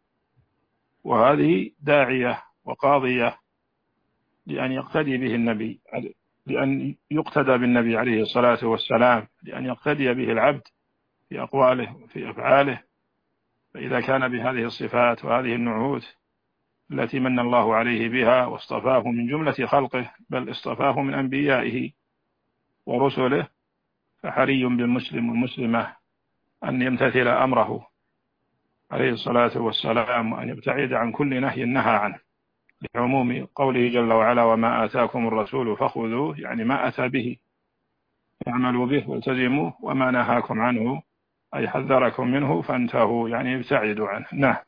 وهذه داعية وقاضية لأن يقتدي به النبي، لأن يقتدى بالنبي عليه الصلاة والسلام، لأن يقتدي به العبد في أقواله وفي أفعاله. فإذا كان بهذه الصفات وهذه النعوت التي من الله عليه بها واصطفاه من جملة خلقه، بل اصطفاه من أنبيائه ورسله، فحري بالمسلم والمسلمة أن يمتثل أمره عليه الصلاة والسلام، وأن يبتعد عن كل نهي نهى عنه، لعموم قوله جل وعلا: وما آتاكم الرسول فخذوه، يعني ما أتى به اعملوا به والتزموه، وما نهاكم عنه أي حذركم منه فانتهوا، يعني ابتعدوا عنه. نعم.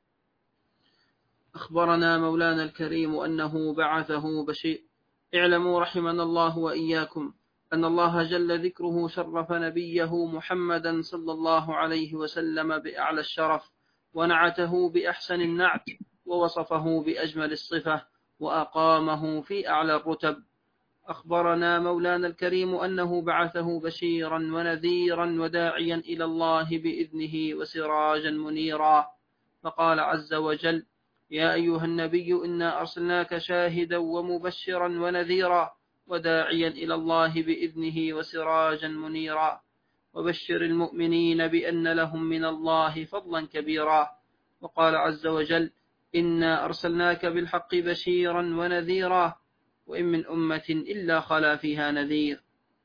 أخبرنا مولانا الكريم أنه بعثه بشير. اعلموا رحمنا الله وإياكم أن الله جل ذكره شرف نبيه محمدا صلى الله عليه وسلم بأعلى الشرف، ونعته بأحسن النعت، ووصفه بأجمل الصفة، وأقامه في أعلى الرتب. أخبرنا مولانا الكريم أنه بعثه بشيرا ونذيرا وداعيا إلى الله بإذنه وسراجا منيرا، فقال عز وجل: يا أيها النبي إنا أرسلناك شاهدا ومبشرا ونذيرا وداعيا إلى الله بإذنه وسراجا منيرا، وبشر المؤمنين بأن لهم من الله فضلا كبيرا. وقال عز وجل: إنا أرسلناك بالحق بشيرا ونذيرا وإن من أمة إلا خلا فيها نذير.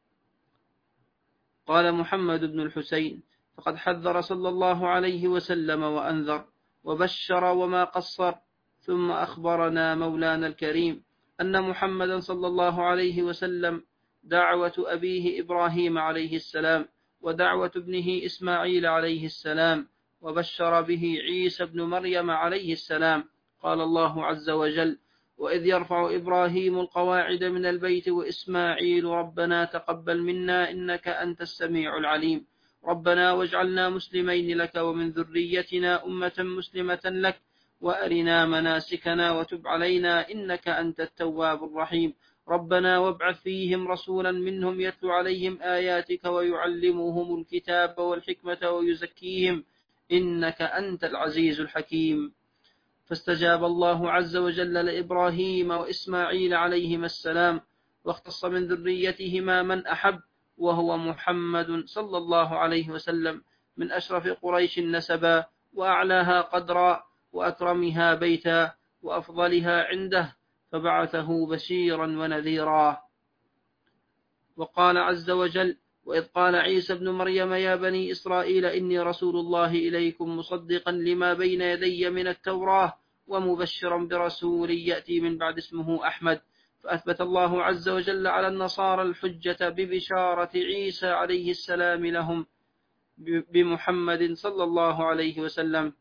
قال محمد بن الحسين: فقد حذر صلى الله عليه وسلم وأنذر وبشر وما قصر. ثم أخبرنا مولانا الكريم أن محمدا صلى الله عليه وسلم دعوة أبيه إبراهيم عليه السلام ودعوة ابنه إسماعيل عليه السلام، وبشر به عيسى بن مريم عليه السلام. قال الله عز وجل: وإذ يرفع إبراهيم القواعد من البيت وإسماعيل ربنا تقبل منا إنك أنت السميع العليم، ربنا واجعلنا مسلمين لك ومن ذريتنا أمة مسلمة لك وأرنا مناسكنا وتب علينا إنك أنت التواب الرحيم. ربنا وابعث فيهم رسولا منهم يتلو عليهم آياتك ويعلمهم الكتاب والحكمة ويزكيهم إنك أنت العزيز الحكيم. فاستجاب الله عز وجل لإبراهيم وإسماعيل عليهما السلام، واختص من ذريتهما من أحب، وهو محمد صلى الله عليه وسلم، من أشرف قريش نسبا، وأعلاها قدرا، وأكرمها بيتا، وأفضلها عنده، فبعثه بشيرا ونذيرا. وقال عز وجل: وإذ قال عيسى ابن مريم يا بني إسرائيل إني رسول الله إليكم مصدقا لما بين يدي من التوراة ومبشرا برسول يأتي من بعد اسمه أحمد. فأثبت الله عز وجل على النصارى الحجة ببشارة عيسى عليه السلام لهم بمحمد صلى الله عليه وسلم.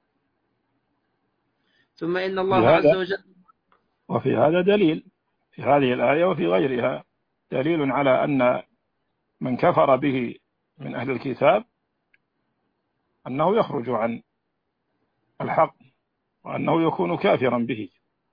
ثم إن الله عز وجل وفي هذا دليل، في هذه الآية وفي غيرها دليل على أن من كفر به من أهل الكتاب أنه يخرج عن الحق وأنه يكون كافرا به.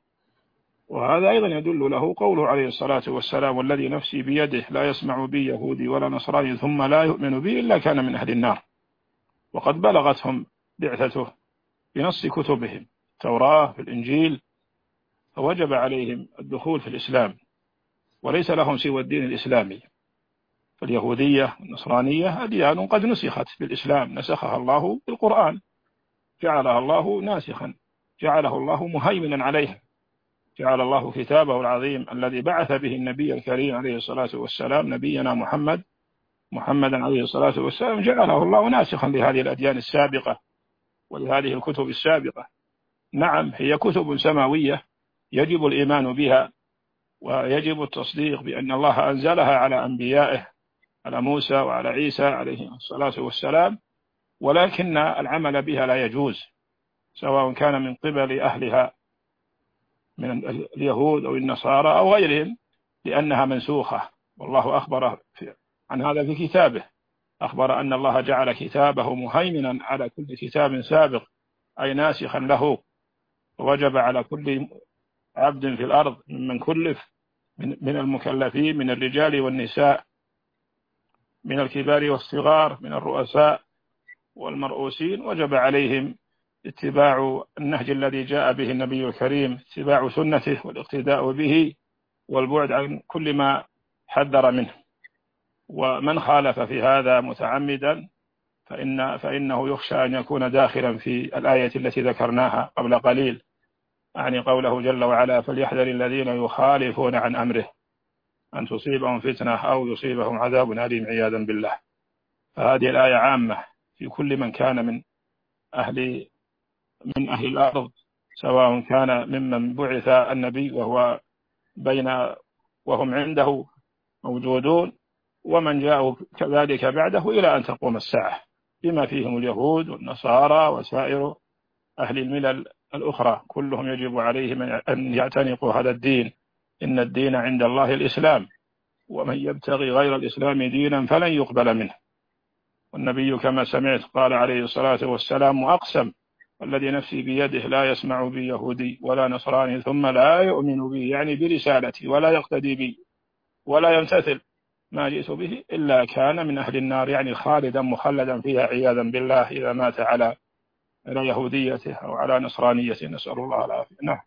وهذا أيضا يدل له قوله عليه الصلاة والسلام: والذي نفسي بيده لا يسمع بي يهودي ولا نصراني ثم لا يؤمن بي إلا كان من أهل النار. وقد بلغتهم بعثته بنص كتبهم التوراة في الإنجيل، فوجب عليهم الدخول في الإسلام، وليس لهم سوى الدين الإسلامي. فاليهودية والنصرانية أديان قد نسخت بالإسلام، نسخها الله بالقرآن، جعلها الله ناسخا، جعله الله مهيمنا عليها، جعل الله كتابه العظيم الذي بعث به النبي الكريم عليه الصلاة والسلام، نبينا محمدا عليه الصلاة والسلام، جعله الله ناسخا لهذه الأديان السابقة ولهذه الكتب السابقة. نعم، هي كتب سماوية يجب الإيمان بها، ويجب التصديق بأن الله أنزلها على أنبيائه، على موسى وعلى عيسى عليه الصلاة والسلام، ولكن العمل بها لا يجوز، سواء كان من قبل أهلها من اليهود أو النصارى أو غيرهم، لأنها منسوخة. والله أخبر عن هذا في كتابه، أخبر أن الله جعل كتابه مهيمنا على كل كتاب سابق، أي ناسخا له. ووجب على كل عبد في الأرض ممن كلف من المكلفين من الرجال والنساء، من الكبار والصغار، من الرؤساء والمرؤوسين، وجب عليهم اتباع النهج الذي جاء به النبي الكريم، اتباع سنته والاقتداء به والبعد عن كل ما حذر منه. ومن خالف في هذا متعمدا فإنه يخشى أن يكون داخلا في الآية التي ذكرناها قبل قليل، يعني قوله جل وعلا: فليحذر الذين يخالفون عن أمره أن تصيبهم فتنة أو يصيبهم عذاب أليم عياذا بالله. فهذه الآية عامة في كل من كان من أهل الأرض، سواء كان ممن بعث النبي وهم عنده موجودون، ومن جاءوا كذلك بعده إلى أن تقوم الساعة، بما فيهم اليهود والنصارى وسائر أهل الملل الأخرى، كلهم يجب عليهم أن يعتنقوا هذا الدين. إن الدين عند الله الإسلام، ومن يبتغي غير الإسلام دينا فلن يقبل منه. والنبي كما سمعت قال عليه الصلاة والسلام: وأقسم والذي نفسي بيده لا يسمع بي يهودي ولا نصراني ثم لا يؤمن بي، يعني برسالتي، ولا يقتدي بي ولا يمتثل ما جئت به إلا كان من أهل النار، يعني خالدا مخلدا فيها عياذا بالله إذا مات على يهوديته أو على نصرانيته، نسأل الله العافية. نعم.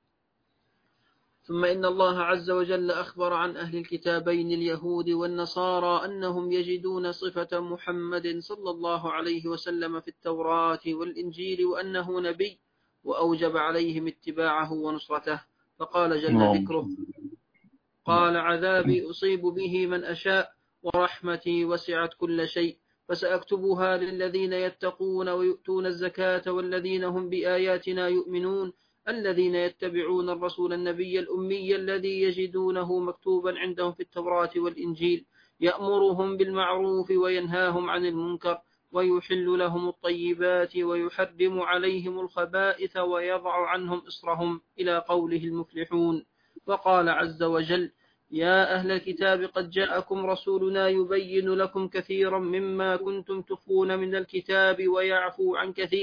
ثم إن الله عز وجل أخبر عن أهل الكتابين اليهود والنصارى أنهم يجدون صفة محمد صلى الله عليه وسلم في التوراة والإنجيل وأنه نبي، وأوجب عليهم اتباعه ونصرته. فقال جل ذكره: قال عذابي أصيب به من أشاء ورحمتي وسعت كل شيء فسأكتبها للذين يتقون ويؤتون الزكاة والذين هم بآياتنا يؤمنون الذين يتبعون الرسول النبي الأمي الذي يجدونه مكتوبا عندهم في التوراة والإنجيل يأمرهم بالمعروف وينهاهم عن المنكر ويحل لهم الطيبات ويحرم عليهم الخبائث ويضع عنهم إصرهم إلى قوله المفلحون. وقال عز وجل: يا أهل الكتاب قد جاءكم رسولنا يبين لكم كثيرا مما كنتم تخفون من الكتاب ويعفو عن كثير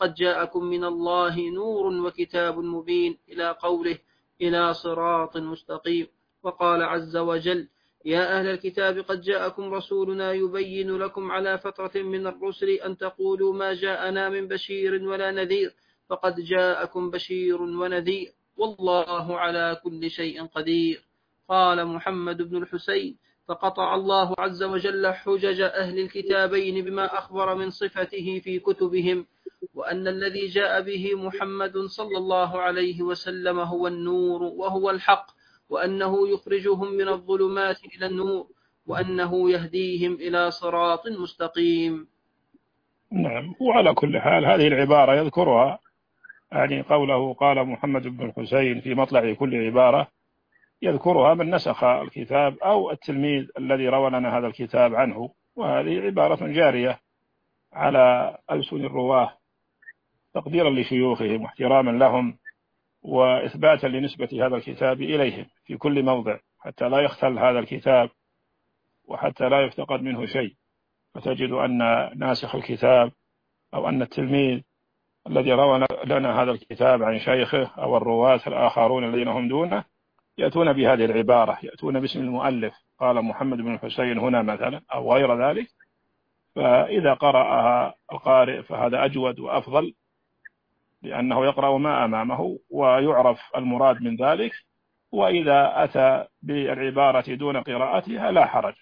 قد جاءكم من الله نور وكتاب مبين إلى قوله إلى صراط مستقيم. وقال عز وجل يا أهل الكتاب قد جاءكم رسولنا يبين لكم على فترة من الرسل أن تقولوا ما جاءنا من بشير ولا نذير فقد جاءكم بشير ونذير والله على كل شيء قدير. قال محمد بن الحسين فقطع الله عز وجل حجج أهل الكتابين بما أخبر من صفته في كتبهم وأن الذي جاء به محمد صلى الله عليه وسلم هو النور وهو الحق وأنه يخرجهم من الظلمات إلى النور وأنه يهديهم إلى صراط مستقيم. نعم. وعلى كل حال هذه العبارة يذكرها، يعني قوله قال محمد بن الحسين في مطلع كل عبارة يذكرها من نسخ الكتاب أو التلميذ الذي روى لنا هذا الكتاب عنه، وهذه عبارة جارية على ألسن الرواه تقديرا لشيوخهم واحتراما لهم وإثباتا لنسبة هذا الكتاب إليهم في كل موضع حتى لا يختل هذا الكتاب وحتى لا يفتقد منه شيء. فتجد أن ناسخ الكتاب أو أن التلميذ الذي روى لنا هذا الكتاب عن شيخه أو الرواة الآخرون الذين هم دونه يأتون بهذه العبارة، يأتون باسم المؤلف قال محمد بن الحسين هنا مثلا أو غير ذلك، فإذا قرأها القارئ فهذا أجود وأفضل لأنه يقرأ ما أمامه ويعرف المراد من ذلك، وإذا أتى بالعبارة دون قراءتها لا حرج.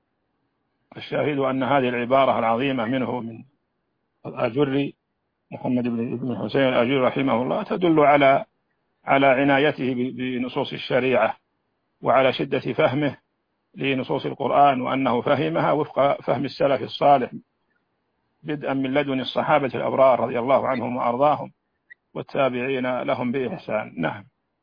الشاهد أن هذه العبارة العظيمة منه من الآجري محمد بن الحسين الآجري رحمه الله تدل على عنايته بنصوص الشريعة وعلى شدة فهمه لنصوص القرآن، وأنه فهمها وفق فهم السلف الصالح بدءا من لدن الصحابة الأبرار رضي الله عنهم وأرضاهم والتابعين لهم بإحسان. نعم.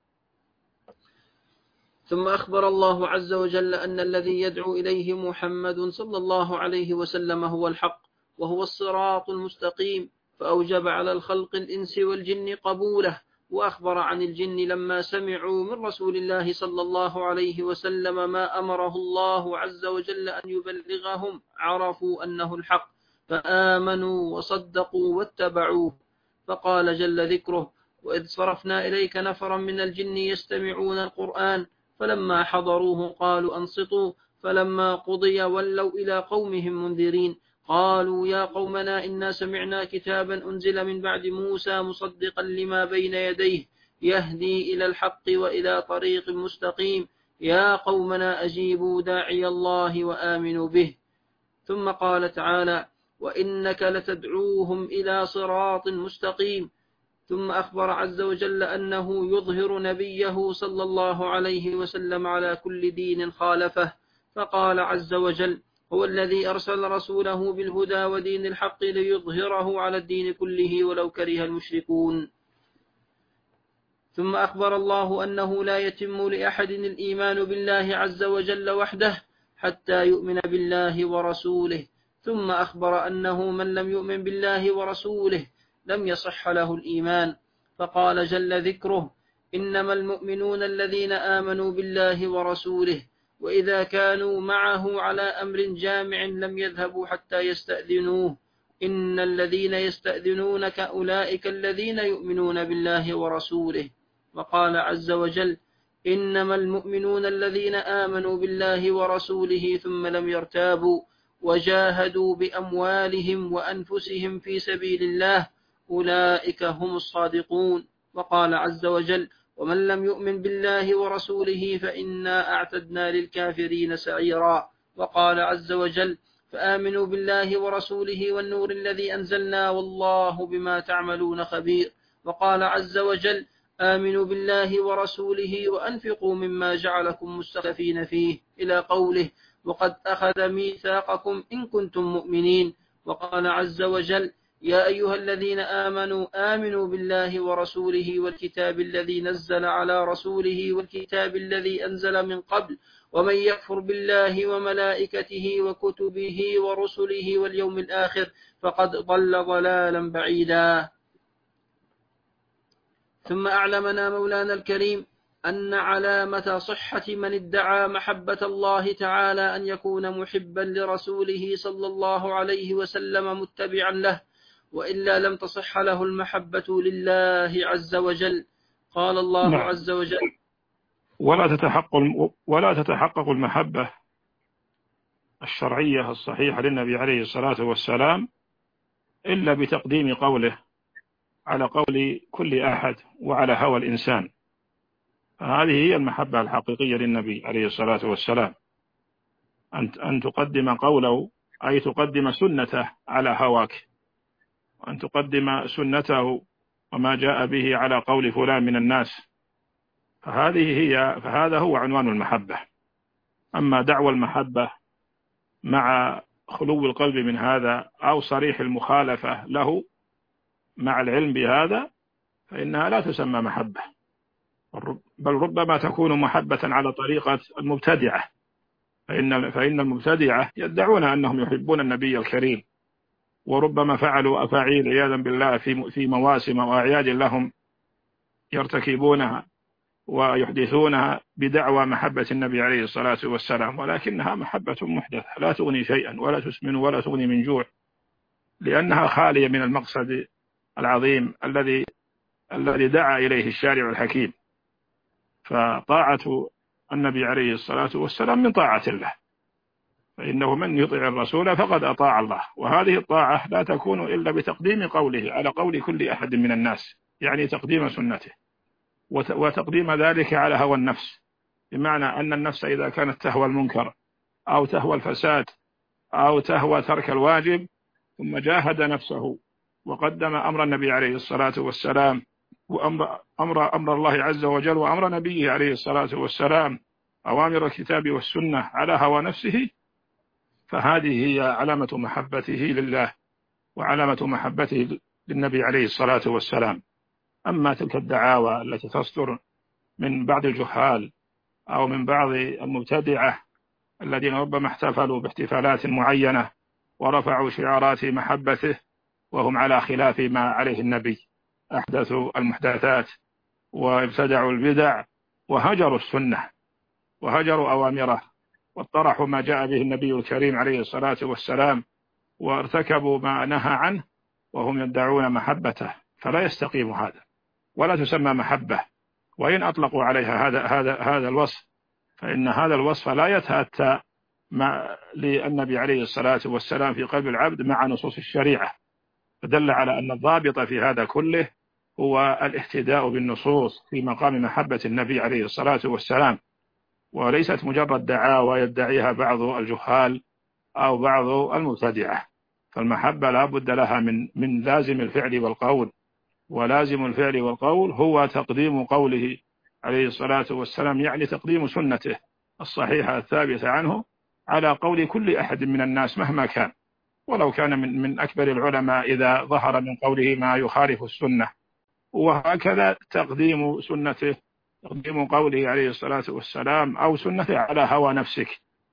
ثم أخبر الله عز وجل أن الذي يدعو إليه محمد صلى الله عليه وسلم هو الحق وهو الصراط المستقيم، فأوجب على الخلق الإنس والجن قبوله، وأخبر عن الجن لما سمعوا من رسول الله صلى الله عليه وسلم ما أمره الله عز وجل أن يبلغهم عرفوا أنه الحق فآمنوا وصدقوا واتبعوه. فقال جل ذكره وإذ صرفنا إليك نفرا من الجن يستمعون القرآن فلما حضروه قالوا أنصتوا فلما قضي ولوا إلى قومهم منذرين قالوا يا قومنا إنا سمعنا كتابا أنزل من بعد موسى مصدقا لما بين يديه يهدي إلى الحق وإلى طريق مستقيم يا قومنا أجيبوا داعي الله وآمنوا به. ثم قال تعالى وإنك لتدعوهم إلى صراط مستقيم. ثم أخبر عز وجل أنه يظهر نبيه صلى الله عليه وسلم على كل دين خالفه، فقال عز وجل هو الذي أرسل رسوله بالهدى ودين الحق ليظهره على الدين كله ولو كره المشركون. ثم أخبر الله أنه لا يتم لأحد الإيمان بالله عز وجل وحده حتى يؤمن بالله ورسوله. ثم أخبر أنه من لم يؤمن بالله ورسوله لم يصح له الإيمان، فقال جل ذكره إنما المؤمنون الذين آمنوا بالله ورسوله وإذا كانوا معه على أمر جامع لم يذهبوا حتى يستأذنوه إن الذين يستأذنونك أولئك الذين يؤمنون بالله ورسوله. وقال عز وجل إنما المؤمنون الذين آمنوا بالله ورسوله ثم لم يرتابوا وجاهدوا بأموالهم وأنفسهم في سبيل الله أولئك هم الصادقون. وقال عز وجل ومن لم يؤمن بالله ورسوله فإنا أعتدنا للكافرين سعيرا. وقال عز وجل فآمنوا بالله ورسوله والنور الذي أنزلنا والله بما تعملون خبير. وقال عز وجل آمنوا بالله ورسوله وأنفقوا مما جعلكم مستخلفين فيه إلى قوله وقد أخذ ميثاقكم إن كنتم مؤمنين. وقال عز وجل يا أيها الذين آمنوا آمنوا بالله ورسوله والكتاب الذي نزل على رسوله والكتاب الذي أنزل من قبل ومن يكفر بالله وملائكته وكتبه ورسله واليوم الآخر فقد ضل ضلالا بعيدا. ثم أعلمنا مولانا الكريم أن علامة صحة من ادعى محبة الله تعالى أن يكون محبا لرسوله صلى الله عليه وسلم متبعا له، وإلا لم تصح له المحبة لله عز وجل. قال الله نعم. عز وجل: ولا تتحقق المحبة الشرعية الصحيحة للنبي عليه الصلاة والسلام إلا بتقديم قوله على قول كل أحد وعلى هوى الإنسان. فهذه هي المحبة الحقيقية للنبي عليه الصلاة والسلام، أن تقدم قوله، أي تقدم سنته على هواك، وأن تقدم سنته وما جاء به على قول فلان من الناس. فهذا هو عنوان المحبة. أما دعوى المحبة مع خلو القلب من هذا أو صريح المخالفة له مع العلم بهذا فإنها لا تسمى محبة، بل ربما تكون محبة على طريقة المبتدعة، فإن المبتدعة يدعون أنهم يحبون النبي الكريم، وربما فعلوا أفاعيل عياذا بالله في مواسم وأعياد لهم يرتكبونها ويحدثونها بدعوى محبة النبي عليه الصلاة والسلام، ولكنها محبة محدثة لا تغني شيئا ولا تسمن ولا تغني من جوع، لأنها خالية من المقصد العظيم الذي دعا إليه الشارع الحكيم. فطاعة النبي عليه الصلاة والسلام من طاعة الله، فإنه من يطع الرسول فقد أطاع الله، وهذه الطاعة لا تكون إلا بتقديم قوله على قول كل أحد من الناس، يعني تقديم سنته وتقديم ذلك على هوى النفس، بمعنى أن النفس إذا كانت تهوى المنكر أو تهوى الفساد أو تهوى ترك الواجب ثم جاهد نفسه وقدم أمر النبي عليه الصلاة والسلام وأمر الله عز وجل وأمر نبيه عليه الصلاة والسلام، أوامر الكتاب والسنة على هوى نفسه، فهذه هي علامة محبته لله وعلامة محبته للنبي عليه الصلاة والسلام. أما تلك الدعاوى التي تصدر من بعض الجهال أو من بعض المبتدعة الذين ربما احتفلوا باحتفالات معينة ورفعوا شعارات محبته وهم على خلاف ما عليه النبي، أحدثوا المحدثات وابتدعوا البدع وهجروا السنة وهجروا أوامره واطرحوا ما جاء به النبي الكريم عليه الصلاة والسلام وارتكبوا ما نهى عنه وهم يدعون محبته، فلا يستقيم هذا ولا تسمى محبة. وإن أطلقوا عليها هذا الوصف فإن هذا الوصف لا يتأتى للنبي عليه الصلاة والسلام في قلب العبد مع نصوص الشريعة، فدل على أن الضابط في هذا كله هو الاهتداء بالنصوص في مقام محبة النبي عليه الصلاة والسلام، وليست مجرد دعاوى يدعيها بعض الجهال أو بعض المبتدعة. فالمحبة لا بد لها من لازم الفعل والقول، ولازم الفعل والقول هو تقديم قوله عليه الصلاة والسلام، يعني تقديم سنته الصحيحة الثابتة عنه على قول كل أحد من الناس مهما كان، ولو كان من أكبر العلماء إذا ظهر من قوله ما يخالف السنة. وهكذا تقديم سنته، تقديم قوله عليه الصلاة والسلام أو سنته على هوى نفسك،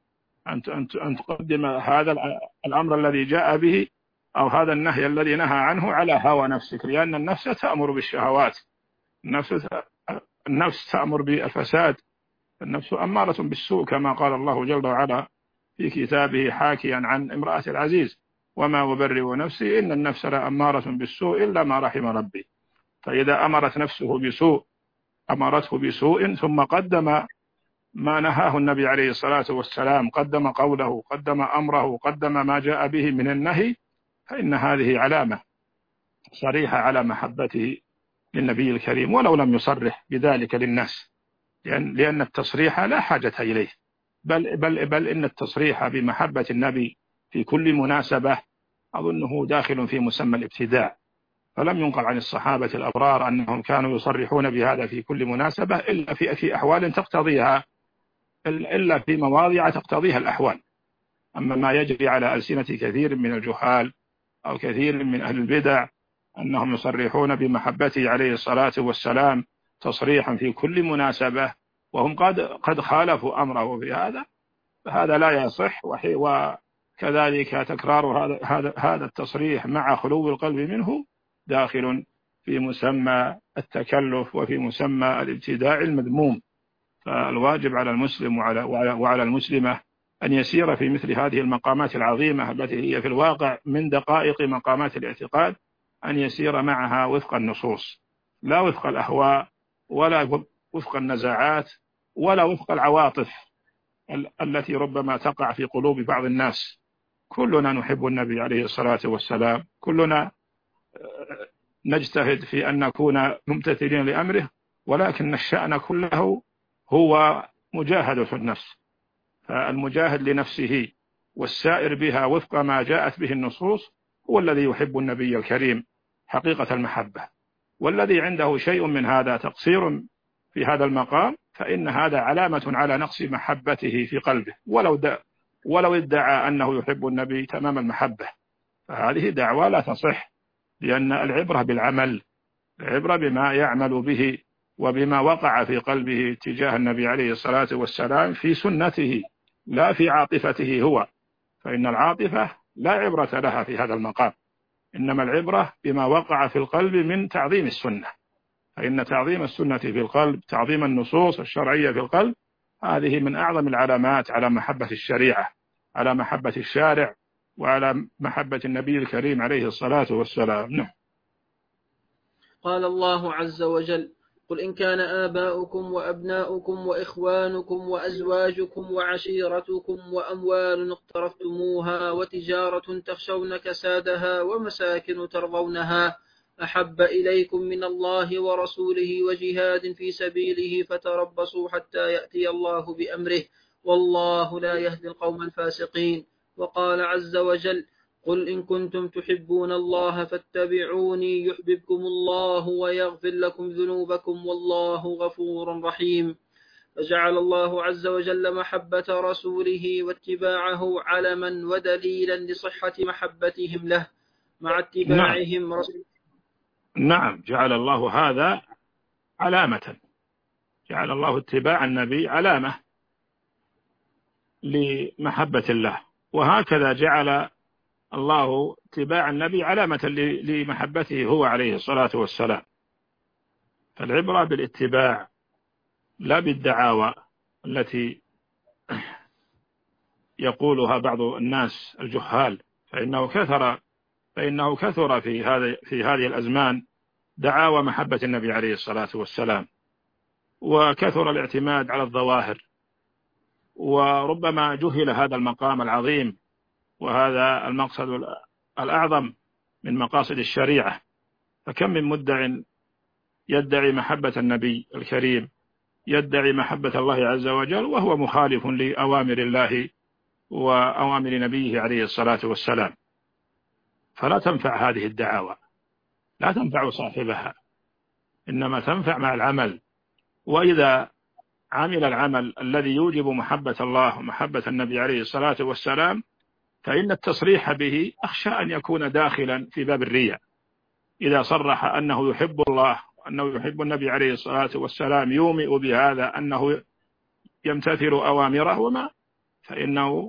أن تقدم هذا الأمر الذي جاء به أو هذا النهي الذي نهى عنه على هوى نفسك، لأن النفس تأمر بالشهوات، النفس تأمر بالفساد، النفس أمارة بالسوء كما قال الله جل وعلا في كتابه حاكيا عن امرأة العزيز: وما أبرئ نفسي إن النفس لأمارة بالسوء إلا ما رحم ربي. فإذا أمرت نفسه بسوء أمرته بسوء ثم قدم ما نهاه النبي عليه الصلاة والسلام، قدم قوله، قدم أمره، قدم ما جاء به من النهي، فإن هذه علامة صريحة على محبته للنبي الكريم ولو لم يصرح بذلك للناس، لأن التصريح لا حاجة إليه، بل إن التصريح بمحبة النبي في كل مناسبة أظنه داخل في مسمى الابتداع، فلم ينقل عن الصحابة الأبرار أنهم كانوا يصرحون بهذا في كل مناسبة إلا في أحوال تقتضيها، إلا في مواضع تقتضيها الأحوال. أما ما يجري على ألسنة كثير من الجهال أو كثير من أهل البدع أنهم يصرحون بمحبته عليه الصلاة والسلام تصريحا في كل مناسبة وهم قد خالفوا أمره في هذا، فهذا لا يصح. وكذلك تكرار هذا التصريح مع خلو القلب منه داخل في مسمى التكلف وفي مسمى الابتداع المذموم. فالواجب على المسلم وعلى المسلمة أن يسير في مثل هذه المقامات العظيمة التي هي في الواقع من دقائق مقامات الاعتقاد، أن يسير معها وفق النصوص، لا وفق الأهواء ولا وفق النزاعات ولا وفق العواطف التي ربما تقع في قلوب بعض الناس. كلنا نحب النبي عليه الصلاة والسلام، كلنا نجتهد في أن نكون ممتثلين لأمره، ولكن الشأن كله هو مجاهدة النفس. فالمجاهد لنفسه والسائر بها وفق ما جاءت به النصوص هو الذي يحب النبي الكريم حقيقة المحبة. والذي عنده شيء من هذا تقصير في هذا المقام فإن هذا علامة على نقص محبته في قلبه، ولو ادعى أنه يحب النبي تمام المحبة، فهذه دعوة لا تصح، لأن العبرة بالعمل، العبرة بما يعمل به وبما وقع في قلبه تجاه النبي عليه الصلاة والسلام في سنته، لا في عاطفته هو، فإن العاطفة لا عبرة لها في هذا المقام، إنما العبرة بما وقع في القلب من تعظيم السنة. فإن تعظيم السنة في القلب، تعظيم النصوص الشرعية في القلب، هذه من أعظم العلامات على محبة الشريعة، على محبة الشارع، وعلى محبة النبي الكريم عليه الصلاة والسلام. نعم. قال الله عز وجل: قل إن كان آباؤكم وأبناؤكم وإخوانكم وأزواجكم وعشيرتكم وأموال اقترفتموها وتجارة تخشون كسادها ومساكن ترضونها أحب إليكم من الله ورسوله وجهاد في سبيله فتربصوا حتى يأتي الله بأمره والله لا يهدي القوم الفاسقين. وقال عز وجل: قل إن كنتم تحبون الله فاتبعوني يحببكم الله ويغفر لكم ذنوبكم والله غفور رحيم. فجعل الله عز وجل محبة رسوله واتباعه علما ودليلا لصحة محبتهم له مع اتباعهم رسوله. نعم، جعل الله هذا علامة، جعل الله اتباع النبي علامة لمحبة الله، وهكذا جعل الله اتباع النبي علامة لمحبته هو عليه الصلاة والسلام. فالعبرة بالاتباع لا بالدعاوى التي يقولها بعض الناس الجهال، فإنه كثر في هذه الأزمان دعاوى محبة النبي عليه الصلاة والسلام، وكثر الاعتماد على الظواهر، وربما جهل هذا المقام العظيم وهذا المقصد الأعظم من مقاصد الشريعة. فكم من مدع يدعي محبة النبي الكريم، يدعي محبة الله عز وجل، وهو مخالف لأوامر الله وأوامر نبيه عليه الصلاة والسلام. فلا تنفع هذه الدعاوى، لا تنفع صاحبها، إنما تنفع مع العمل. وإذا عمل العمل الذي يوجب محبة الله ومحبة النبي عليه الصلاة والسلام فإن التصريح به أخشى أن يكون داخلا في باب الرياء. إذا صرح أنه يحب الله وأنه يحب النبي عليه الصلاة والسلام يومئ بهذا أنه يمتثل أوامره وما، فإنه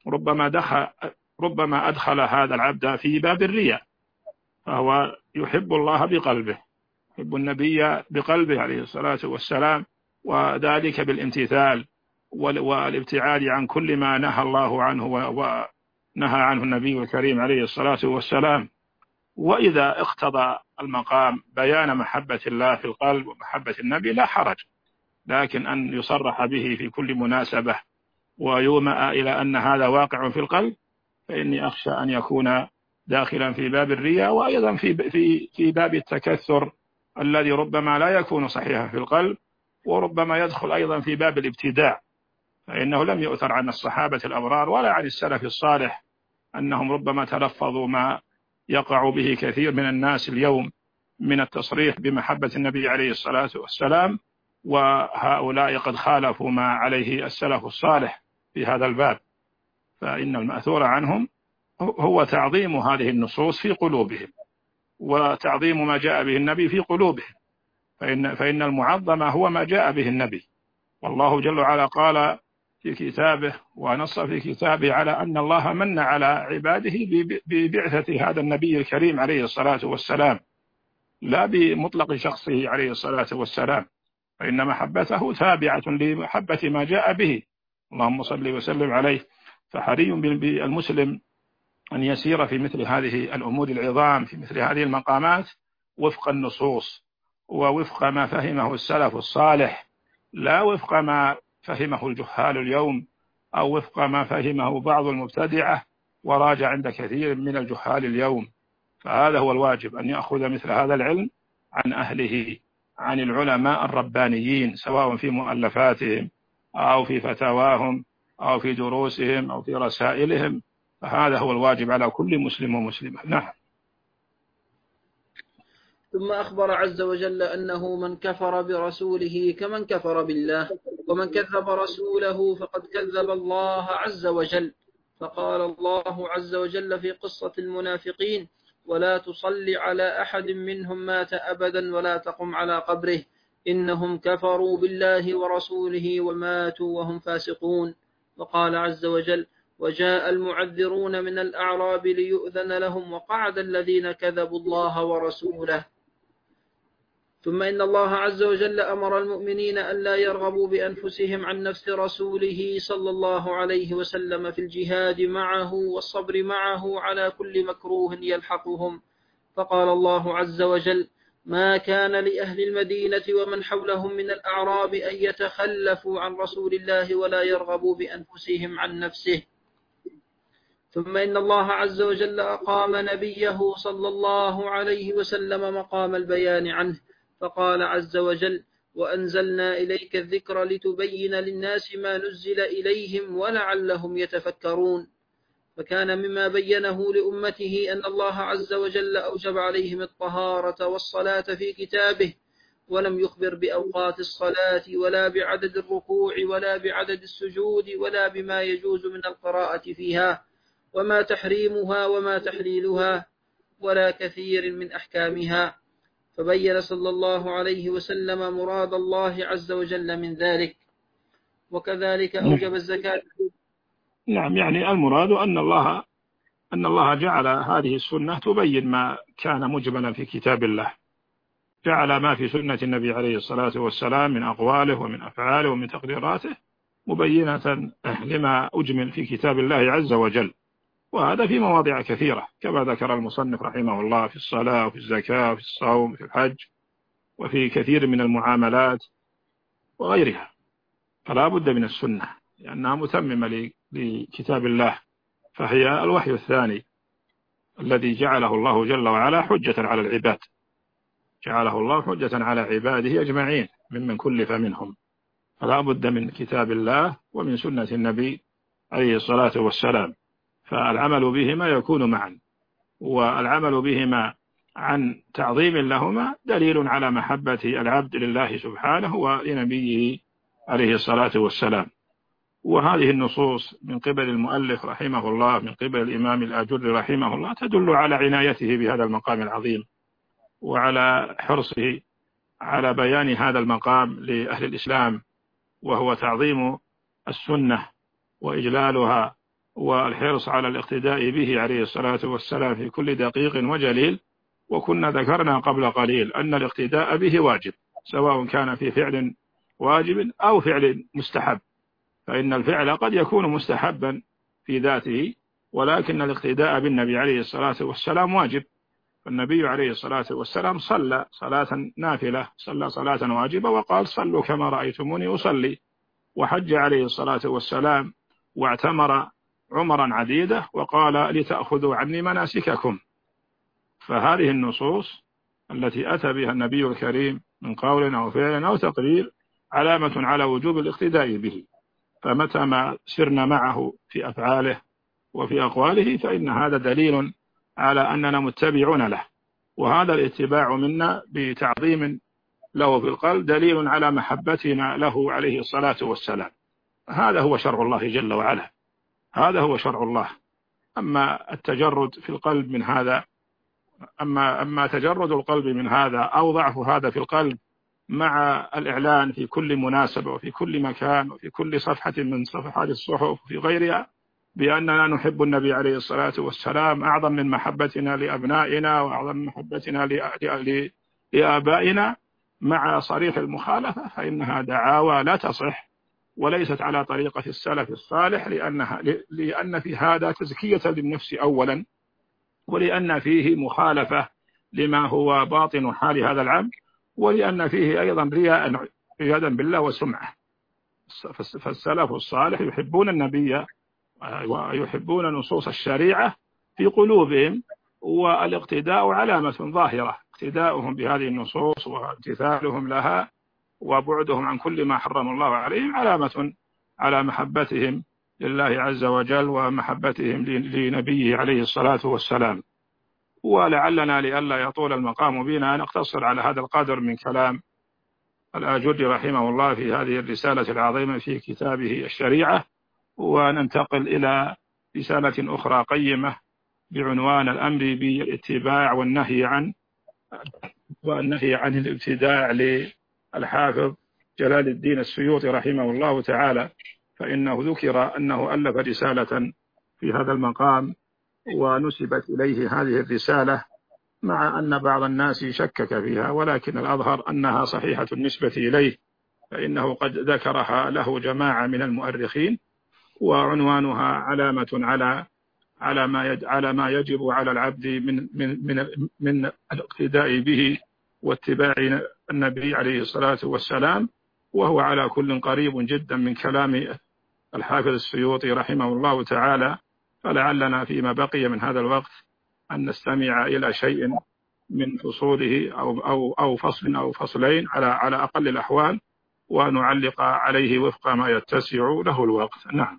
ربما أدخل هذا العبد في باب الرياء. فهو يحب الله بقلبه، يحب النبي بقلبه عليه الصلاة والسلام، وذلك بالامتثال والابتعاد عن كل ما نهى الله عنه ونهى عنه النبي الكريم عليه الصلاة والسلام. وإذا اقتضى المقام بيان محبة الله في القلب ومحبة النبي لا حرج، لكن أن يصرح به في كل مناسبة ويومأ إلى أن هذا واقع في القلب فإني أخشى أن يكون داخلا في باب الرياء، وأيضا في باب التكثر الذي ربما لا يكون صحيحا في القلب، وربما يدخل أيضا في باب الابتداع. فإنه لم يؤثر عن الصحابة الأبرار ولا عن السلف الصالح أنهم ربما تلفظوا ما يقع به كثير من الناس اليوم من التصريح بمحبة النبي عليه الصلاة والسلام، وهؤلاء قد خالفوا ما عليه السلف الصالح في هذا الباب. فإن المأثور عنهم هو تعظيم هذه النصوص في قلوبهم، وتعظيم ما جاء به النبي في قلوبهم، فإن المعظم هو ما جاء به النبي. والله جل وعلا قال في كتابه ونص في كتابه على أن الله من على عباده ببعثة هذا النبي الكريم عليه الصلاة والسلام، لا بمطلق شخصه عليه الصلاة والسلام، فإن محبته تابعة لمحبة ما جاء به. اللهم صل وسلم عليه. فحري بالمسلم أن يسير في مثل هذه الأمور العظام، في مثل هذه المقامات، وفق النصوص ووفق ما فهمه السلف الصالح، لا وفق ما فهمه الجهال اليوم أو وفق ما فهمه بعض المبتدعة وراجع عند كثير من الجهال اليوم. فهذا هو الواجب، أن يأخذ مثل هذا العلم عن أهله، عن العلماء الربانيين، سواء في مؤلفاتهم أو في فتاواهم أو في دروسهم أو في رسائلهم. فهذا هو الواجب على كل مسلم ومسلمة. نعم. ثم أخبر عز وجل أنه من كفر برسوله كمن كفر بالله، ومن كذب رسوله فقد كذب الله عز وجل. فقال الله عز وجل في قصة المنافقين: ولا تصل على أحد منهم مات أبدا ولا تقم على قبره إنهم كفروا بالله ورسوله وماتوا وهم فاسقون. وقال عز وجل: وجاء المعذرون من الأعراب ليؤذن لهم وقعد الذين كذبوا الله ورسوله. ثم إن الله عز وجل أمر المؤمنين أن لا يرغبوا بأنفسهم عن نفس رسوله صلى الله عليه وسلم في الجهاد معه والصبر معه على كل مكروه يلحقهم. فقال الله عز وجل: ما كان لأهل المدينة ومن حولهم من الأعراب أن يتخلفوا عن رسول الله ولا يرغبوا بأنفسهم عن نفسه. ثم إن الله عز وجل أقام نبيه صلى الله عليه وسلم مقام البيان عنه، فقال عز وجل: وأنزلنا إليك الذكر لتبين للناس ما نزل إليهم ولعلهم يتفكرون. فكان مما بينه لأمته أن الله عز وجل أوجب عليهم الطهارة والصلاة في كتابه، ولم يخبر بأوقات الصلاة ولا بعدد الركوع ولا بعدد السجود ولا بما يجوز من القراءة فيها وما تحريمها وما تحليلها ولا كثير من أحكامها. فبين صلى الله عليه وسلم مراد الله عز وجل من ذلك. وكذلك أوجب الزكاة. نعم، يعني المراد أن الله جعل هذه السنة تبين ما كان مجملا في كتاب الله، جعل ما في سنة النبي عليه الصلاة والسلام من أقواله ومن أفعاله ومن تقريراته مبينة لما أجمل في كتاب الله عز وجل. وهذا في مواضع كثيرة كما ذكر المصنف رحمه الله، في الصلاة وفي الزكاة وفي الصوم وفي الحج وفي كثير من المعاملات وغيرها. فلا بد من السنة لأنها متممة لكتاب الله، فهي الوحي الثاني الذي جعله الله جل وعلا حجة على العباد، جعله الله حجة على عباده أجمعين ممن كلف منهم. فلا بد من كتاب الله ومن سنة النبي عليه الصلاة والسلام، فالعمل بهما يكون معا، والعمل بهما عن تعظيم لهما دليل على محبة العبد لله سبحانه ولنبيه عليه الصلاة والسلام. وهذه النصوص من قبل المؤلف رحمه الله، من قبل الإمام الآجري رحمه الله، تدل على عنايته بهذا المقام العظيم وعلى حرصه على بيان هذا المقام لأهل الإسلام، وهو تعظيم السنة وإجلالها والحرص على الاقتداء به عليه الصلاة والسلام في كل دقيق وجليل. وكنا ذكرنا قبل قليل أن الاقتداء به واجب، سواء كان في فعل واجب أو فعل مستحب، فإن الفعل قد يكون مستحبا في ذاته، ولكن الاقتداء بالنبي عليه الصلاة والسلام واجب. فالنبي عليه الصلاة والسلام صلى صلاة نافلة، صلى صلاة واجبة وقال: صلوا كما رأيتموني أصلي. وحج عليه الصلاة والسلام واعتمر عمرا عديدة وقال: لتأخذوا عني مناسككم. فهذه النصوص التي أتى بها النبي الكريم من قول أو فعل أو تقرير علامة على وجوب الاقتداء به، فمتى ما سرنا معه في أفعاله وفي أقواله فإن هذا دليل على أننا متبعون له، وهذا الاتباع منا بتعظيم له في القلب دليل على محبتنا له عليه الصلاة والسلام. هذا هو شرع الله جل وعلا، هذا هو شرع الله. أما التجرد في القلب من هذا، أما تجرد القلب من هذا أو ضعف هذا في القلب مع الإعلان في كل مناسبة وفي كل مكان وفي كل صفحة من صفحات الصحف وفي غيرها بأننا نحب النبي عليه الصلاة والسلام أعظم من محبتنا لأبنائنا وأعظم من محبتنا لآبائنا، مع صريح المخالفة، فإنها دعاوى لا تصح وليست على طريقة السلف الصالح، لأن في هذا تزكية للنفس أولا، ولأن فيه مخالفة لما هو باطن حال هذا العبد، ولأن فيه أيضا رياء عياذا بالله وسمعة. فالسلف الصالح يحبون النبي ويحبون نصوص الشريعة في قلوبهم، والاقتداء علامة ظاهرة، اقتداؤهم بهذه النصوص وامتثالهم لها وبعدهم عن كل ما حرم الله عليهم علامة على محبتهم لله عز وجل ومحبتهم لنبيه عليه الصلاة والسلام. ولعلنا لئلا يطول المقام بنا نقتصر على هذا القدر من كلام الآجري رحمه الله في هذه الرسالة العظيمة في كتابه الشريعة، وننتقل إلى رسالة أخرى قيمة بعنوان الأمر بالاتباع والنهي عن الابتداع للحافظ جلال الدين السيوطي رحمه الله تعالى. فإنه ذكر أنه ألف رسالة في هذا المقام ونسبت إليه هذه الرسالة، مع أن بعض الناس شكك فيها، ولكن الأظهر أنها صحيحة النسبة إليه، فإنه قد ذكرها له جماعة من المؤرخين، وعنوانها علامة على ما يجب على العبد من الاقتداء به واتباع النبي عليه الصلاة والسلام، وهو على كل قريب جدا من كلام الحافظ السيوطي رحمه الله تعالى. فلعلنا فيما بقي من هذا الوقت أن نستمع إلى شيء من فصوله أو فصل أو فصلين على أقل الأحوال، ونعلق عليه وفق ما يتسع له الوقت. نعم.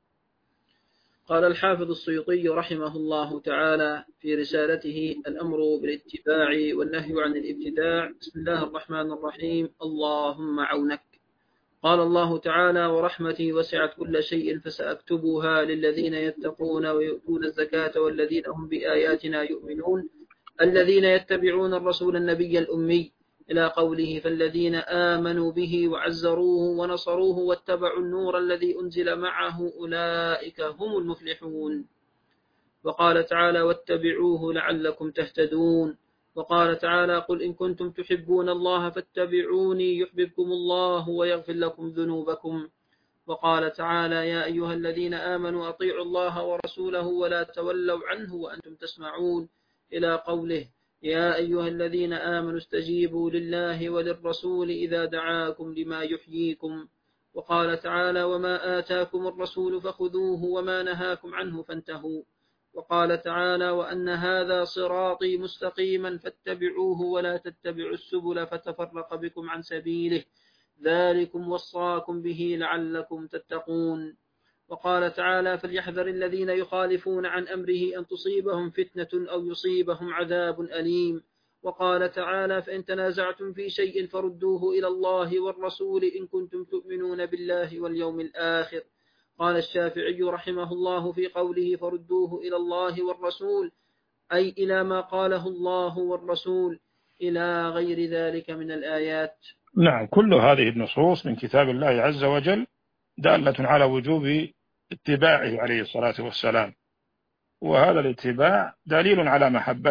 قال الحافظ السيوطي رحمه الله تعالى في رسالته الأمر بالاتباع والنهي عن الابتداع: بسم الله الرحمن الرحيم. اللهم عونك. قال الله تعالى: ورحمتي وسعت كل شيء فسأكتبها للذين يتقون ويؤتون الزكاة والذين هم بآياتنا يؤمنون الذين يتبعون الرسول النبي الأمي، إلى قوله: فالذين آمنوا به وعزروه ونصروه واتبعوا النور الذي أنزل معه أولئك هم المفلحون. وقال تعالى: واتبعوه لعلكم تهتدون. وقال تعالى: قل إن كنتم تحبون الله فاتبعوني يحببكم الله ويغفر لكم ذنوبكم. وقال تعالى: يا أيها الذين آمنوا أطيعوا الله ورسوله ولا تولوا عنه وأنتم تسمعون، إلى قوله: يا أيها الذين آمنوا استجيبوا لله وللرسول إذا دعاكم لما يحييكم. وقال تعالى: وما آتاكم الرسول فخذوه وما نهاكم عنه فانتهوا. وقال تعالى: وأن هذا صراطي مستقيما فاتبعوه ولا تتبعوا السبل فتفرق بكم عن سبيله، ذلكم وصاكم به لعلكم تتقون. وقال تعالى: فليحذر الذين يخالفون عن أمره أن تصيبهم فتنة أو يصيبهم عذاب أليم. وقال تعالى: فإن تنازعتم في شيء فردوه إلى الله والرسول إن كنتم تؤمنون بالله واليوم الآخر. قال الشافعي رحمه الله في قوله: فردوه إلى الله والرسول، أي إلى ما قاله الله والرسول، إلى غير ذلك من الآيات. نعم، كل هذه النصوص من كتاب الله عز وجل دالة على وجوب اتباعه عليه الصلاة والسلام، وهذا الاتباع دليل على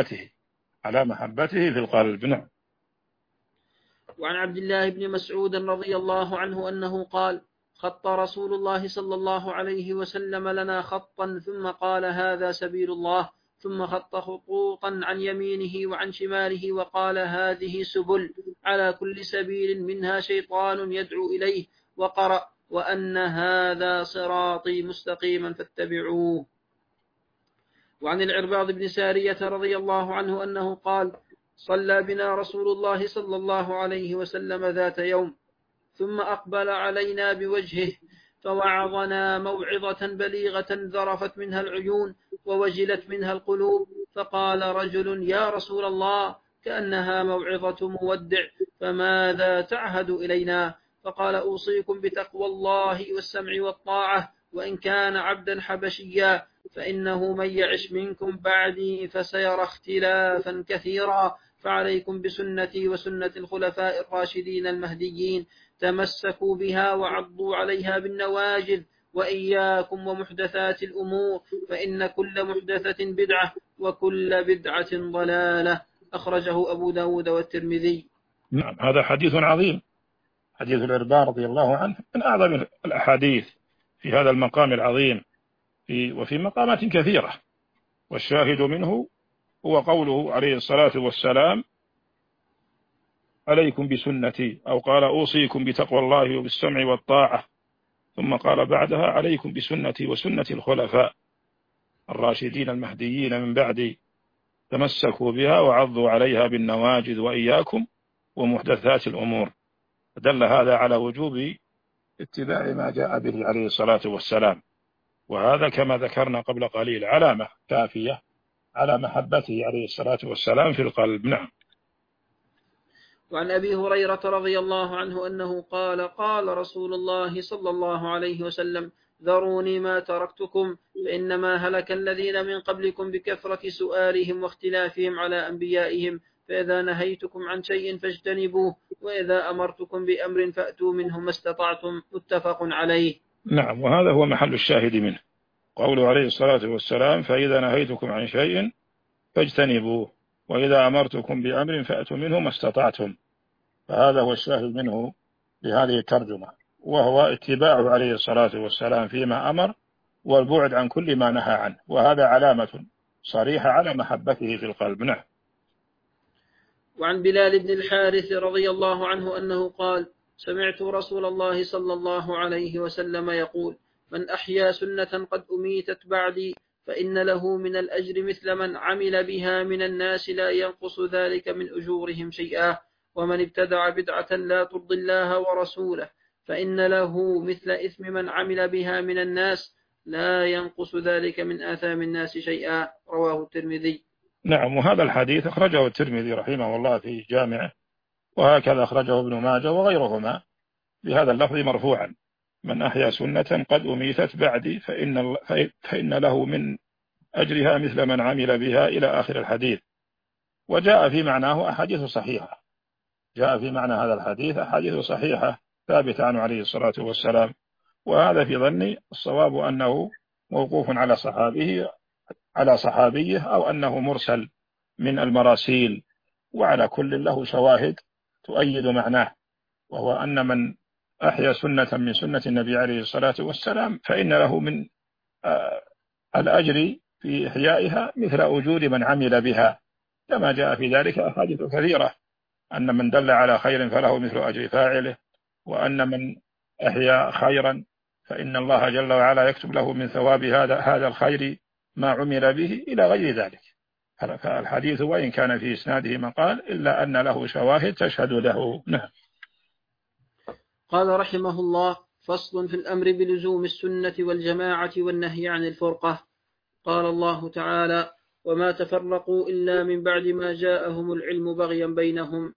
محبته في القلب. نعم. وعن عبد الله بن مسعود رضي الله عنه أنه قال: خط رسول الله صلى الله عليه وسلم لنا خطا ثم قال: هذا سبيل الله، ثم خط خطوطا عن يمينه وعن شماله وقال: هذه سبل، على كل سبيل منها شيطان يدعو إليه، وقرأ: وأن هذا صراطي مستقيما فاتبعوه. وعن العرباض بن سارية رضي الله عنه أنه قال: صلى بنا رسول الله صلى الله عليه وسلم ذات يوم، ثم أقبل علينا بوجهه فوعظنا موعظة بليغة ذرفت منها العيون ووجلت منها القلوب، فقال رجل: يا رسول الله، كأنها موعظة مودع، فماذا تعهد إلينا؟ فقال: أوصيكم بتقوى الله والسمع والطاعة، وإن كان عبدا حبشيا، فإنه من يعش منكم بعدي فسيرى اختلافا كثيرا، فعليكم بسنتي وسنة الخلفاء الراشدين المهديين، تمسكوا بها وعضوا عليها بالنواجذ، وإياكم ومحدثات الأمور، فإن كل محدثة بدعة وكل بدعة ضلالة. أخرجه أبو داود والترمذي. نعم، هذا حديث عظيم حديث الإرباء رضي الله عنه من أعظم الأحاديث في هذا المقام العظيم، وفي مقامات كثيرة، والشاهد منه هو قوله عليه الصلاة والسلام: عليكم بسنتي، أو قال: أوصيكم بتقوى الله وبالسمع والطاعة، ثم قال بعدها: عليكم بسنتي وسنة الخلفاء الراشدين المهديين من بعدي، تمسكوا بها وعضوا عليها بالنواجذ، وإياكم ومحدثات الأمور. دل هذا على وجوب اتباع ما جاء به عليه الصلاة والسلام، وهذا كما ذكرنا قبل قليل علامة كافية على محبته عليه الصلاة والسلام في القلب. نعم. وعن أبي هريرة رضي الله عنه أنه قال: قال رسول الله صلى الله عليه وسلم: ذروني ما تركتكم، فإنما هلك الذين من قبلكم بكثرة سؤالهم واختلافهم على أنبيائهم، فإذا نهيتكم عن شيء فاجتنبوه، وإذا أمرتكم بأمر فأتوا منه ما استطعتم. متفق عليه. نعم، وهذا هو محل الشاهد منه، قوله عليه الصلاة والسلام: فإذا نهيتكم عن شيء فاجتنبوه، وإذا أمرتكم بأمر فأتوا منه ما استطعتم. فهذا هو الشاهد منه لهذه الترجمة، وهو اتباعه عليه الصلاة والسلام فيما أمر، والبعد عن كل ما نهى عنه، وهذا علامة صريحة على محبته في القلب. نعم. وعن بلال بن الحارث رضي الله عنه أنه قال: سمعت رسول الله صلى الله عليه وسلم يقول: من أحيا سنة قد أميتت بعدي فإن له من الأجر مثل من عمل بها من الناس، لا ينقص ذلك من أجورهم شيئا، ومن ابتدع بدعة لا ترضي الله ورسوله فإن له مثل إثم من عمل بها من الناس، لا ينقص ذلك من آثام الناس شيئا. رواه الترمذي. نعم، وهذا الحديث أخرجه الترمذي رحمه الله في جامعه، وهكذا أخرجه ابن ماجه وغيرهما بهذا اللفظ مرفوعا: من أحيا سنة قد أميتت بعدي فإن له من أجرها مثل من عمل بها، إلى آخر الحديث. وجاء في معناه أحاديث صحيحة، جاء في معنى هذا الحديث أحاديث صحيحة ثابتة عنه عليه الصلاة والسلام، وهذا في ظني الصواب أنه موقوف على صحابيه، أو أنه مرسل من المراسيل، وعلى كل له شواهد تؤيد معناه، وهو أن من أحيا سنة من سنة النبي عليه الصلاة والسلام فإن له من الأجر في إحيائها مثل أجور من عمل بها، كما جاء في ذلك أحاديث كثيرة: أن من دل على خير فله مثل أجر فاعله، وأن من أحيا خيرا فإن الله جل وعلا يكتب له من ثواب هذا الخير ما عمل به، إلى غير ذلك. فالحديث وإن كان في إسناده مقال إلا أن له شواهد تشهد له. نعم. قال رحمه الله: فصل في الأمر بلزوم السنة والجماعة والنهي عن الفرقة. قال الله تعالى: وما تفرقوا إلا من بعد ما جاءهم العلم بغيا بينهم،